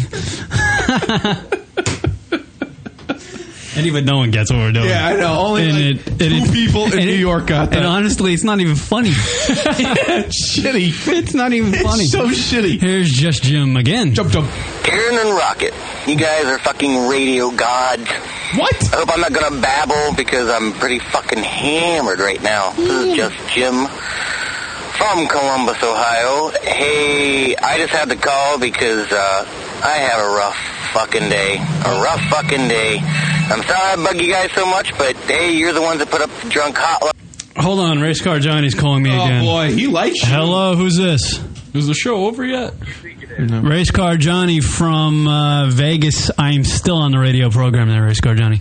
And even no one gets what we're doing. Yeah, I know. Only and like it, two and it, people in and New it, York got that. And honestly, it's not even funny. It's shitty. It's not even funny. It's so shitty. Here's Just Jim again. Jump, jump. Aaron and Rocket, you guys are fucking radio gods. What? I hope I'm not gonna babble because I'm pretty fucking hammered right now. This is just Jim from Columbus, Ohio. Hey, I just had to call because uh, I have a rough fucking day. A rough fucking day. I'm sorry I bug you guys so much, but hey, you're the ones that put up the drunk hotline. Hold on, Race Car Johnny's calling me Oh, again. boy, he likes you. Hello, who's this? Is the show over yet? No. Race Car Johnny from uh, Vegas. I'm still on the radio program there, Race Car Johnny.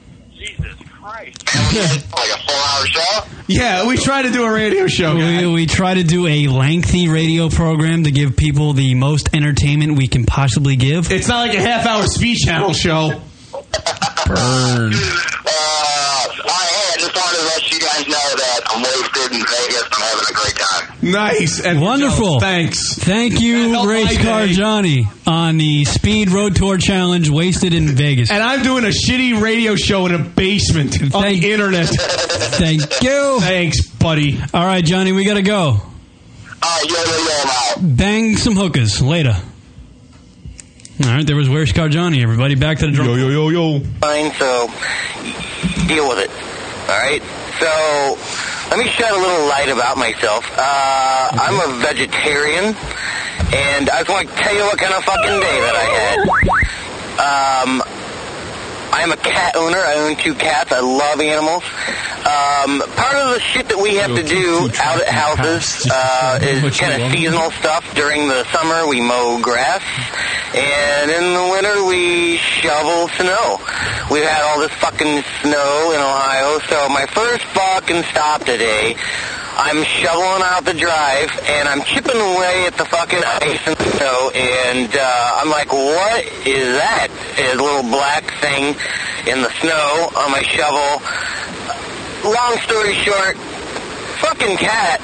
Yeah, we try to do a radio show. We, we try to do a lengthy radio program to give people the most entertainment we can possibly give. It's not like a half-hour speed channel show. Burn. I just wanted to let you guys know that I'm wasted in Vegas. I'm having a great time. Nice. And Wonderful. Thanks. Thank you, helped Race my Car day. Johnny, on the Speed Road Tour Challenge, Wasted in Vegas. And I'm doing a shitty radio show in a basement on Thank- the internet. Thank you. Thanks, buddy. All right, Johnny, we got to go. All right, yo, yo, yo, I'm out. Bang some hookers. Later. All right, there was Where's Car Johnny, everybody. Back to the drum. Yo, yo, yo, yo. Fine, so deal with it. All right? So let me shed a little light about myself. Uh, I'm a vegetarian, and I just want to tell you what kind of fucking day that I had. Um, I'm a cat owner. I own two cats. I love animals. Um, part of the shit that we have to do out at houses uh, is kind of seasonal stuff. During the summer, we mow grass, and in the winter, we shovel snow. We've had all this fucking snow in Ohio, so my first fucking stop today I'm shoveling out the drive, and I'm chipping away at the fucking ice and snow, and uh, I'm like, what is that? Is a little black thing in the snow on my shovel. Long story short, fucking cat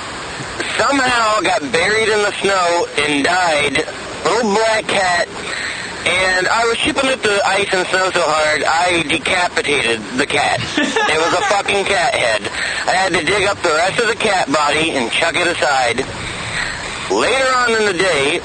somehow got buried in the snow and died. Little black cat. And I was chipping at the ice and snow so hard, I decapitated the cat. It was a fucking cat head. I had to dig up the rest of the cat body and chuck it aside. Later on in the day,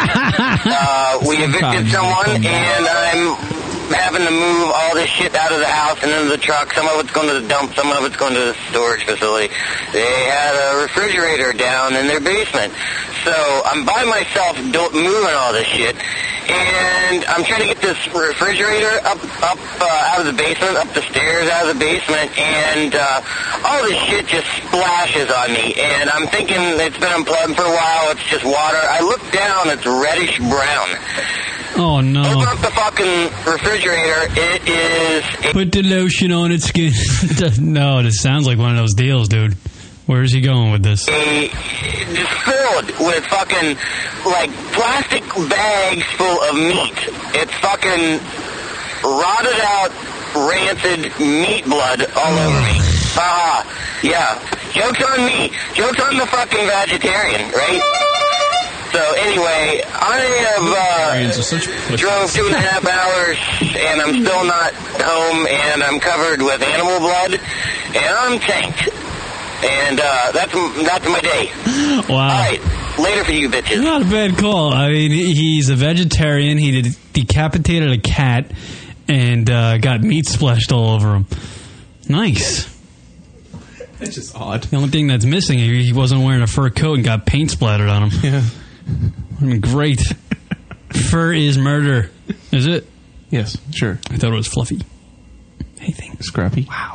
uh, we evicted someone, and I'm having to move all this shit out of the house and into the truck. Some of it's going to the dump, some of it's going to the storage facility. They had a refrigerator down in their basement. So I'm by myself do- moving all this shit. And I'm trying to get this refrigerator up, up uh, out of the basement, up the stairs out of the basement, and uh, all this shit just splashes on me. And I'm thinking it's been unplugged for a while. It's just water. I look down. It's reddish brown. Oh, no. Open up the fucking refrigerator. It is... Put the lotion on its skin. No, this sounds like one of those deals, dude. Where is he going with this? A, just filled with fucking, like, plastic bags full of meat. It's fucking rotted out, rancid meat blood all over me. Ah, uh, yeah. Joke's on me. Joke's on the fucking vegetarian, right? So anyway, I have uh, drove two and a half hours, and I'm still not home, and I'm covered with animal blood, and I'm tanked. And uh, that's that's my day. Wow. All right, later for you bitches. Not a bad call. I mean, he's a vegetarian. He did, decapitated a cat and uh, got meat splashed all over him. Nice. That's just odd. The only thing that's missing, he wasn't wearing a fur coat and got paint splattered on him. Yeah. I mean, great. Fur is murder. Is it? Yes, sure. I thought it was fluffy. Anything. Scrappy. Wow.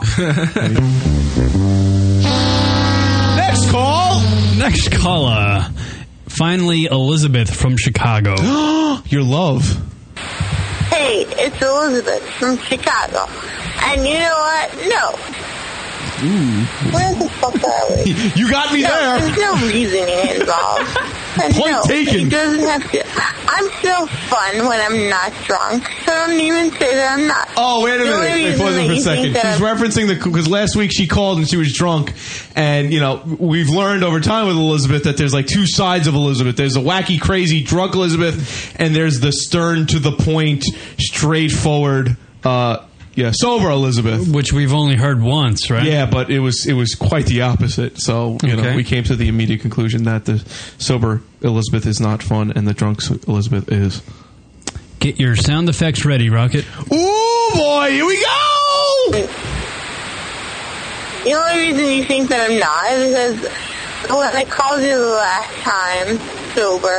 Next call. Next caller. Finally, Elizabeth from Chicago. Your love. Hey, it's Elizabeth from Chicago. And you know what? No. Ooh. Where the fuck are we? You got me no, there. There's no reasoning involved. And Point no, taken. It doesn't have to. I'm still fun when I'm not drunk, so don't even say that I'm not. Oh, wait a The minute. only Wait, reason pause it that for a you second. think that She's I'm- referencing the because last week she called and she was drunk, and you know we've learned over time with Elizabeth that there's like two sides of Elizabeth. There's a wacky, crazy, drunk Elizabeth, and there's the stern, to the point, straightforward. Uh, Yeah, sober Elizabeth, which we've only heard once, right? Yeah, but it was it was quite the opposite. So you Okay. know, we came to the immediate conclusion that the sober Elizabeth is not fun, and the drunk Elizabeth is. Get your sound effects ready, Rocket. Ooh, boy, here we go! The only reason you think that I'm not is because when I called you the last time, sober,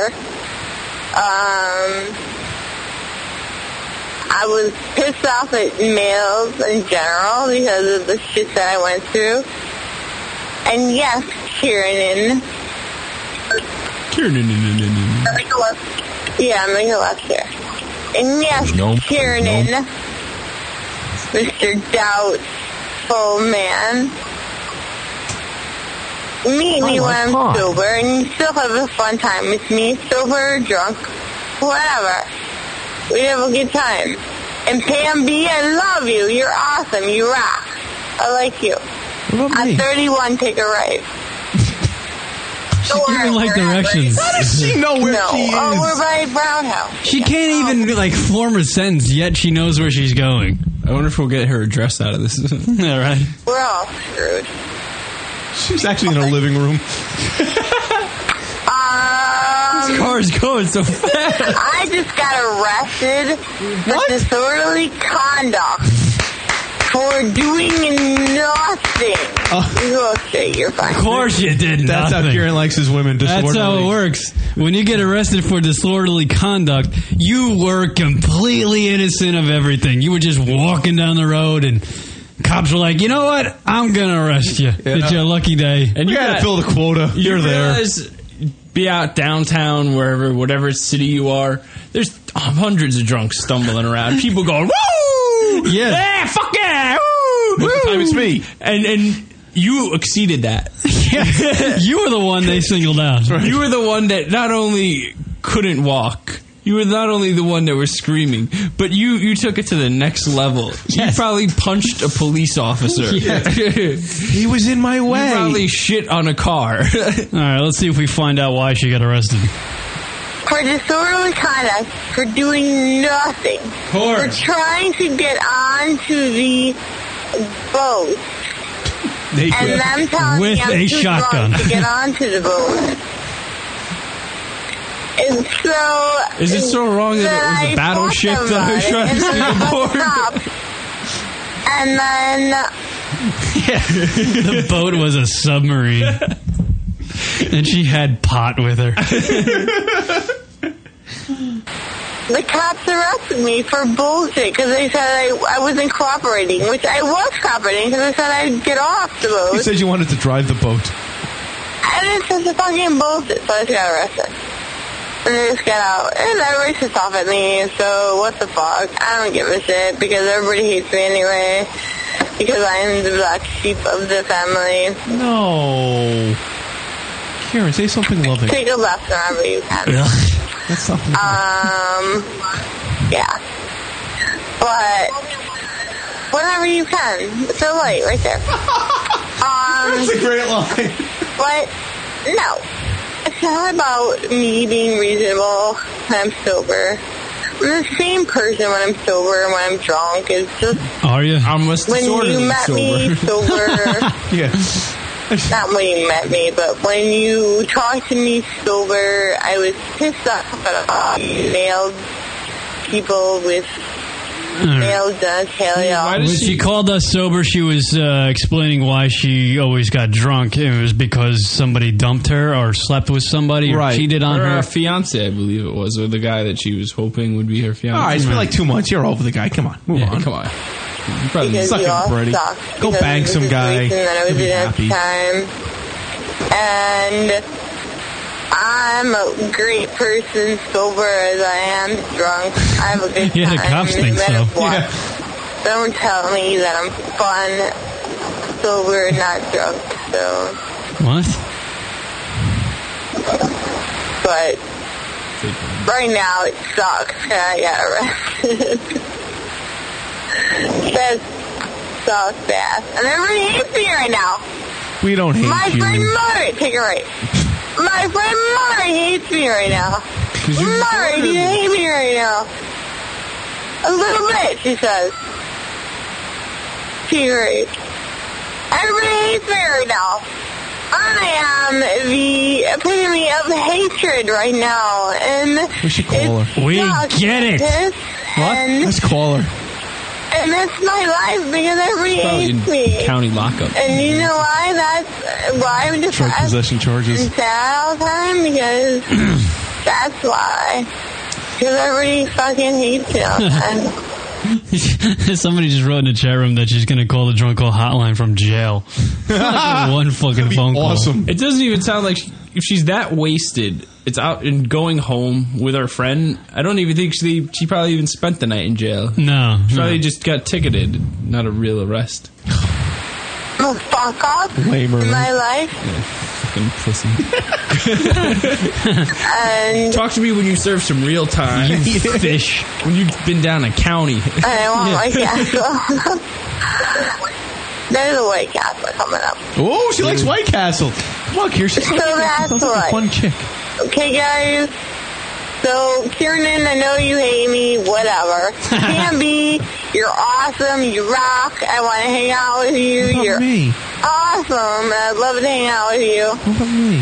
um, I was pissed off at males in general because of the shit that I went through. And yes, Kieran. Kieran. Yeah, I'm making a left here. And yes, Nope. Kieran, Nope. Mister Doubtful Man. Meet me Oh, when I'm fun. sober, and you still have a fun time with me, sober or drunk, whatever. We have a good time. And Pam B, I love you. You're awesome. You rock. I like you. At thirty-one, take a right. She's giving like directions. How does she know where no. she is? Oh, we're by Brown House. She can't even like form a sentence yet. She knows where she's going. I wonder if we'll get her address out of this. All right. We're all screwed. She's actually in her living room. Um, This car's going so fast. I just got arrested for disorderly conduct for doing nothing. You go straight, you're fine. Of course you did That's nothing. how Kieran likes his women. That's how it disorderly. works. When you get arrested for disorderly conduct, you were completely innocent of everything. You were just walking down the road and cops were like, you know what? I'm going to arrest you. It's your lucky day. And You you gotta got- fill the quota. You You're there. realize, be out downtown, wherever, whatever city you are, there's hundreds of drunks stumbling around. People going, woo! Yeah. Yeah, fuck yeah! Woo! Most of the time it's me. And, and you exceeded that. You were the one they singled out. You were the one that not only couldn't walk, you were not only the one that was screaming, but you, you took it to the next level. Yes. You probably punched a police officer. Yes. He was in my way. You probably shit on a car. All right, let's see if we find out why she got arrested. For disorderly conduct, for doing nothing, Horse. for trying to get onto the boat, Naked. and them telling With me I'm a too shotgun. drunk to get onto the boat. And so... Is it so wrong that it was a I battleship fought that I was about trying it, to and then steal I aboard? stopped. And then... The boat was a submarine. And she had pot with her. The cops arrested me for bullshit because they said I, I wasn't cooperating, which I was cooperating because I said I'd get off the boat. You said you wanted to drive the boat. And it's just a fucking bullshit, so I just got arrested. And they just got out. And everybody sits off at me, so what the fuck? I don't give a shit because everybody hates me anyway. Because I'm the black sheep of the family. No. Karen, say something loving. Take a left whenever you can. That's something. Um, yeah. But, whenever you can. It's so light, right there. Um, That's a great line. But, no. It's not about me being reasonable when I'm sober. I'm the same person when I'm sober and when I'm drunk. It's just... Are you? I'm when you met sober. me sober... Yeah. Not when you met me, but when you talked to me sober, I was pissed off at male people with male genitalia. When she called us sober, she was uh, explaining why she always got drunk. It was because somebody dumped her or slept with somebody or cheated on her. her. Her fiance, I believe it was, or the guy that she was hoping would be her fiance. All right, it's been like two months. You're over the guy. Come on. Move Yeah, on. come on. You probably Because suck you it, all Brady. suck. Go because bang of the some guy. situation that I was You'll be in at the happy. time. And I'm a great person sober as I am drunk. I have a good Yeah, time. the cops no think matter so. what. Yeah. Don't tell me that I'm fun, sober, not drunk. So, What? but right now it sucks. I got arrested. That sucks ass. And everybody hates me right now. We don't hate My you. friend Murray, take it right. My friend Murray hates me right now. Murray, do you hate me right now? A little bit, she says. Take it right. Everybody hates me right now. I am the epitome of hatred right now, and we should call her. We get it. What? And, Let's call her. and that's my life because everybody hates me. County lockup. And you know why? That's why I'm Drug depressed possession charges. and sad all the time because that's why. Because everybody fucking hates me all the time. Somebody just wrote in the chat room that she's going to call the drunk call hotline from jail. One fucking phone call. Awesome. It doesn't even sound like she, if she's that wasted, it's out and going home with her friend. I don't even think she she probably even spent the night in jail. No. She probably no. just got ticketed, not a real arrest. Oh, fuck off Lamer, in my man. life. Yeah, fucking pussy. And Talk to me when you serve some real time. You fish. When you've been down a county. I want White Castle. There's a White Castle coming up. Oh, she likes White Castle. Look, here she's So like, that's sounds like a right. fun chick. Okay, guys. So, Kiernan, I know you hate me, whatever. Can't be. You're awesome. You rock. I want to hang out with you. What about You're me? awesome. I'd love to hang out with you. What about me?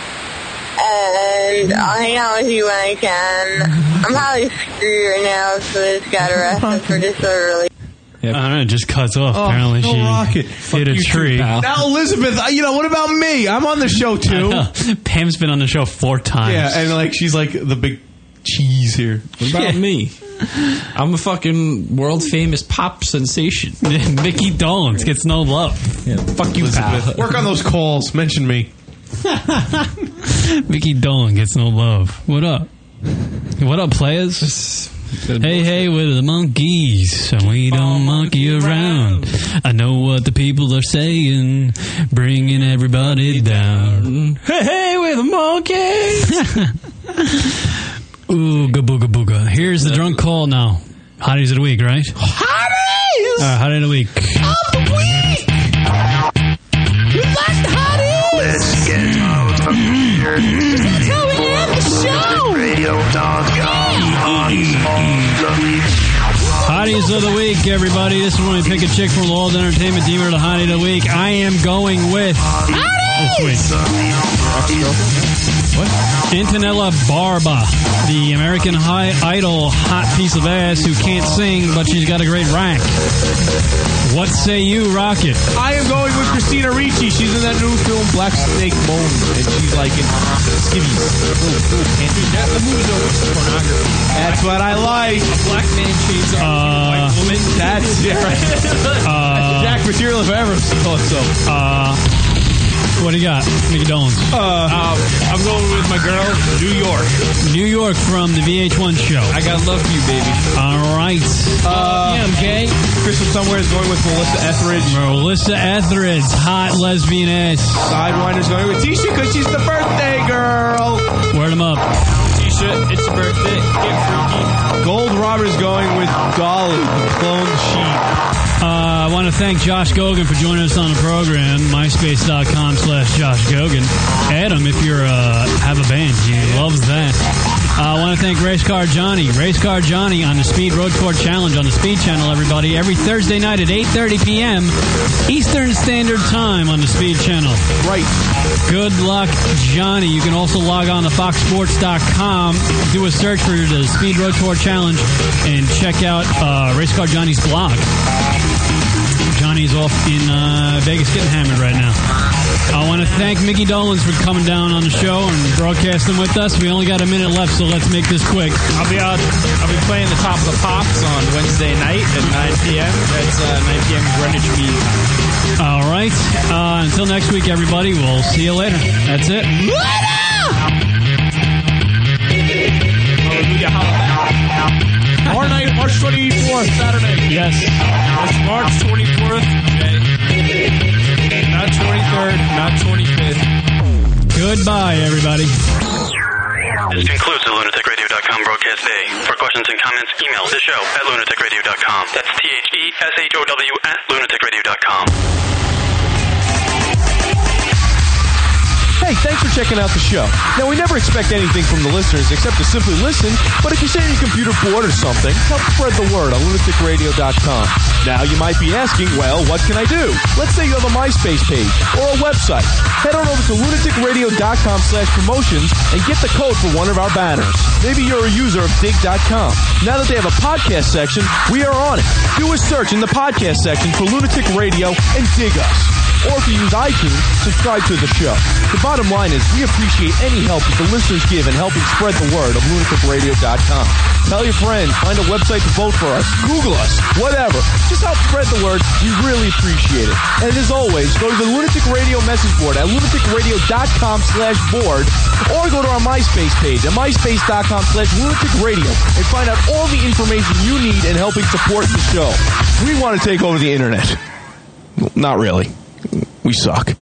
And I'll hang out with you when I can. I'm probably screwed right now, so I just got arrested for disorderly. I don't know, it just cuts off. Oh, Apparently no she rocket. hit a you tree. too, pal. Now, Elizabeth, uh, you know, what about me? I'm on the show, I too. know. Pam's been on the show four times. Yeah, and like she's like the big cheese here. What about me? I'm a fucking world famous pop sensation. Mickey Dolenz gets no love. Yeah, fuck you, Elizabeth, pal. work on those calls. Mention me. Mickey Dolan gets no love. What up? What up, players? Hey, hey, we're the monkeys, and we don't monkey around. I know what the people are saying, bringing everybody down. Hey, hey, we're the monkeys. Ooga booga booga. Here's the drunk call now. Hotties of the week, right? Hotties! Uh, hottie of the week. Of the week! We like the hotties! Let's get out of here. That's how we end the show! Radio dot com. Hotties of the week, everybody. This is when we pick a chick from the World Entertainment Team or the Hottie of the Week. I am going with... Hotties! Oh, what? Antonella Barba, the American high idol hot piece of ass who can't sing, but she's got a great rank. What say you, Rocket? I am going with Christina Ricci. She's in that new film Black Snake Moan, and she's like in skivvies. That the movie's over pornography. That's what I like. A black man chains a Uh, white woman. That's yeah, right. Uh, Jack Material if ever thought so. Uh, what do you got, Mickey Dolenz? Uh, um, I'm going with my girl, New York. New York from the V H one show. I got love for you, baby. All right. Uh, yeah, I'm gay. Crystal Somewhere is going with Melissa Etheridge. Melissa Etheridge, hot lesbian ass. Sidewinder's going with Tisha because she's the birthday girl. Word them up. Tisha, it's your birthday. Get freaky. Gold Robber's going with Dolly, the cloned sheep. Uh, I want to thank Josh Gogan for joining us on the program. MySpace.com slash Josh Gogan. Add him if you're uh, have a band. He loves that. Uh, I want to thank Race Car Johnny. Race Car Johnny on the Speed Road Tour Challenge on the Speed Channel, everybody. Every Thursday night at eight thirty p.m. Eastern Standard Time on the Speed Channel. Right. Good luck, Johnny. You can also log on to fox sports dot com, do a search for the Speed Road Tour Challenge, and check out uh, Race Car Johnny's blog. Johnny's off in uh, Vegas getting hammered right now. I want to thank Mickey Dolenz for coming down on the show and broadcasting with us. We only got a minute left, so let's make this quick. I'll be out. I'll be playing the Top of the Pops on Wednesday night at nine p.m. That's uh, nine p.m. Greenwich Mean Time. All right. Uh, until next week, everybody. We'll see you later. That's it. Tomorrow night, March twenty-fourth, Saturday. Yes. It's March twenty-fourth, okay? Not twenty-third, not twenty-fifth. Goodbye, everybody. This concludes the lunatic radio dot com broadcast day. For questions and comments, email the show at lunatic radio dot com. That's T H E S H O W at lunatic radio dot com. Hey, thanks for checking out the show. Now, we never expect anything from the listeners except to simply listen, but if you sit on your computer bored or something, help spread the word on lunatic radio dot com. Now, you might be asking, well, what can I do? Let's say you have a MySpace page or a website. Head on over to lunatic radio dot com slash promotions and get the code for one of our banners. Maybe you're a user of dig dot com. Now that they have a podcast section, we are on it. Do a search in the podcast section for Lunatic Radio and dig us. Or if you use iTunes, subscribe to the show. The bottom line is we appreciate any help that the listeners give in helping spread the word of lunatic radio dot com. Tell your friends, find a website to vote for us, Google us, whatever. Just help spread the word. We really appreciate it. And as always, go to the Lunatic Radio message board at lunatic radio dot com slash board or go to our MySpace page at myspace dot com slash lunatic radio and find out all the information you need in helping support the show. We want to take over the internet. Well, not really. We suck.